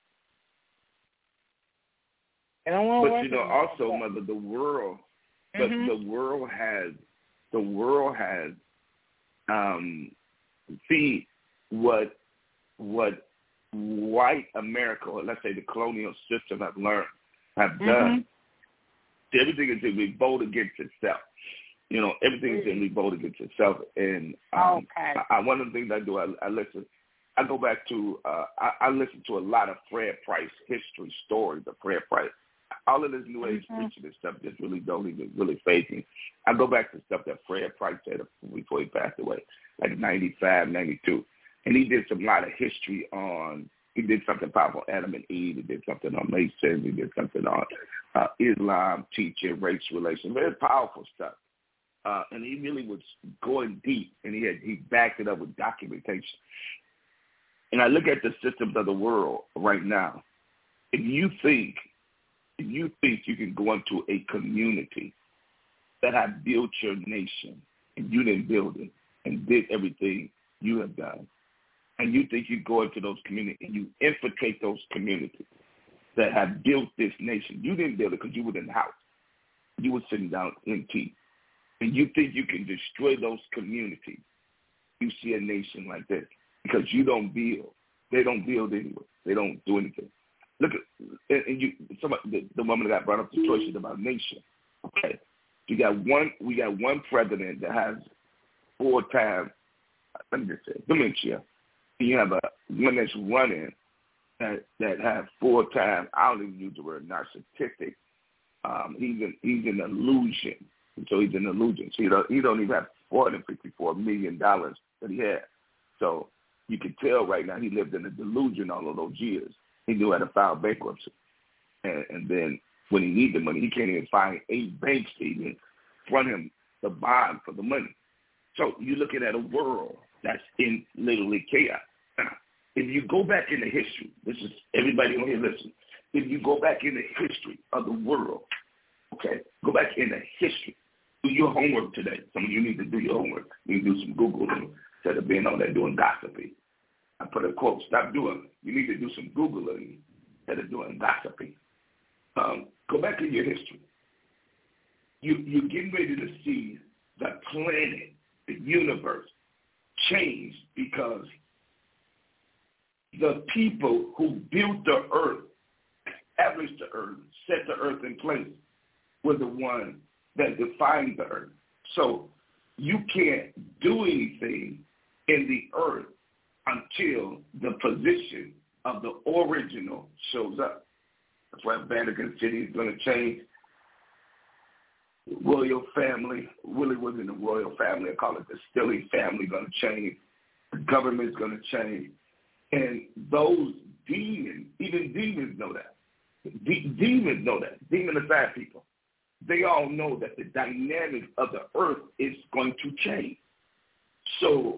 They don't want to work anymore. Also, Mother, the world, the world has, see what white America, or let's say the colonial system have done. Everything is to revolt against itself. Everything is to revolt against itself. And one of the things I do, I I go back to, I listen to a lot of Fred Price history stories of Fred Price. All of this New Age preaching and stuff just really don't even really faze me. I go back to stuff that Fred Price said before he passed away, like 95, 92. And he did some lot of history on, he did something powerful on Adam and Eve. He did something on Masons. He did something on Islam, teaching, race relations. Very powerful stuff. And he really was going deep, and he backed it up with documentation. And I look at the systems of the world right now. If you think you can go into a community that have built your nation, and you didn't build it, and did everything you have done, and you think you go into those communities and you infiltrate those communities that have built this nation. You didn't build it because you were in the house. You were sitting down in tea. And you think you can destroy those communities. You see a nation like this because you don't build. They don't build anyway. They don't do anything. Look at, and you, the woman that brought up the choices about nation. Okay, we got one president that has 4 times, let me just say, dementia. You have one that's running that has 4 times, I don't even use the word narcissistic. He's an illusion. So he's an illusion. So he don't even have $454 million that he had. So you can tell right now he lived in a delusion all of those years. He knew how to file bankruptcy. And then when he needs the money, he can't even find 8 banks to even front him the bond for the money. So you're looking at a world that's in literally chaos. Now, if you go back into history, this is everybody on here listen. If you go back into history of the world, okay, go back into history. Do your homework today. Some of you need to do your homework. You need to do some Googling instead of being on there doing gossiping. I put a quote, stop doing it. You need to do some Googling instead of doing gossiping. Go back in your history. You're getting ready to see the planet, the universe, change because the people who built the earth, established the earth, set the earth in place, were the ones that defined the earth. So you can't do anything in the earth until the position of the original shows up. That's why Vatican City is going to change. Royal family really wasn't a royal family. I call it the Stilly family going to change. The government's going to change. And those demons, even demons know that. Demons know that. Demon-aside people. They all know that the dynamic of the earth is going to change. So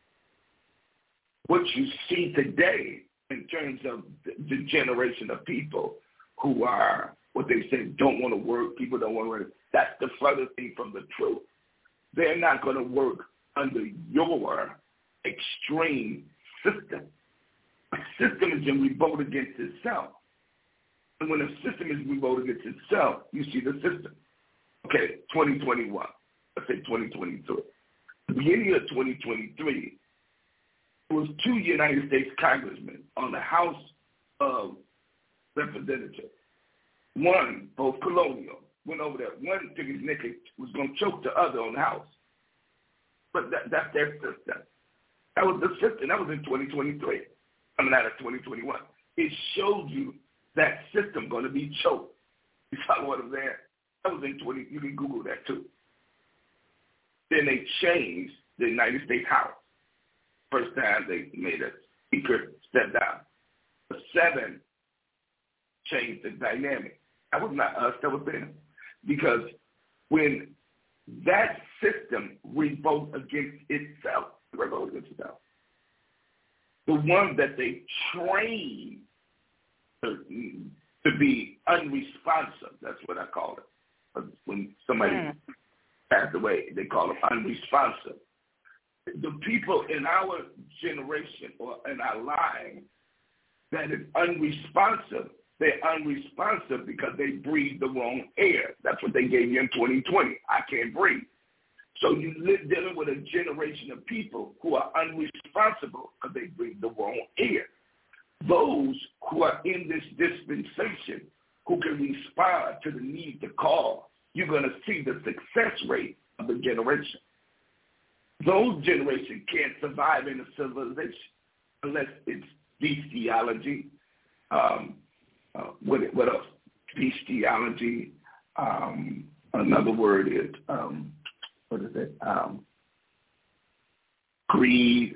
what you see today in terms of the generation of people who are, what they say, don't want to work, people don't want to work, that's the further thing from the truth. They're not going to work under your extreme system. A system is in revolt against itself. And when a system is revolt against itself, you see the system. Okay, 2021. Let's say 2022. The beginning of 2023, it was 2 United States congressmen on the House of Representatives. One, both colonial, went over there. One took his neck, was going to choke the other on the House. But that's their system. That was the system. That was in 2023. Coming out of 2021. It showed you that system going to be choked. You follow what I'm saying? That was in 20. You can Google that too. Then they changed the United States House. First time they made a speaker step down. The 7 changed the dynamic. That was not us. That was them. Because when that system revolts against itself, the one that they trained to be unresponsive, that's what I call it. When somebody passed away, they call it unresponsive. The people in our generation or in our line that is unresponsive, they're unresponsive because they breathe the wrong air. That's what they gave you in 2020. I can't breathe. So you live dealing with a generation of people who are unresponsible because they breathe the wrong air. Those who are in this dispensation who can respond to the need to call, you're going to see the success rate of the generation. Those generations can't survive in a civilization. unless it's bestiality. What else? Bestiality. Another word is, what is it? Greed.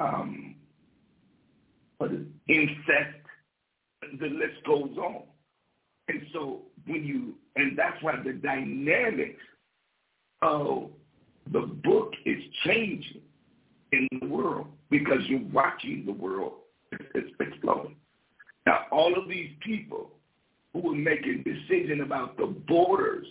What is it? Incest. The list goes on. And so and that's why the dynamics of the book is changing in the world, because you're watching the world explode. Now, all of these people who are making decisions about the borders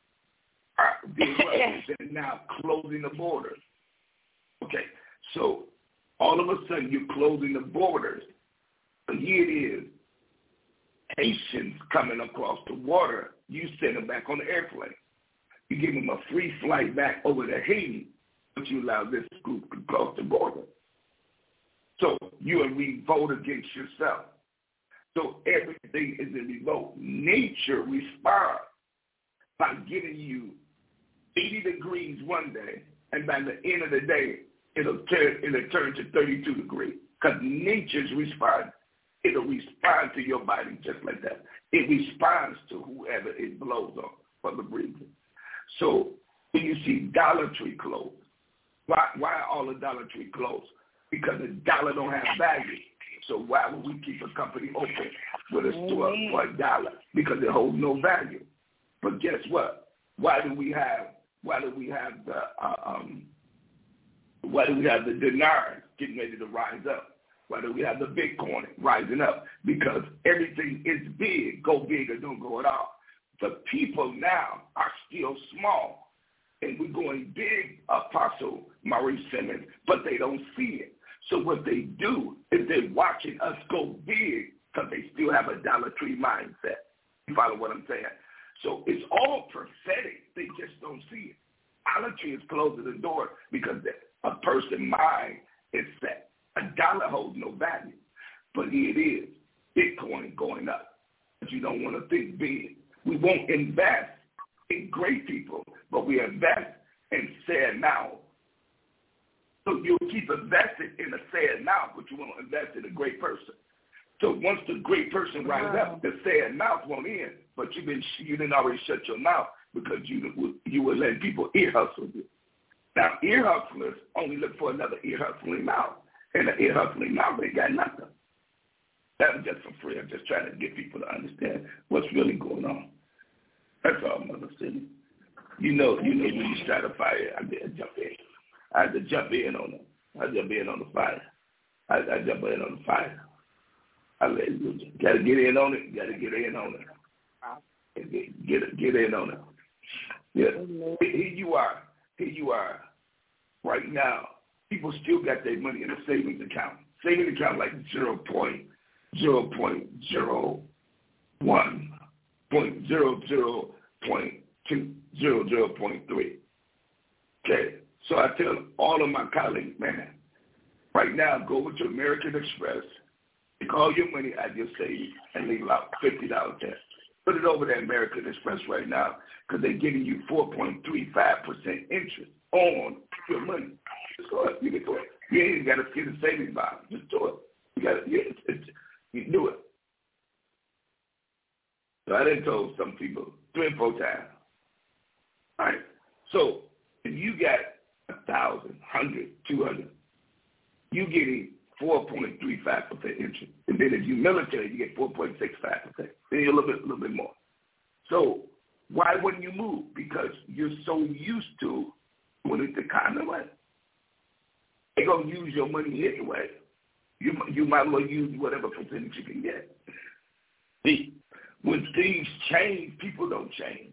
they're now closing the borders. Okay, so all of a sudden you're closing the borders. And here it is, Haitians coming across the water, you send them back on the airplane. You give them a free flight back over to Haiti, but you allow this group to cross the border. So you are revolt against yourself. So everything is in revolt. Nature responds by giving you 80 degrees one day, and by the end of the day, it'll turn to 32 degrees, because nature's response. It'll respond to your body just like that. It responds to whoever it blows on for the breathing. So when you see Dollar Tree clothes, why are all the Dollar Tree clothes? Because the dollar don't have value. So why would we keep a company open with a store for $1? Because it holds no value. But guess what? Why do we have the dinar getting ready to rise up? Why do we have the Bitcoin rising up? Because everything is big. Go big or don't go at all. The people now are still small. And we're going big, Apostle Maurice Simmons, but they don't see it. So what they do is they're watching us go big because they still have a Dollar Tree mindset. You follow what I'm saying? So it's all prophetic. They just don't see it. Dollar Tree is closing the door because a person's mind is set. A dollar holds no value. But here it is. Bitcoin going up. But you don't want to think big. We won't invest in great people, but we invest in sad mouths. So you'll keep investing in a sad mouth, but you won't invest in a great person. So once the great person rises up, the sad mouth won't end, but you didn't already shut your mouth because you were letting people ear hustle you. Now, ear hustlers only look for another ear hustling mouth, and the ear hustling mouth ain't got nothing. That was just for free. I'm just trying to get people to understand what's really going on. That's all, Mother City. You know, when you start a fire, I had to jump in. I had to jump in on it. I jump in on the fire. I jump in on the fire. Hallelujah. Got to get in on it. Got to get in on it. Get in on it. Yeah. Here you are. Here you are. Right now, people still got their money in a savings account. Savings account like 0.01, 0.00.2, 0.3. Okay. So I tell all of my colleagues, man, right now go over to American Express, take all your money out of your savings and leave out $50 cash. Put it over to American Express right now because they're giving you 4.35% interest on your money. Just go ahead. You can do it. You ain't even got to get a savings bond. Just do it. You do it. So I done told some people 3 or 4 times. All right. So if you got 1,000, 100, 200, you getting 4.35% interest. And then if you military, you get 4.65%. Then you're a little bit more. So why wouldn't you move? Because you're so used to doing it the kind of way. They're going to use your money anyway. You might as well use whatever percentage you can get. See, when things change, people don't change.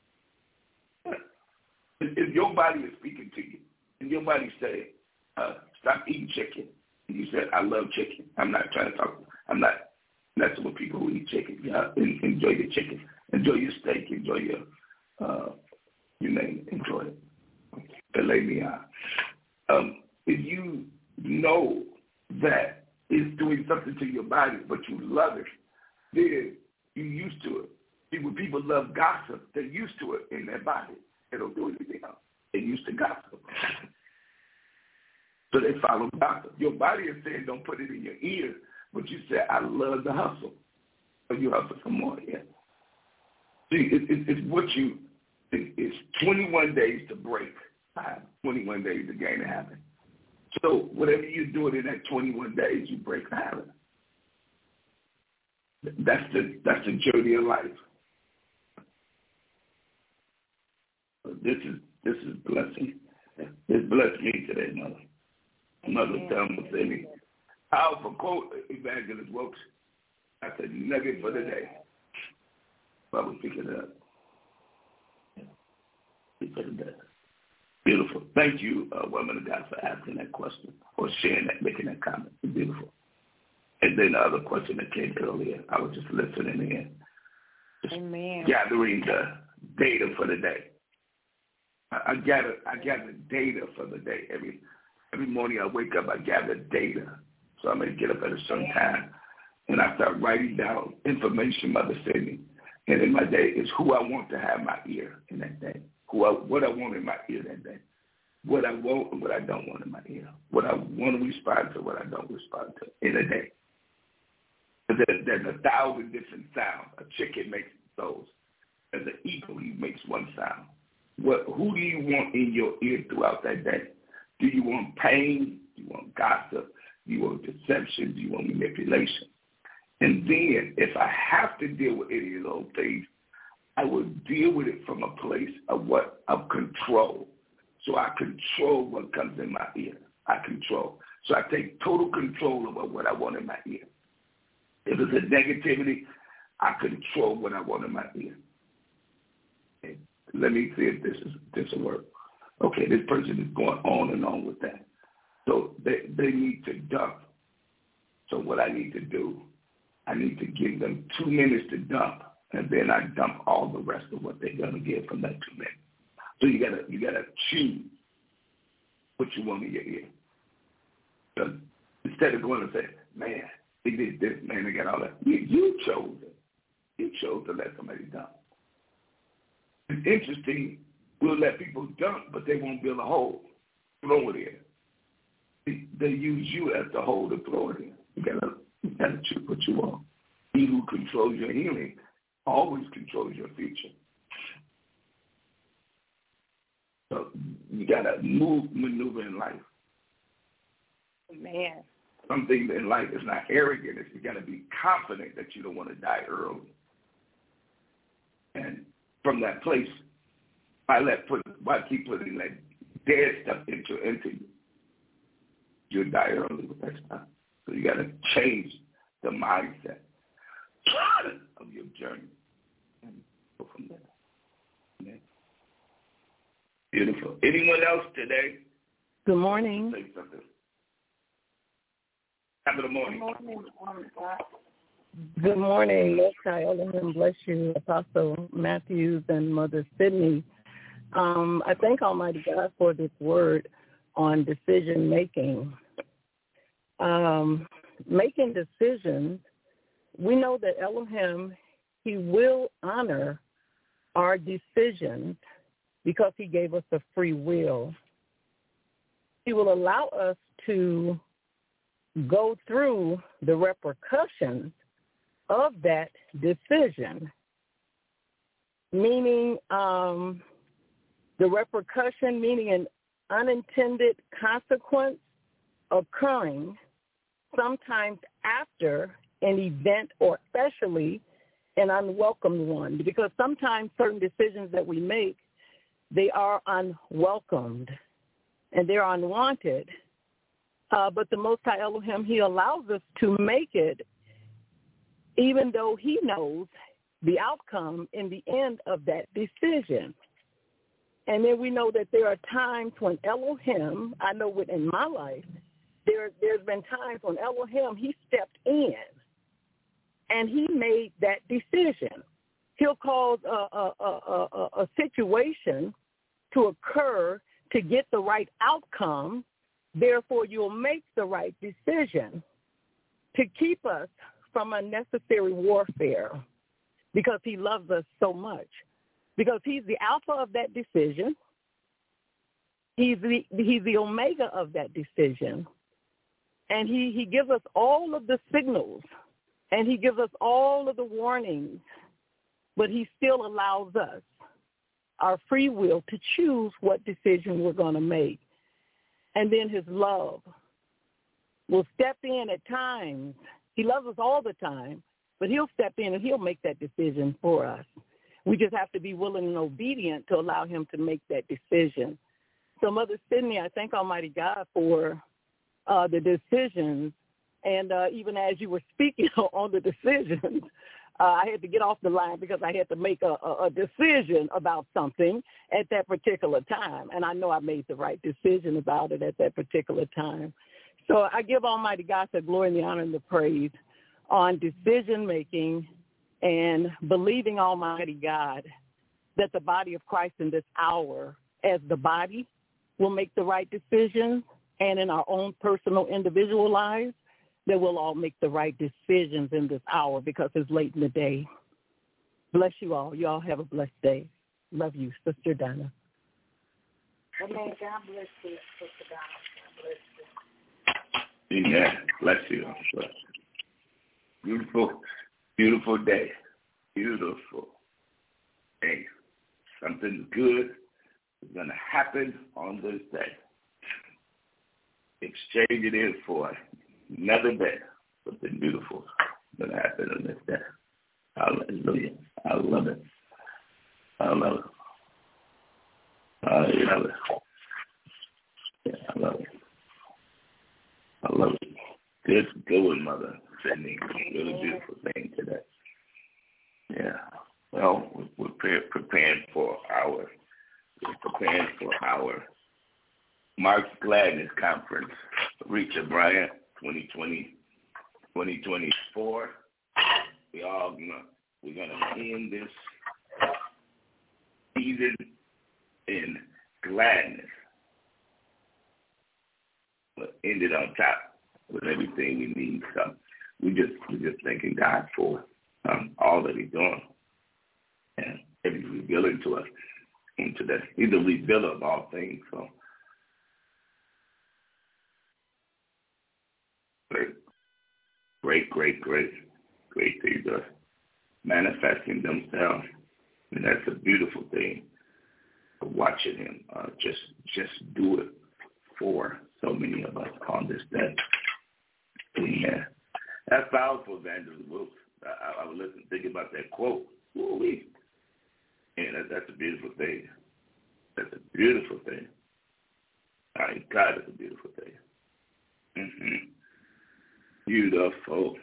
If your body is speaking to you, and your body say, stop eating chicken, and you said, I love chicken. I'm not trying to talk. I'm not messing with people who eat chicken. Yeah, enjoy your chicken. Enjoy your steak. Enjoy your, you name it. Enjoy it. Filet mignon. If you know that it's doing something to your body, but you love it, then you're used to it. See, when people love gossip, they're used to it in their body. They don't do anything else. They're used to gossip. So they follow gossip. Your body is saying don't put it in your ear, but you say, I love the hustle. So you hustle for more, yeah. See, it's 21 days to break, 21 days to gain a habit. So whatever you do in that 21 days, you break a habit. That's the journey of life. This is blessing. This blessed me today, Mother. Mother Thelma said me. Powerful quote, Evangelist Wilkes. I said, nugget for the day. I will pick it up. Pick it up. Beautiful. Thank you, woman of God, for asking that question or sharing that, making that comment. It's beautiful. And then the other question that came earlier, I was just listening in. Just Amen. Gathering the data for the day. I gather data for the day. Every morning I wake up, I gather data. So I may get up at a certain time, and I start writing down information Mother sent me. And in my day is who I want to have my ear in that day. What I want in my ear that day. What I want and what I don't want in my ear. What I want to respond to, what I don't respond to in a day. There's 1,000 different sounds. A chicken makes those. As an eagle, he makes one sound. Who do you want in your ear throughout that day? Do you want pain? Do you want gossip? Do you want deception? Do you want manipulation? And then if I have to deal with any of those things, I will deal with it from a place of control. So I control what comes in my ear. I control. So I take total control over what I want in my ear. If it's a negativity, I control what I want in my ear. Okay. Let me see if this will work. Okay, this person is going on and on with that. So they need to dump. So what I need to do, I need to give them 2 minutes to dump, and then I dump all the rest of what they're gonna get from that 2 minutes. So you gotta choose what you want in your ear. So instead of going and say, man, they did this, man, they got all that. You chose it. You chose to let somebody dump. It's interesting, we'll let people dump, but they won't build a hole. Throw it in. They use you as the hole to throw it in. You gotta choose what you want. He who controls your healing always controls your future. So you gotta maneuver in life. Man. Something in life is not arrogant. It's you gotta be confident that you don't want to die early. And from that place, why keep putting that dead stuff into you? You'll die early with that stuff. So you got to change the mindset of your journey and go from there. Yeah. Beautiful. Anyone else today? Good morning. Say something. Top of the morning. Good morning. Most High Elohim bless you, Apostle Matthews and Mother Sydney. I thank Almighty God for this word on decision making. Making decisions, we know that Elohim, he will honor our decisions because he gave us a free will. He will allow us to go through the repercussions of that decision, meaning the repercussion, meaning an unintended consequence occurring sometimes after an event, or especially an unwelcome one, because sometimes certain decisions that we make, they are unwelcomed and they're unwanted. But the Most High Elohim, he allows us to make it even though he knows the outcome in the end of that decision. And then we know that there are times when Elohim, I know within my life, there's been times when Elohim, he stepped in and he made that decision. He'll cause a situation to occur to get the right outcome. Therefore, you'll make the right decision to keep us from unnecessary warfare because he loves us so much. Because he's the alpha of that decision. He's the omega of that decision. And he gives us all of the signals, and he gives us all of the warnings, but he still allows us our free will to choose what decision we're going to make. And then his love will step in at times. He loves us all the time, but he'll step in and he'll make that decision for us. We just have to be willing and obedient to allow him to make that decision. So, Mother Sidney, I thank Almighty God for the decisions. And even as you were speaking on the decisions, I had to get off the line because I had to make a decision about something at that particular time. And I know I made the right decision about it at that particular time. So I give Almighty God the glory and the honor and the praise on decision-making and believing Almighty God that the body of Christ in this hour as the body will make the right decisions, and in our own personal individual lives that we'll all make the right decisions in this hour because it's late in the day. Bless you all. You all have a blessed day. Love you, Sister Donna. Amen. God bless you, Sister Donna. God bless you. Amen. Bless you. Beautiful, beautiful day. Beautiful. Hey, something good is going to happen on this day. Exchange it in for another day. Something beautiful is going to happen on this day. Hallelujah. I love it. I love it. I love it. Yeah, I love it. I love it. Good going, Mother Sidney. Really beautiful thing today. Yeah. Well, we're preparing for our Mark's Gladness Conference, Rita Bryant 2024. We're gonna end this season in gladness, but end it on top with everything we need. So we're just thanking God for all that He's doing and He's revealing to us into that. He's the revealer of all things. So great things are manifesting themselves, and that's a beautiful thing. Watching Him just do it for so many of us on this day. Yeah, that's powerful, Evangelist Wilkes. I was thinking about that quote. Ooh-wee. And that's a beautiful thing. That's a beautiful thing. God is a beautiful thing. Mm-hmm. Beautiful.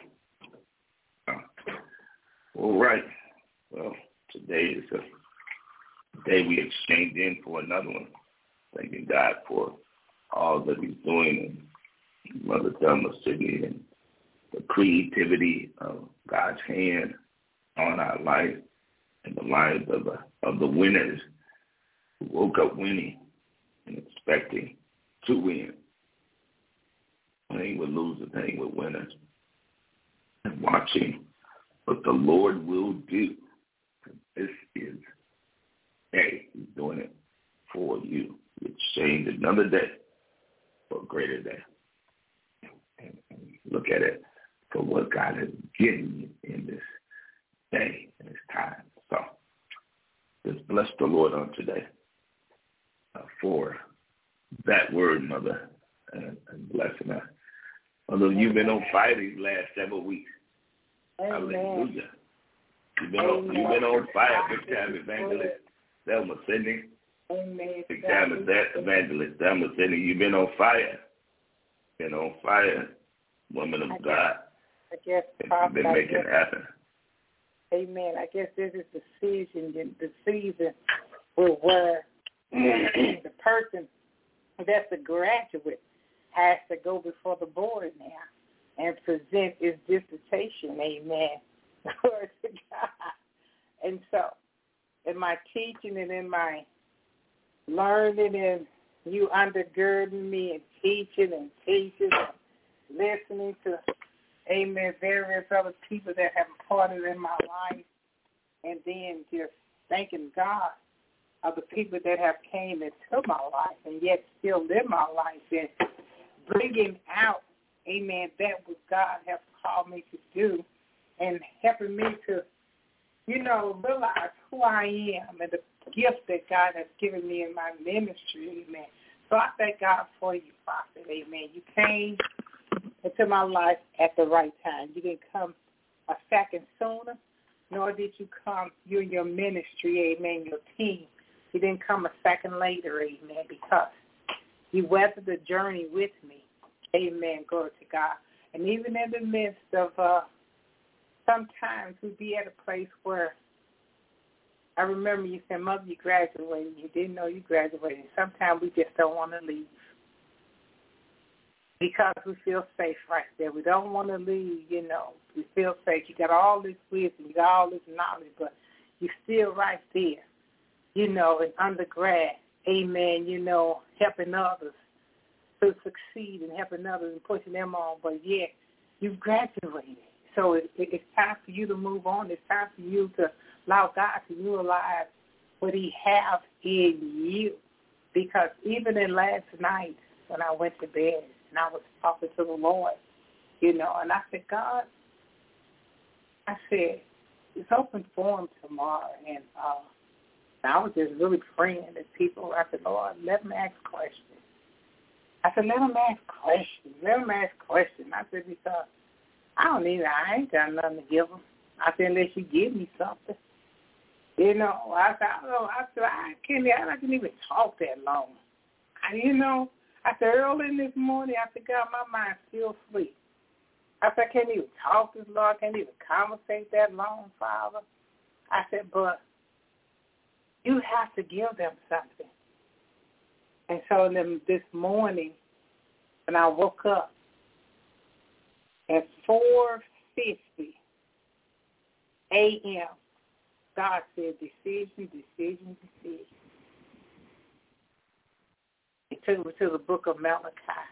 All right. Well, today is a day we exchange in for another one. Thanking God for all that He's doing, and Mother Thelma Sidney, and the creativity of God's hand on our life and the lives of the winners who woke up winning and expecting to win. Playing with losers, playing with winners, and watching what the Lord will do. This is, hey, He's doing it for you. You exchange another day for a greater day. And look at it for what God has given you in this day, in this time. So just bless the Lord on today for that word, Mother, and blessing us. Although you've been on fire these last several weeks. Amen. Hallelujah. You've been on fire, big time, Evangelist Thelma Sidney. Amen. Big time is that, Evangelist Thelma Sidney. You've been on fire. Been on fire, woman of God. I guess you've been making it happen. Amen. I guess this is the season where the person that's a graduate has to go before the board now and present his dissertation. Amen. Glory to God. And so in my teaching and in my learning and you undergirding me and teaching and listening to, amen, various other people that have imparted in my life, and then just thanking God of the people that have came into my life and yet still live my life and bringing out, amen, that what God has called me to do and helping me to, realize who I am and the gift that God has given me in my ministry, amen. So I thank God for you, Prophet, amen. You came into my life at the right time. You didn't come a second sooner, nor did you come, you and your ministry, amen, your team. You didn't come a second later, amen, because you weathered the journey with me, amen, glory to God. And even in the midst of sometimes we be at a place where I remember you said, Mother, you graduated. You didn't know you graduated. Sometimes we just don't want to leave because we feel safe right there. We don't want to leave, We feel safe. You got all this wisdom. You got all this knowledge, but you're still right there, in undergrad. Amen, helping others to succeed and helping others and pushing them on. But, yeah, you've graduated. So it's time for you to move on. It's time for you to allow God to utilize what he has in you. Because even in last night when I went to bed and I was talking to the Lord, and I said, God, it's open forum tomorrow. And I was just really praying that people, I said, Lord, let them ask questions. I said, let them ask questions. Let them ask questions. I said, because I ain't got nothing to give them. I said, unless you give me something. I said, I can't even talk that long. I said, early in this morning, I said, God, my mind's still asleep. I said, I can't even talk this long. I can't even conversate that long, Father. I said, but you have to give them something. And so then this morning, when I woke up, at 4:50 a.m., God said, decision. He took me to the book of Malachi.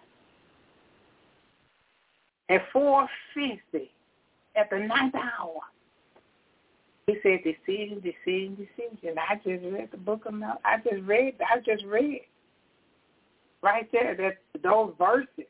At 4:50, at the 9th hour, he said, decision. I just read the book of Malachi. I just read right there, those verses.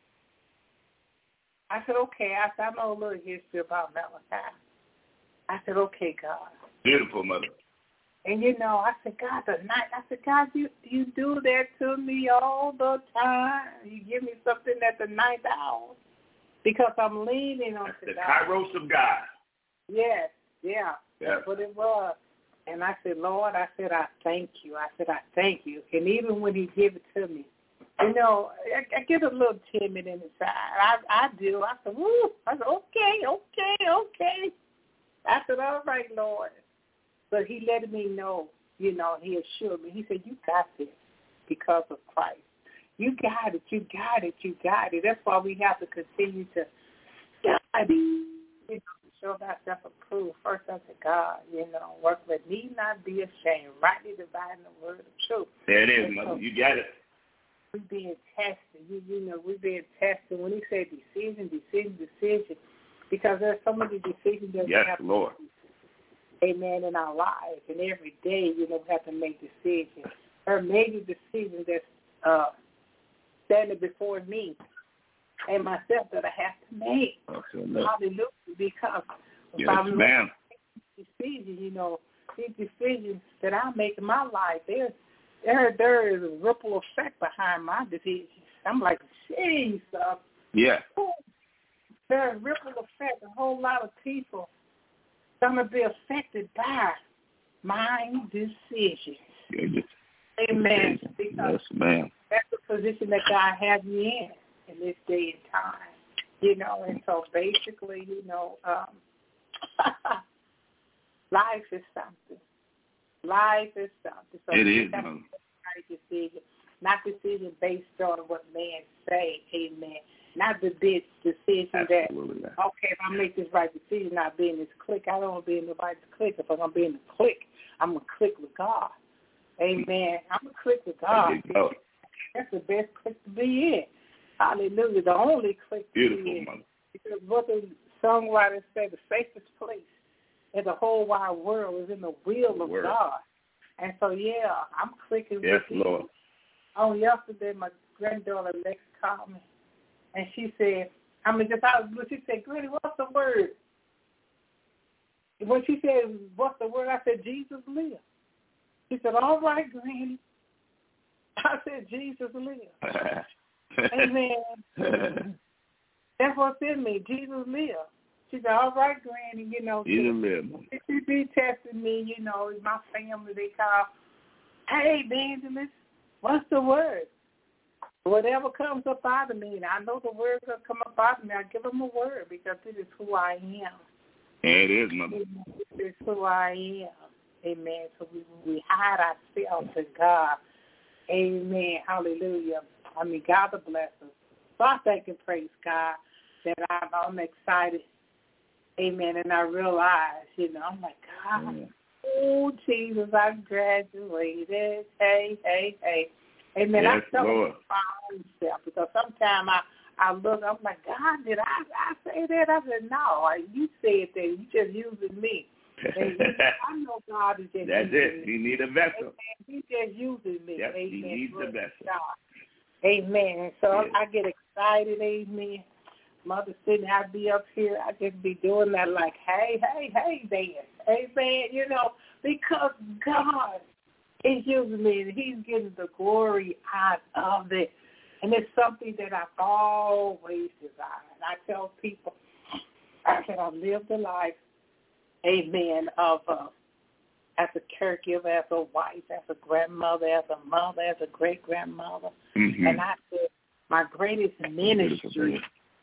I said, okay. I know a little history about Malachi. I said, okay, God. Beautiful, Mother. And, I said, God, God, you do that to me all the time. You give me something at the 9th hour because I'm leaning on the Kairos of God. Yes, yeah. That's what it was. And I said, Lord, I thank you. I thank you. And even when he gave it to me, I get a little timid inside. I do. I said, woo. I said, okay. I said, all right, Lord. But he let me know, he assured me. He said, you got this because of Christ. You got it. That's why we have to continue to study, show thyself approved first unto God, work that need not be ashamed, rightly dividing the word of truth. There it is, Mother. You got it. We're being tested. We're being tested. When he said decision, because there's so many decisions that we have to make, amen, in our lives. And every day, we have to make decisions. There are major decisions that's standing before me and myself that I have to make. Hallelujah. Because if I'm making decisions, these decisions that I make in my life, there is a ripple effect behind my decisions. I'm like, jeez. Yeah. There's a ripple effect. A whole lot of people going to be affected by my decisions. Amen. Because that's the position that God has me in this day and time. And so basically, life is something. So it is. Decision, not decision based on what man say, amen. Not the big decision Absolutely. that, okay, if I make this right decision, not be in this clique. I don't want to be in nobody's clique. If I'm going to be in the clique, I'm going to click with God. Amen. I'm going to click with God. That's the best clique to be in. Hallelujah. The only clique to be in. Because what the songwriter said, the safest place in the whole wide world is in the will of God. And so, yeah, I'm clicking Yes, with you. Lord. On yesterday, my granddaughter Lex called me, and she said, she said, Granny, what's the word? When she said, what's the word, I said, Jesus lives. She said, all right, Granny. I said, Jesus lives. Amen. That's what's in me. Jesus lives. She said, all right, Granny, Jesus lives. She be testing me, my family, they call, hey, Evangelist, what's the word? Whatever comes up out of me, and I know the word will come up out of me, I give them a word because this is who I am. It is, Mother. This is who I am. Amen. So we hide ourselves in God. Amen. Hallelujah. God will bless us. So I thank and praise God that I'm excited. Amen. And I realize, I'm like, God, oh, Jesus, I graduated. Hey. Amen. Yes, I tell Lord. myself because sometimes I look, I'm like, God, did I say that? I said, no, you said that. You just using me. And I know God is just That's using it. me. You need a vessel. Amen. He's just using me. Yep, Amen. he needs a vessel. God. Amen. So yes. I get excited. Amen. Mother Sydney, I be up here. I just be doing that like, hey, dance. Amen. Because God is using me and he's getting the glory out of it. And it's something that I've always desired. I tell people, I said I've lived a life, amen, of as a caregiver, as a wife, as a grandmother, as a mother, as a great-grandmother. Mm-hmm. And I said my greatest ministry,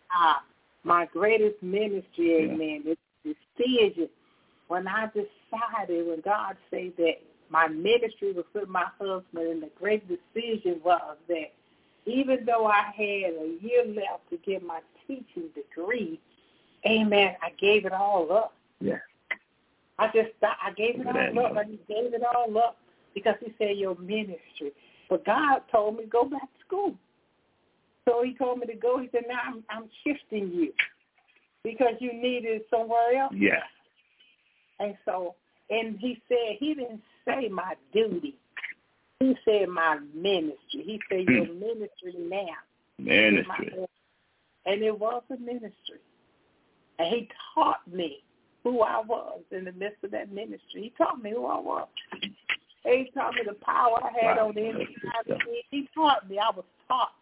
amen, is decision. When I decided, when God said that my ministry was with my husband, and the great decision was that even though I had a year left to get my teaching degree, amen, I gave it all up. Yeah. I gave it all up. I just gave it all up because he said your ministry. But God told me to go back to school. So he told me to go. He said, now I'm shifting you because you need it somewhere else. Yeah. And so, and he said, he didn't say my duty. He said my ministry. He said your ministry now. Ministry. And it was a ministry. And he taught me who I was in the midst of that ministry. He taught me who I was. He taught me the power I had on the inside of me. He taught me. I was taught.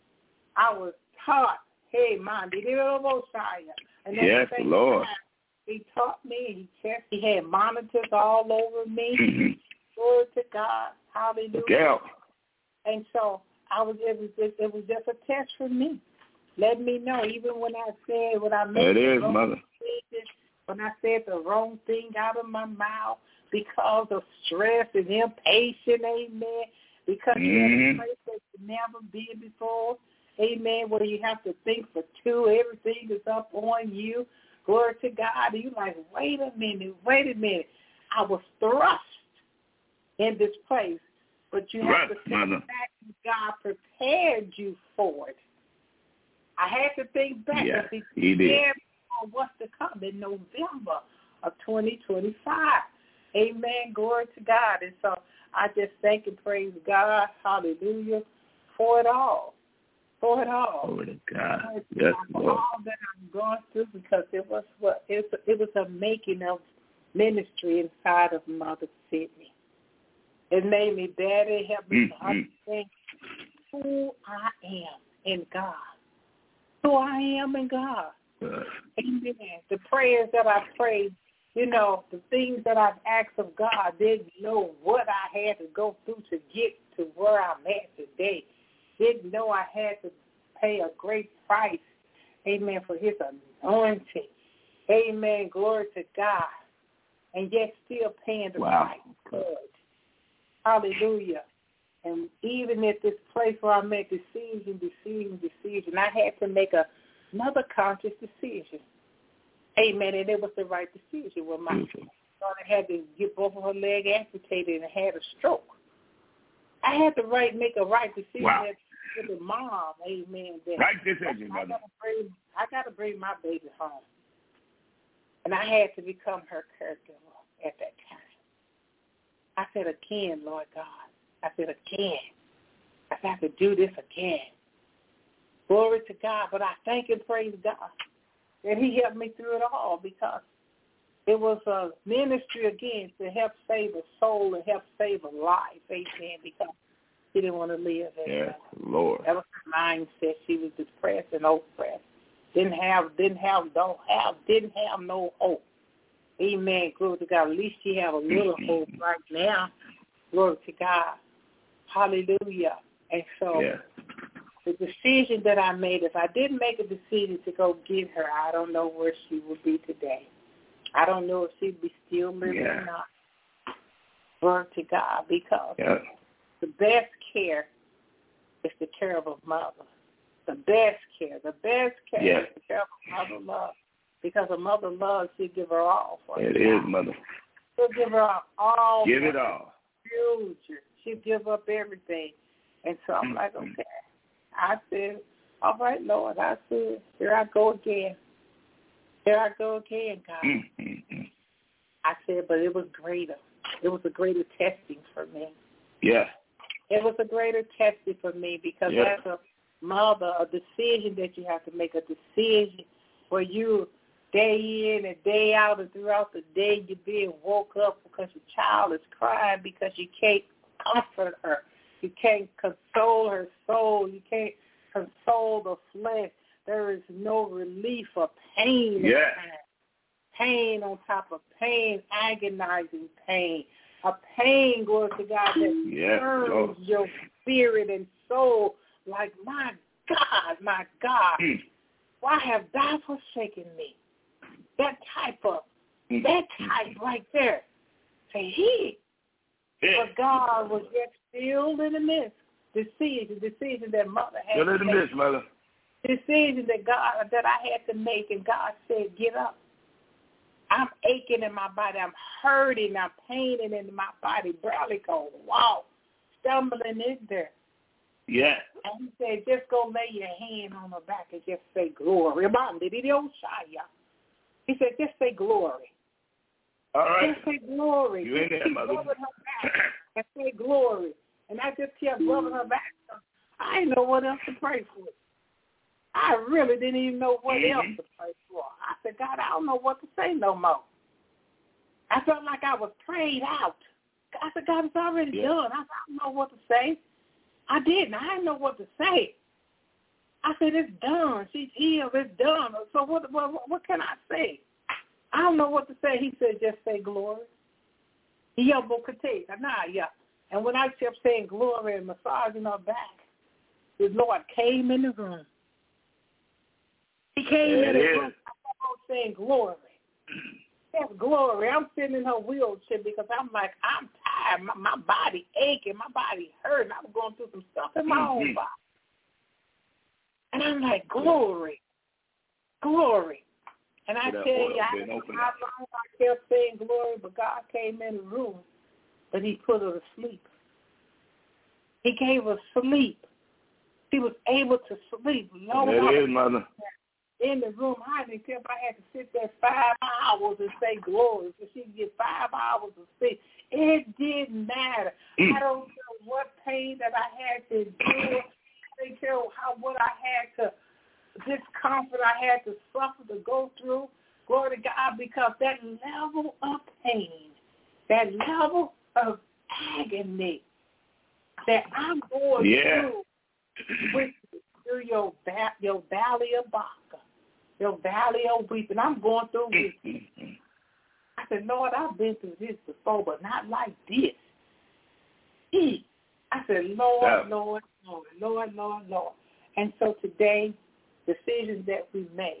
Hey, man, and yes, Lord. He taught me. He had monitors all over me. Mm-hmm. Glory to God. Hallelujah. Yeah. And so it was just a test for me. Let me know, even when I said what I meant. It is, Mother. When I said the wrong thing out of my mouth because of stress and impatience, amen. Because you're in a place that you've never been before, amen, where you have to think for two, everything is up on you. Glory to God. And you're like, wait a minute. I was thrust in this place, but you have to think back and God prepared you for it. I had to think back because he prepared me for what's to come in November of 2025. Amen. Glory to God. And so I just thank and praise God, hallelujah, for it all. For it all. Glory to God. Yes, Lord. All that I've gone through because it was a making of ministry inside of Mother Sydney. It made me better. It helped me to understand who I am in God. Who I am in God. Amen. The prayers that I prayed, the things that I've asked of God, didn't know what I had to go through to get to where I'm at today. Didn't know I had to pay a great price, amen, for his anointing. Amen. Glory to God. And yet still paying the price for it. Hallelujah. And even at this place where I made decision, I had to make another conscious decision. Amen. And it was the right decision. When my daughter had to get both of her legs amputated and had a stroke, I had to make a right decision as a mom. Amen. Right decision, brother. I got to bring my baby home. And I had to become her caregiver at that time. I said, again, Lord God. I said, again. I said, I have to do this again. Glory to God. But I thank and praise God that he helped me through it all, because it was a ministry, again, to help save a soul and help save a life. Amen. Because she didn't want to live anymore. Yes, Lord. That was her mindset. She was depressed and oppressed. Didn't have no hope. Amen. Glory to God. At least she have a little hope right now. Glory to God. Hallelujah. And so the decision that I made, if I didn't make a decision to go get her, I don't know where she would be today. I don't know if she'd be still living or not. Glory to God. Because the best care is the care of a mother. The best care. The best care is the care of a mother love. Because a mother loves, she'll give her all for it. It is, mother. She'll give her all. Give it all. Future. She'll give up everything. And so I'm like, okay. I said, all right, Lord. I said, here I go again. Here I go again, God. I said, but it was greater. It was a greater testing for me. Yeah. It was a greater testing for me because as a mother, a decision that you have to make, a decision where you day in and day out and throughout the day you're being woke up because your child is crying because you can't comfort her. You can't console her soul. You can't console the flesh. There is no relief for pain. Pain on top of pain, agonizing pain. A pain, glory to God, that burns your spirit and soul like, my God, why have thou forsaken me? That type right there. Say, but God was yet still in the midst. Decision that mother had to make. Still in the midst, mother. Decision that I had to make, and God said, get up. I'm aching in my body. I'm hurting. I'm paining in my body. Barely can walk. Stumbling in there. Yeah. And he said, just go lay your hand on her back and just say glory. He said, just say glory. All right. Just say glory. You in there, mother. Rubbing her back and say glory. And I just kept rubbing her back. I didn't know what else to pray for. I really didn't even know what else to pray for. I said, God, I don't know what to say no more. I felt like I was prayed out. I said, God, it's already done. I said, I don't know what to say. I didn't know what to say. I said, it's done. She's healed. It's done. So what can I say? I don't know what to say. He said, just say glory. And when I kept saying glory and massaging her back, the Lord came in the room. He came in the room. I kept saying glory. Yes, glory. I'm sitting in her wheelchair because I'm like, I'm tired. My body aching. My body hurting. I'm going through some stuff in my own body. And I'm like, glory. Glory. And I tell you, I kept saying glory, but God came in the room, but he put her to sleep. He gave her sleep. She was able to sleep. Mother. In the room, I didn't care if I had to sit there 5 hours and say glory, so she could get 5 hours of sleep. It didn't matter. I don't care what pain that I had to endure. I didn't care what I had to discomfort I had to suffer to go through. Glory to God, because that level of pain, that level of agony that I'm going through your valley of Baca, your valley of weeping. I'm going through weeping. I said, Lord, I've been through this before, but not like this. I said, Lord. And so today, decisions that we make,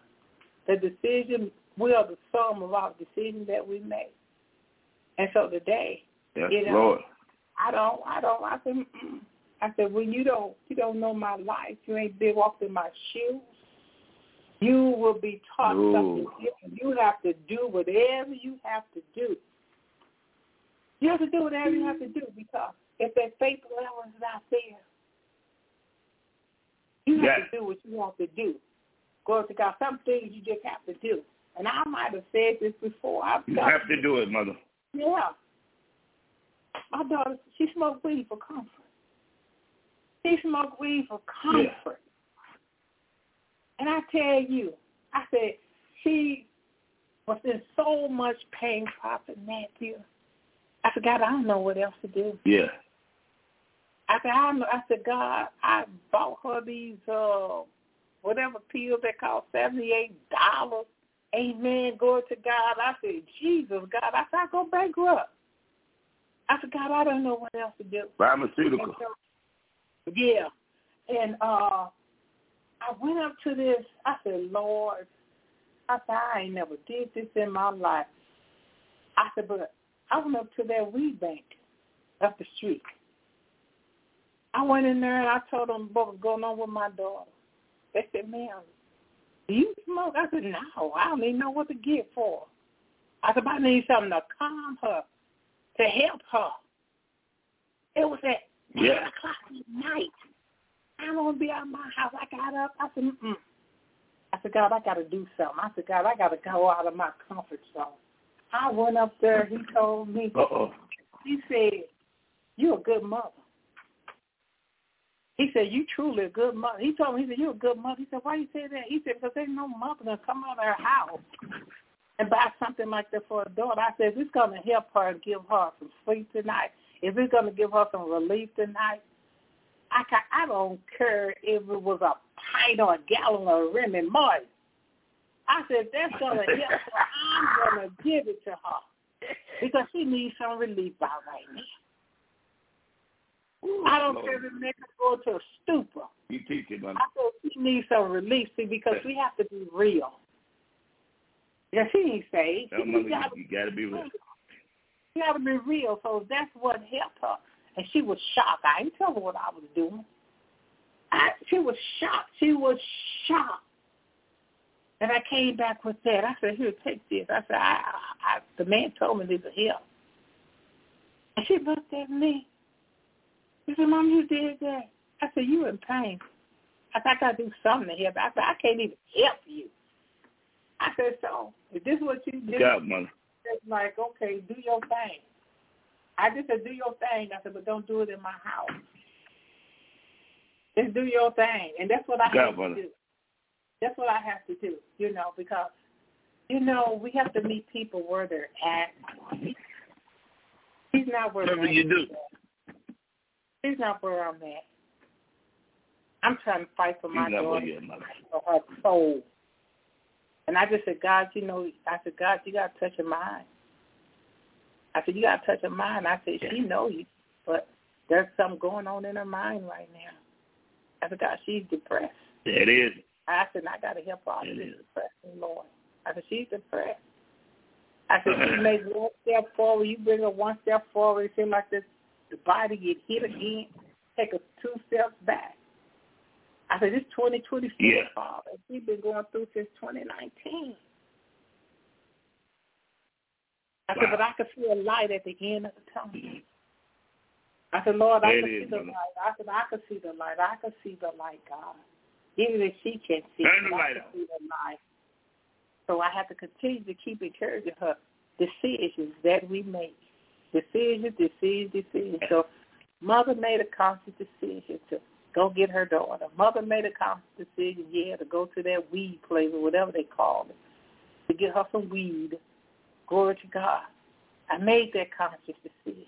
we are the sum of our decisions that we make. And so today, Lord. I said, when you don't know my life, you ain't been walked in my shoes, you will be taught something different. You have to do whatever you have to do. You have to do whatever you have to do, because if that faith level is not there, you have to do what you have to do. Glory to God. Some things you just have to do. And I might have said this before. You have to do it, Mother. Yeah. My daughter, she smoked weed for comfort. She smoked weed for comfort. Yeah. And I tell you, I said, she was in so much pain, Prophet Matthew. I said, God, I don't know what else to do. Yeah. I said, God, I bought her these whatever pills they cost $78. Amen. Glory to God. I said, Jesus, God. I said, I go bankrupt. I said, God, I don't know what else to do. Pharmaceutical. Yeah. And I went up to this. I said, Lord, I said, I ain't never did this in my life. I said, but I went up to that weed bank up the street. I went in there and I told them what was going on with my daughter. They said, ma'am, do you smoke? I said, no, I don't even know what to get for. I said, but I need something to calm her, to help her. It was at 9 o'clock at night. I don't want to be out of my house. I got up. I said, I said, God, I got to do something. I said, God, I got to go out of my comfort zone. I went up there. He told me, he said, you're a good mother. He said, you truly a good mother. He told me, he said, you're a good mother. He said, why you say that? He said, because there's no mother going to come out of her house and buy something like that for her daughter. I said, if it's going to help her and give her some sleep tonight, if it's going to give her some relief tonight, I don't care if it was a pint or a gallon of Remy Martin. I said, if that's going to help her, I'm going to give it to her because she needs some relief out right now. I don't care if it makes her go to a stupor. You teach it, man. I said she needs some relief, see, because we have to be real. Yeah, she ain't saved. You got to be real. You got to be real, so that's what helped her. And she was shocked. I didn't tell her what I was doing. She was shocked. She was shocked. And I came back with that. I said, here, take this. I said, the man told me this will help. And she looked at me. She said, Mom, you did that. I said, you in pain. I said, I got to do something to help. I said, I can't even help you. I said, so, if this is what you do, it's like, okay, do your thing. I just said, do your thing. I said, but don't do it in my house. Just do your thing. And that's what I have to do. That's what I have to do, because, we have to meet people where they're at. He's not where Whatever you do. He's not where I'm at. I'm trying to fight for my daughter, for her soul. And I just said, God, God, you got to touch her mind. I said, you got to touch her mind. I said, she knows you, but there's something going on in her mind right now. I said, God, she's depressed. It is. I said, I got to help her out of this depression, Lord. I said, she's depressed. I said, she makes one step forward. You bring her one step forward. It seems like the body get hit again. Take her 2 steps back. I said, this 2024, Father. She's been going through since 2019. I said, but I could see a light at the end of the tunnel. I said, Lord, I can see the light. I said, I can see the light. I can see the light, God. Even if she can't see it, I can see the light. So I have to continue to keep encouraging her. Decisions that we make. Decisions. So Mother made a conscious decision to go get her daughter. Mother made a conscious decision, to go to that weed place or whatever they call it, to get her some weed. Glory to God. I made that conscious decision.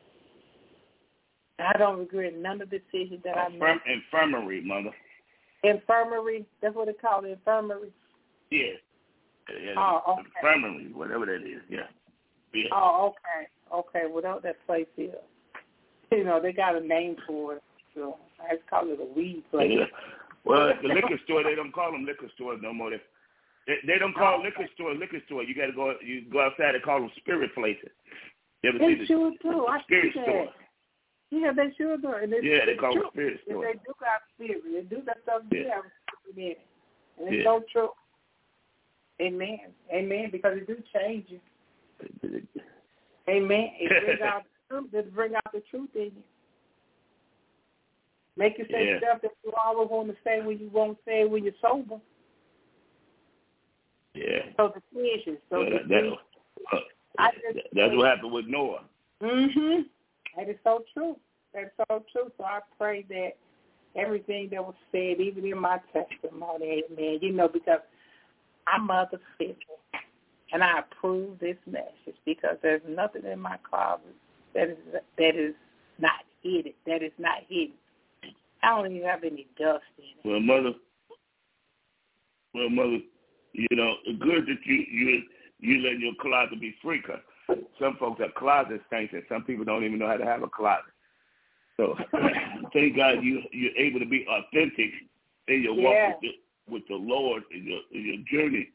I don't regret none of the decisions that I made. Infirmary, Mother. Infirmary, that's what they call it, infirmary. Yeah. Okay. Infirmary, whatever that is, yeah. Oh, okay, whatever that place is. They got a name for it, so I just call it a weed place. Yeah. Well, the liquor store, they don't call them liquor stores no more. They don't call liquor store. You got to go outside and call them spirit places. They sure do. I spirit see that. store. Yeah, they sure do. And they call them spirit store. They do got spirit. They do that stuff. Yeah. In it. And it's so true. Amen. Because it do change you. Amen. It bring out the truth in you. Make you say stuff that you always want to say when you won't say it when you're sober. Yeah. So decisions. That's what happened with Noah. Mm-hmm. That is so true. That's so true. So I pray that everything that was said, even in my testimony, amen, because I'm Mother Fizzle, and I approve this message because there's nothing in my closet that is not hidden. That is not hidden. I don't even have any dust in it. Well, Mother, it's good that you let your closet be free, because some folks have closet stinks, and some people don't even know how to have a closet. So thank God you're able to be authentic in your walk with the Lord in your journey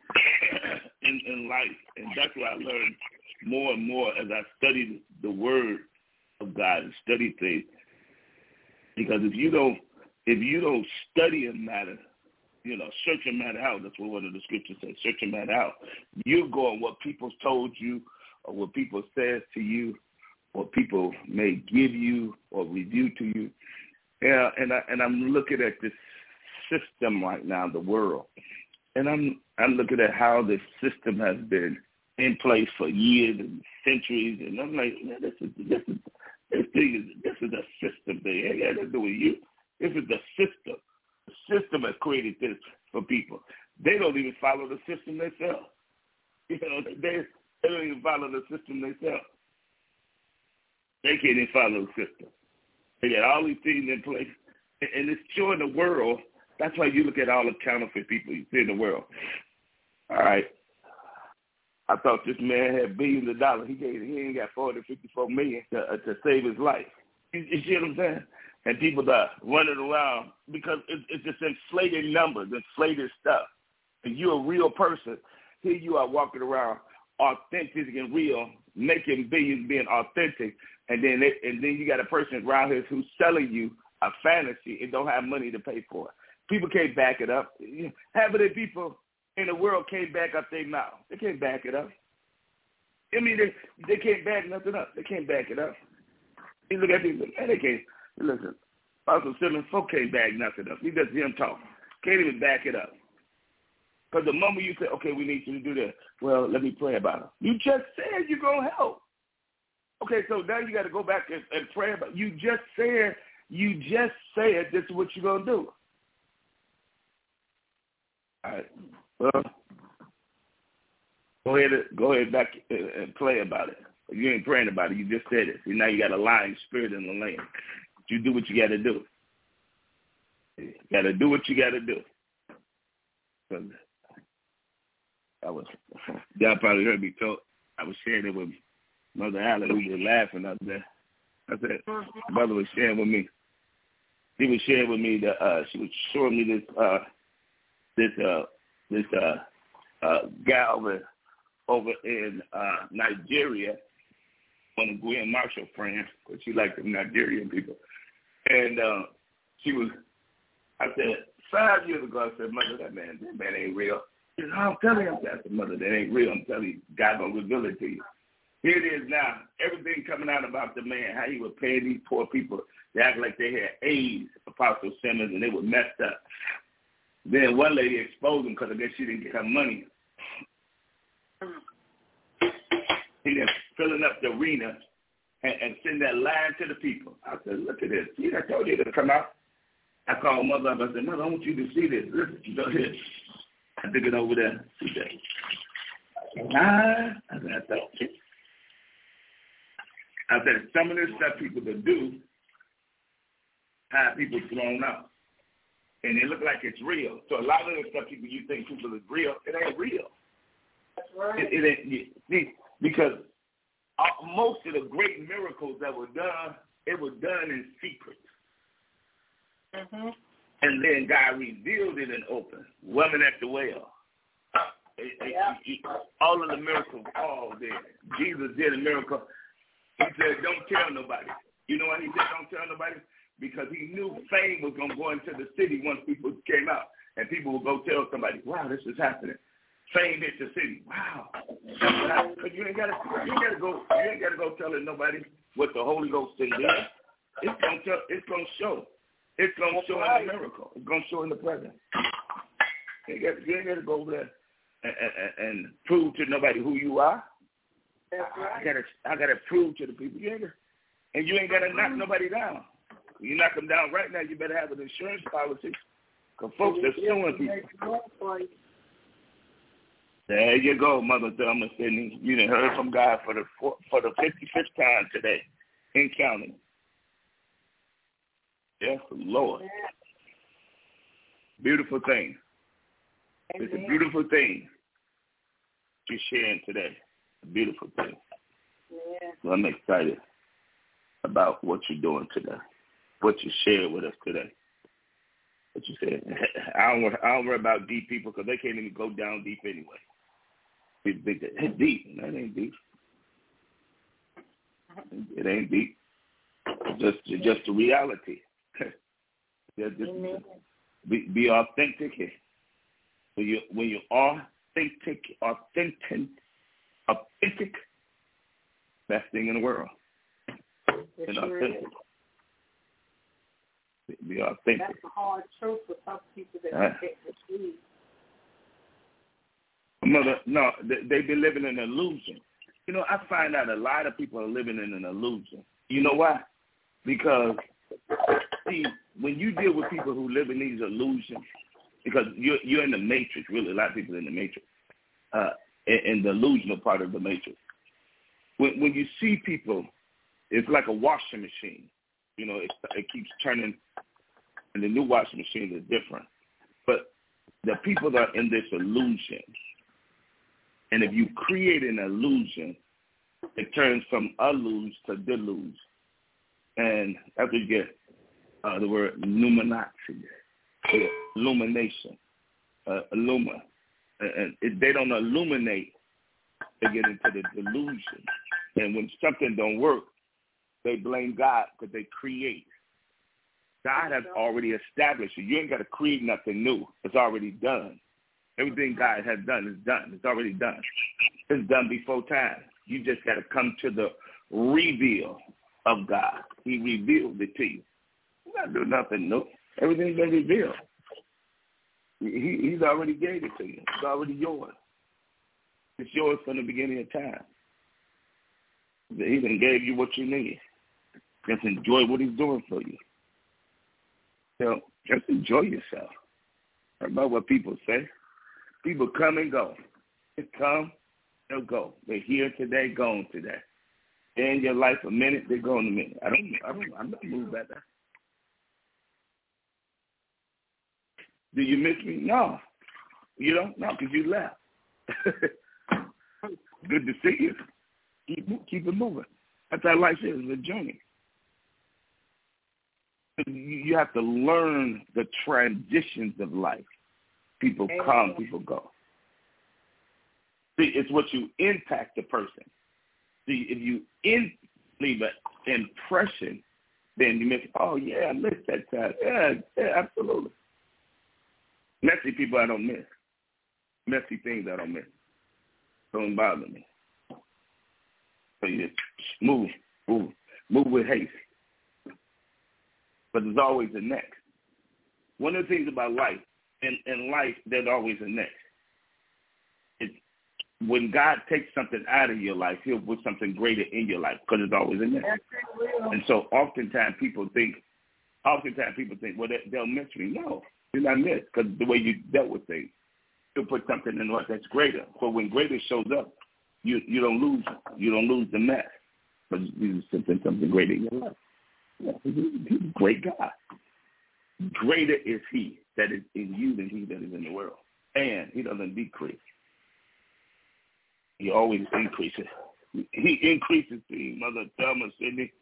in life. And that's what I learned more and more as I studied the Word of God and studied things. Because if you don't study a matter, search a matter out. That's what one of the scriptures says. Search a matter out. You go on what people told you, or what people said to you, or people may give you or review to you. Yeah, and I'm looking at this system right now, the world, and I'm looking at how this system has been in place for years and centuries, and I'm like, man, this is a system thing. It ain't got to do with you. This is the system. The system has created this for people. They don't even follow the system themselves. They don't even follow the system themselves. They can't even follow the system. They got all these things in place, and it's showing the world. That's why you look at all the counterfeit people you see in the world. All right. I thought this man had billions of dollars. He ain't got $454 million to save his life. You see what I'm saying? And people are running around because it's just inflated numbers, inflated stuff. And you're a real person. Here you are walking around authentic and real, making billions, being authentic, and then you got a person around here who's selling you a fantasy and don't have money to pay for it. People can't back it up. Half of the people in the world can't back up their mouth. They can't back it up. I mean, they can't back nothing up. They can't back it up. You look at people, man, they can't. Listen, Apostle Simmons, folk can't back nothing up. You just hear him talk. Can't even back it up. Because the moment you say, okay, we need you to do this, well, let me pray about it. You just said you're going to help. Okay, so now you got to go back and pray about it. You just said this is what you're going to do. All right. Well, go ahead back and pray about it. You ain't praying about it. You just said it. See, now you got a lying spirit in the land. You do what you got to do. You got to do what you got to do. Y'all probably heard me talk. I was sharing it with Mother Allen. We were laughing out there. I said, Mother was sharing with me. She was sharing with me that she was showing me this guy over in Nigeria, one of Gwen Marshall friends, because she liked the Nigerian people. And I said, 5 years ago, I said, Mother, that man ain't real. She said, I'm telling you, I said, Mother, that ain't real. I'm telling you, God gonna reveal it to you. Here it is now. Everything coming out about the man, how he was paying these poor people to act like they had AIDS, Apostle Simmons, and they were messed up. Then one lady exposed him because I guess she didn't get her money. He was filling up the arena and send that line to the people. I said, look at this. See, I told you to come out. I called Mother up. I said, Mother, I want you to see this. Listen, you know this. I took it over there. See that. I said, I thought it. I said, some of this stuff people could do have people thrown out. And it look like it's real. So a lot of the stuff you think people is real, it ain't real. That's right. It ain't. See, because most of the great miracles that were done, it was done in secret. Mm-hmm. And then God revealed it in open. Woman at the well. All of the miracles, all there. Jesus did a miracle. He said, don't tell nobody. You know why he said don't tell nobody? Because he knew fame was going to go into the city once people came out. And people would go tell somebody, wow, this is happening. Fame hit the city. Wow. Because you ain't gotta go telling nobody what the Holy Ghost thing is. It's gonna show. It's gonna show in the miracle. It's gonna show in the present. You ain't gotta go over there and prove to nobody who you are. That's right. I gotta prove to the people. And you ain't got to knock nobody down. You knock them down right now, you better have an insurance policy. Because folks are suing people. There you go, Mother Thelma Sidney. You done heard from God for the 55th time today in counting. Yes, Lord. Beautiful thing. It's a beautiful thing you're sharing today. A beautiful thing. Yeah. So I'm excited about what you're doing today, what you shared with us today. What you said. I don't worry about deep people because they can't even go down deep anyway. People think that it's deep. That ain't deep. It ain't deep. It's just the reality. Just be authentic. When you authentic, best thing in the world. And authentic. Be authentic. That's a hard truth for some people that can't receive. Mother, no, they've been living in an illusion. You know, I find out a lot of people are living in an illusion. You know why? Because, see, when you deal with people who live in these illusions, because you're in the matrix, really, a lot of people are in the matrix, in the illusional part of the matrix. When you see people, it's like a washing machine. You know, it keeps turning, and the new washing machine is different. But the people that are in this illusion, and if you create an illusion, it turns from illusion to deluge. And after you get the word luminati, illumination, illuma. And if they don't illuminate, they get into the delusion. And when something don't work, they blame God because they create. God has already established it. You ain't got to create nothing new. It's already done. Everything God has done is done. It's already done. It's done before time. You just got to come to the reveal of God. He revealed it to you. You got to do nothing new. Everything's been revealed. He's already gave it to you. It's already yours. It's yours from the beginning of time. He done gave you what you need. Just enjoy what he's doing for you. So just enjoy yourself. About what people say. People come and go. They come, they'll go. They're here today, gone today. They're in your life a minute, they're gone a minute. I'm not moved by that. Do you miss me? No. You don't? No, because you left. Good to see you. Keep it moving. That's how life is, a journey. You have to learn the transitions of life. People come, people go. See, it's what you impact the person. See, if you leave an impression, then you miss, oh, yeah, I missed that time. Yeah, absolutely. Messy people I don't miss. Messy things I don't miss. Don't bother me. So you just move with haste. But there's always a next. One of the things about life, in life, there's always a next. It's when God takes something out of your life, he'll put something greater in your life because there's always a next. And so oftentimes people think, well, they'll miss me. No, you're not missed because the way you dealt with things. He'll put something in life that's greater. So when greater shows up, you don't lose it. You don't lose the mess because you something greater in your life. Yeah, he's a great God. Greater is he that is in you than he that is in the world. And he doesn't decrease. He always increases. He increases to you, Mother Thelma, Sidney.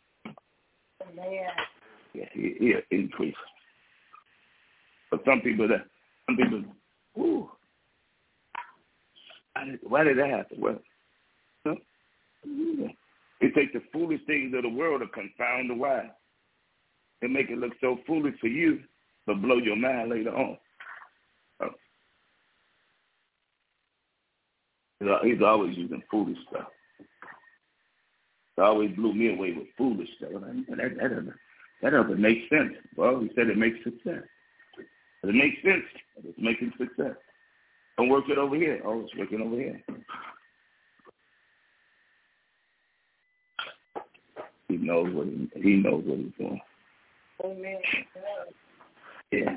Yeah, he'll increase. But some people, ooh, why did that happen? Well, it takes the foolish things of the world to confound the wise. It make it look so foolish for you, but blow your mind later on. He's always using foolish stuff. He always blew me away with foolish stuff. That doesn't make sense. Well, he said it makes success. It makes sense. It's making success. Don't work it over here. Oh, it's working over here. He knows what he's doing. Amen. Yeah.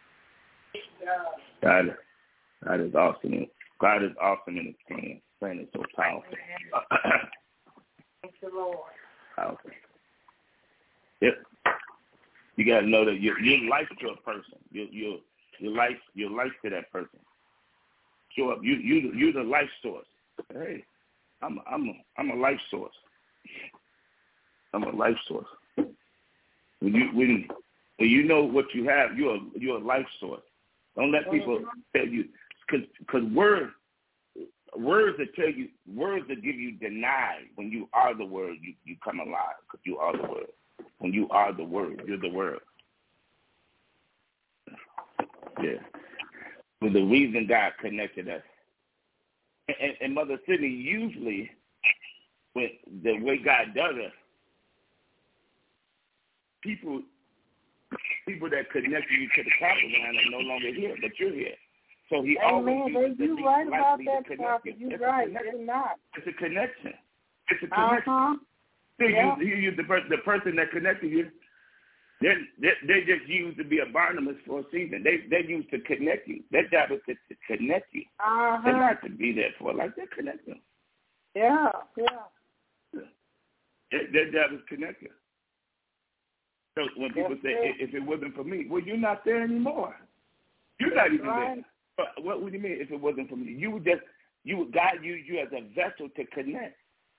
God is awesome. God is awesome in His plan. Plan is so powerful. Thank you, Lord. Powerful. Yep. You got to know that your life to a person. Your life to that person. Show up. You the life source. Hey, I'm a life source. I'm a life source. When you know what you have, you're a life source. Don't let people tell you, because words that tell you, words that give you deny. When you are the word, you come alive because you are the word. When you are the word, you're the word. Yeah. But the reason God connected us, and Mother Sydney, usually, when the way God does it, people that connect you to the property line are no longer here, but you're here. So He always uses you right about that, Prophet. You're right. You're not. It's a connection. It's a connection. He used the person that connected you. They just used to be a Barnabas for a season. They used to connect you. Their job is to connect you. They're not to be there for like they're connecting. Yeah. Their job is connecting. So when people say, if it wasn't for me, well, you're not there anymore. You're not even there. But what do you mean if it wasn't for me? God used you as a vessel to connect.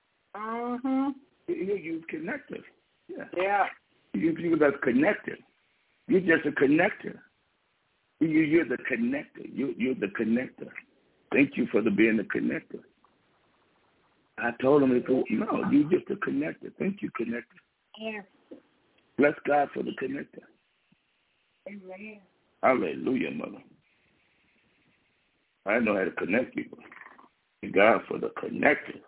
He'll use connectors. Yeah. You people that's connected. You're just a connector. You're the connector. You're the connector. Thank you for being the connector. I told him, no, you're just a connector. Thank you, connector. Yeah. Bless God for the connector. Amen. Hallelujah, Mother. I know how to connect people. Thank God for the connector.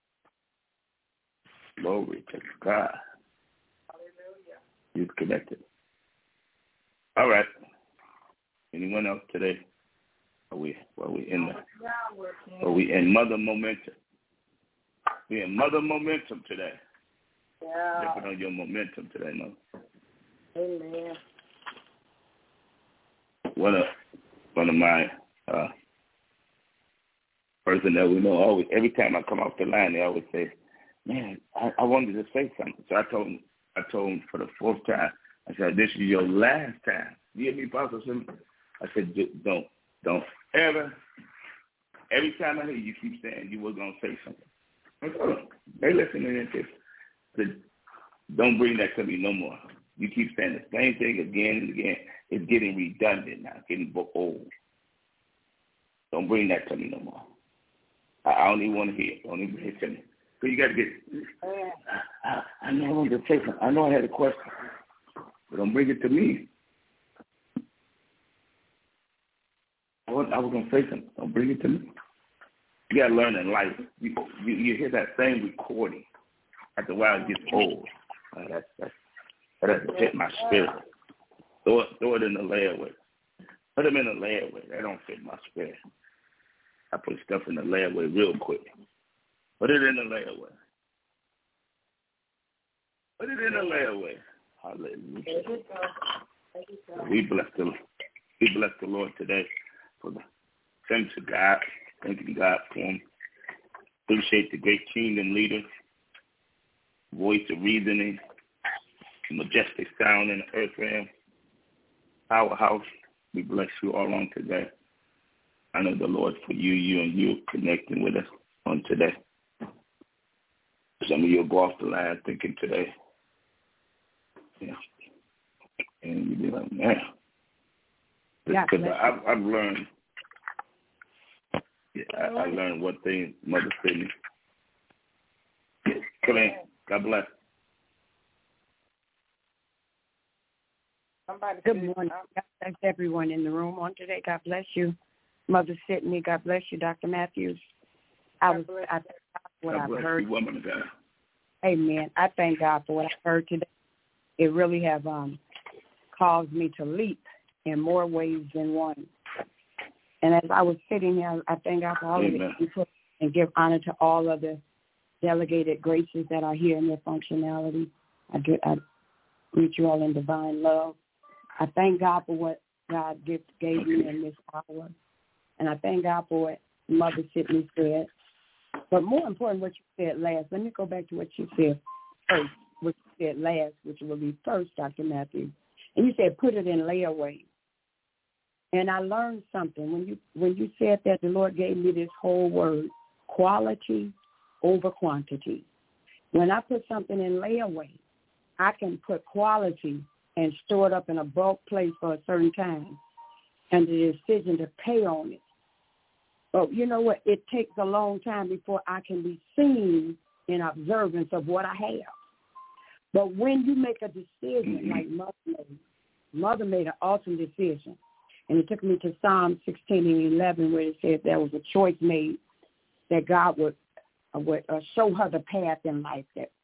Glory to God. Hallelujah. You're connected. All right. Anyone else today? Are we in Mother Momentum? We're in Mother Momentum today. Yeah. Dipping on your momentum today, no? Amen. One of my person that we know always, every time I come off the line, they always say, "Man, I wanted to say something." So I told him for the fourth time. I said, "This is your last time." You hear me, Pastor Simmons? I said, "Don't ever." Every time I hear you keep saying you were gonna say something. I told them, they listening to this. Don't bring that to me no more. You keep saying the same thing again and again. It's getting redundant now, getting old. Don't bring that to me no more. I don't even want to hear it. Don't even hear it to me. So you got to get, I know I wanted to say something. I know I had a question. But don't bring it to me. I was going to say something. Don't bring it to me. You got to learn in life. You hear that same recording. After a while, it gets old. That doesn't fit my spirit. Throw it in the layaway. Put them in the layaway. That don't fit my spirit. I put stuff in the layaway real quick. Put it in the layaway. Put it in the layaway. Hallelujah. We bless the Lord today for the thanks to God. Thanking God for him. Appreciate the great kingdom leader, voice of reasoning, majestic sound in the earth realm, powerhouse. We bless you all on today. I know the Lord for you connecting with us on today. Some of you will go off the line thinking today. Yeah. And you'll be like, man. Because I've learned. Yeah, I learned one thing, Mother Sydney. Come in. God bless. Good morning. God bless everyone in the room on today. God bless you, Mother Sydney. God bless you, Dr. Matthews. I thank God for what I've heard. You, woman of God. Amen. I thank God for what I've heard today. It really have caused me to leap in more ways than one. And as I was sitting here, I thank God for all of the input and give honor to all of the delegated graces that are here in their functionality. I greet you all in divine love. I thank God for what God gave me in this hour. And I thank God for what Mother Sidney said. But more important, what you said last. Let me go back to what you said first, what you said last, which will be first, Dr. Matthew. And you said put it in layaway. And I learned something. When you said that, the Lord gave me this whole word, quality over quantity. When I put something in layaway, I can put quality and store it up in a bulk place for a certain time, and the decision to pay on it. But you know what? It takes a long time before I can be seen in observance of what I have. But when you make a decision like Mother made an awesome decision. And it took me to Psalm 16 and 11 where it said there was a choice made that God would show her the path in life.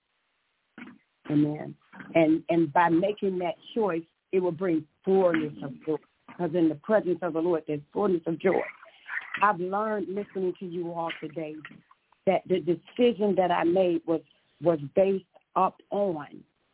Amen. And by making that choice, it will bring fullness of joy. Because in the presence of the Lord, there's fullness of joy. I've learned listening to you all today that the decision that I made was based up on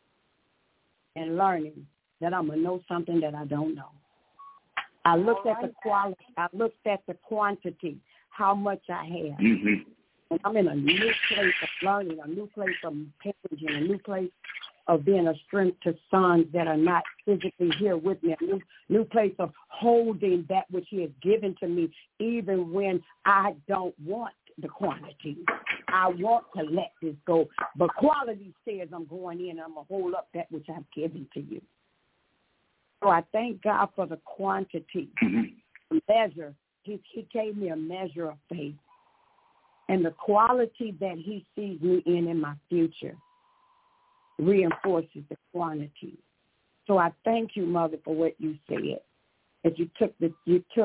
and learning that I'm going to know something that I don't know. I looked at the quality. I looked at the quantity, how much I have. Mm-hmm. And I'm in a new place of learning, a new place of parenting, a new place of being a strength to sons that are not physically here with me, a new place of holding that which he has given to me, even when I don't want the quantity. I want to let this go. But quality says I'm going in and I'm going to hold up that which I've given to you. So I thank God for the quantity, measure. He gave me a measure of faith. And the quality that he sees me in my future reinforces the quantity. So I thank you, Mother, for what you said. That you took the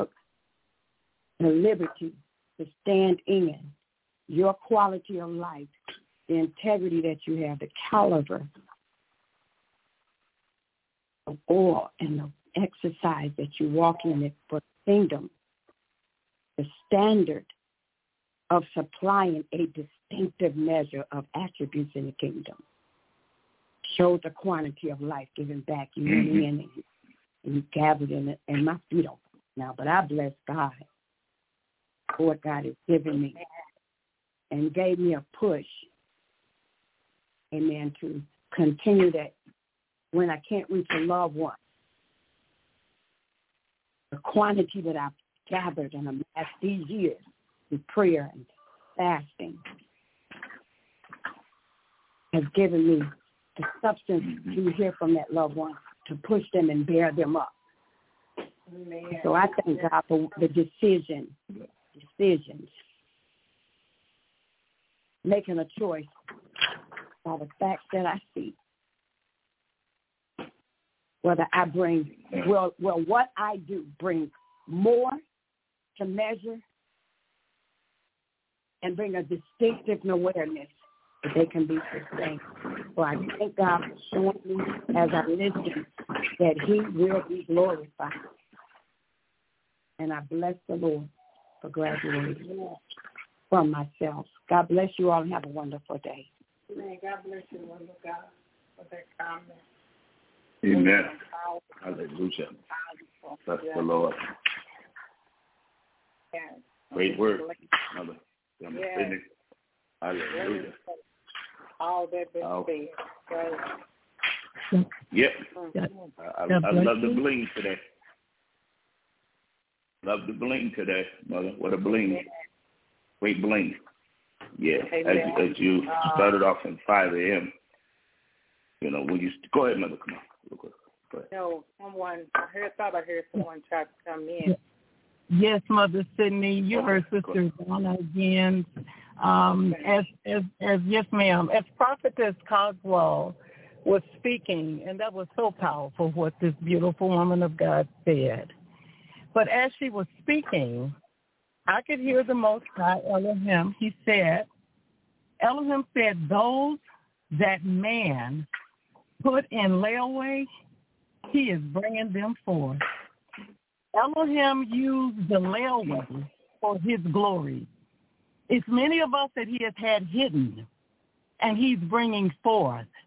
liberty to stand in your quality of life, the integrity that you have, the caliber of oil and the exercise that you walk in it for the kingdom, the standard of supplying a distinctive measure of attributes in the kingdom. Show the quantity of life given back. You went in and you gathered in it, and my feet open now. But I bless God for what God has given me and gave me a push, amen, to continue that when I can't reach a loved one. The quantity that I've gathered and amassed these years in prayer and fasting has given me the substance to hear from that loved one, to push them and bear them up. Amen. So I thank God for the decisions, making a choice by the facts that I see. Whether I bring, what I do brings more to measure and bring a distinctive awareness that they can be sustained. So I thank God for showing me as I listen that he will be glorified. And I bless the Lord for graduating from myself. God bless you all and have a wonderful day. Amen. God bless you, wonderful God, for that comment. Amen. Hallelujah. Bless the Lord. Yes. Great word, Mother. Yes. Hallelujah. All that been said. Yep. I love the bling today. Love the bling today, Mother. What a bling. Great bling. Yeah. As you started off at 5 a.m., you know, when you go ahead, Mother, come on. Real quick. Go ahead. No, thought I heard someone try to come in. Yes, Mother Sidney, you heard Sister Donna again. As yes, ma'am, as Prophetess Coswell was speaking, and that was so powerful what this beautiful woman of God said. But as she was speaking, I could hear the Most High Elohim. Elohim said, those that man put in layaway, he is bringing them forth. Elohim used the layaway for his glory. It's many of us that he has had hidden and he's bringing forth.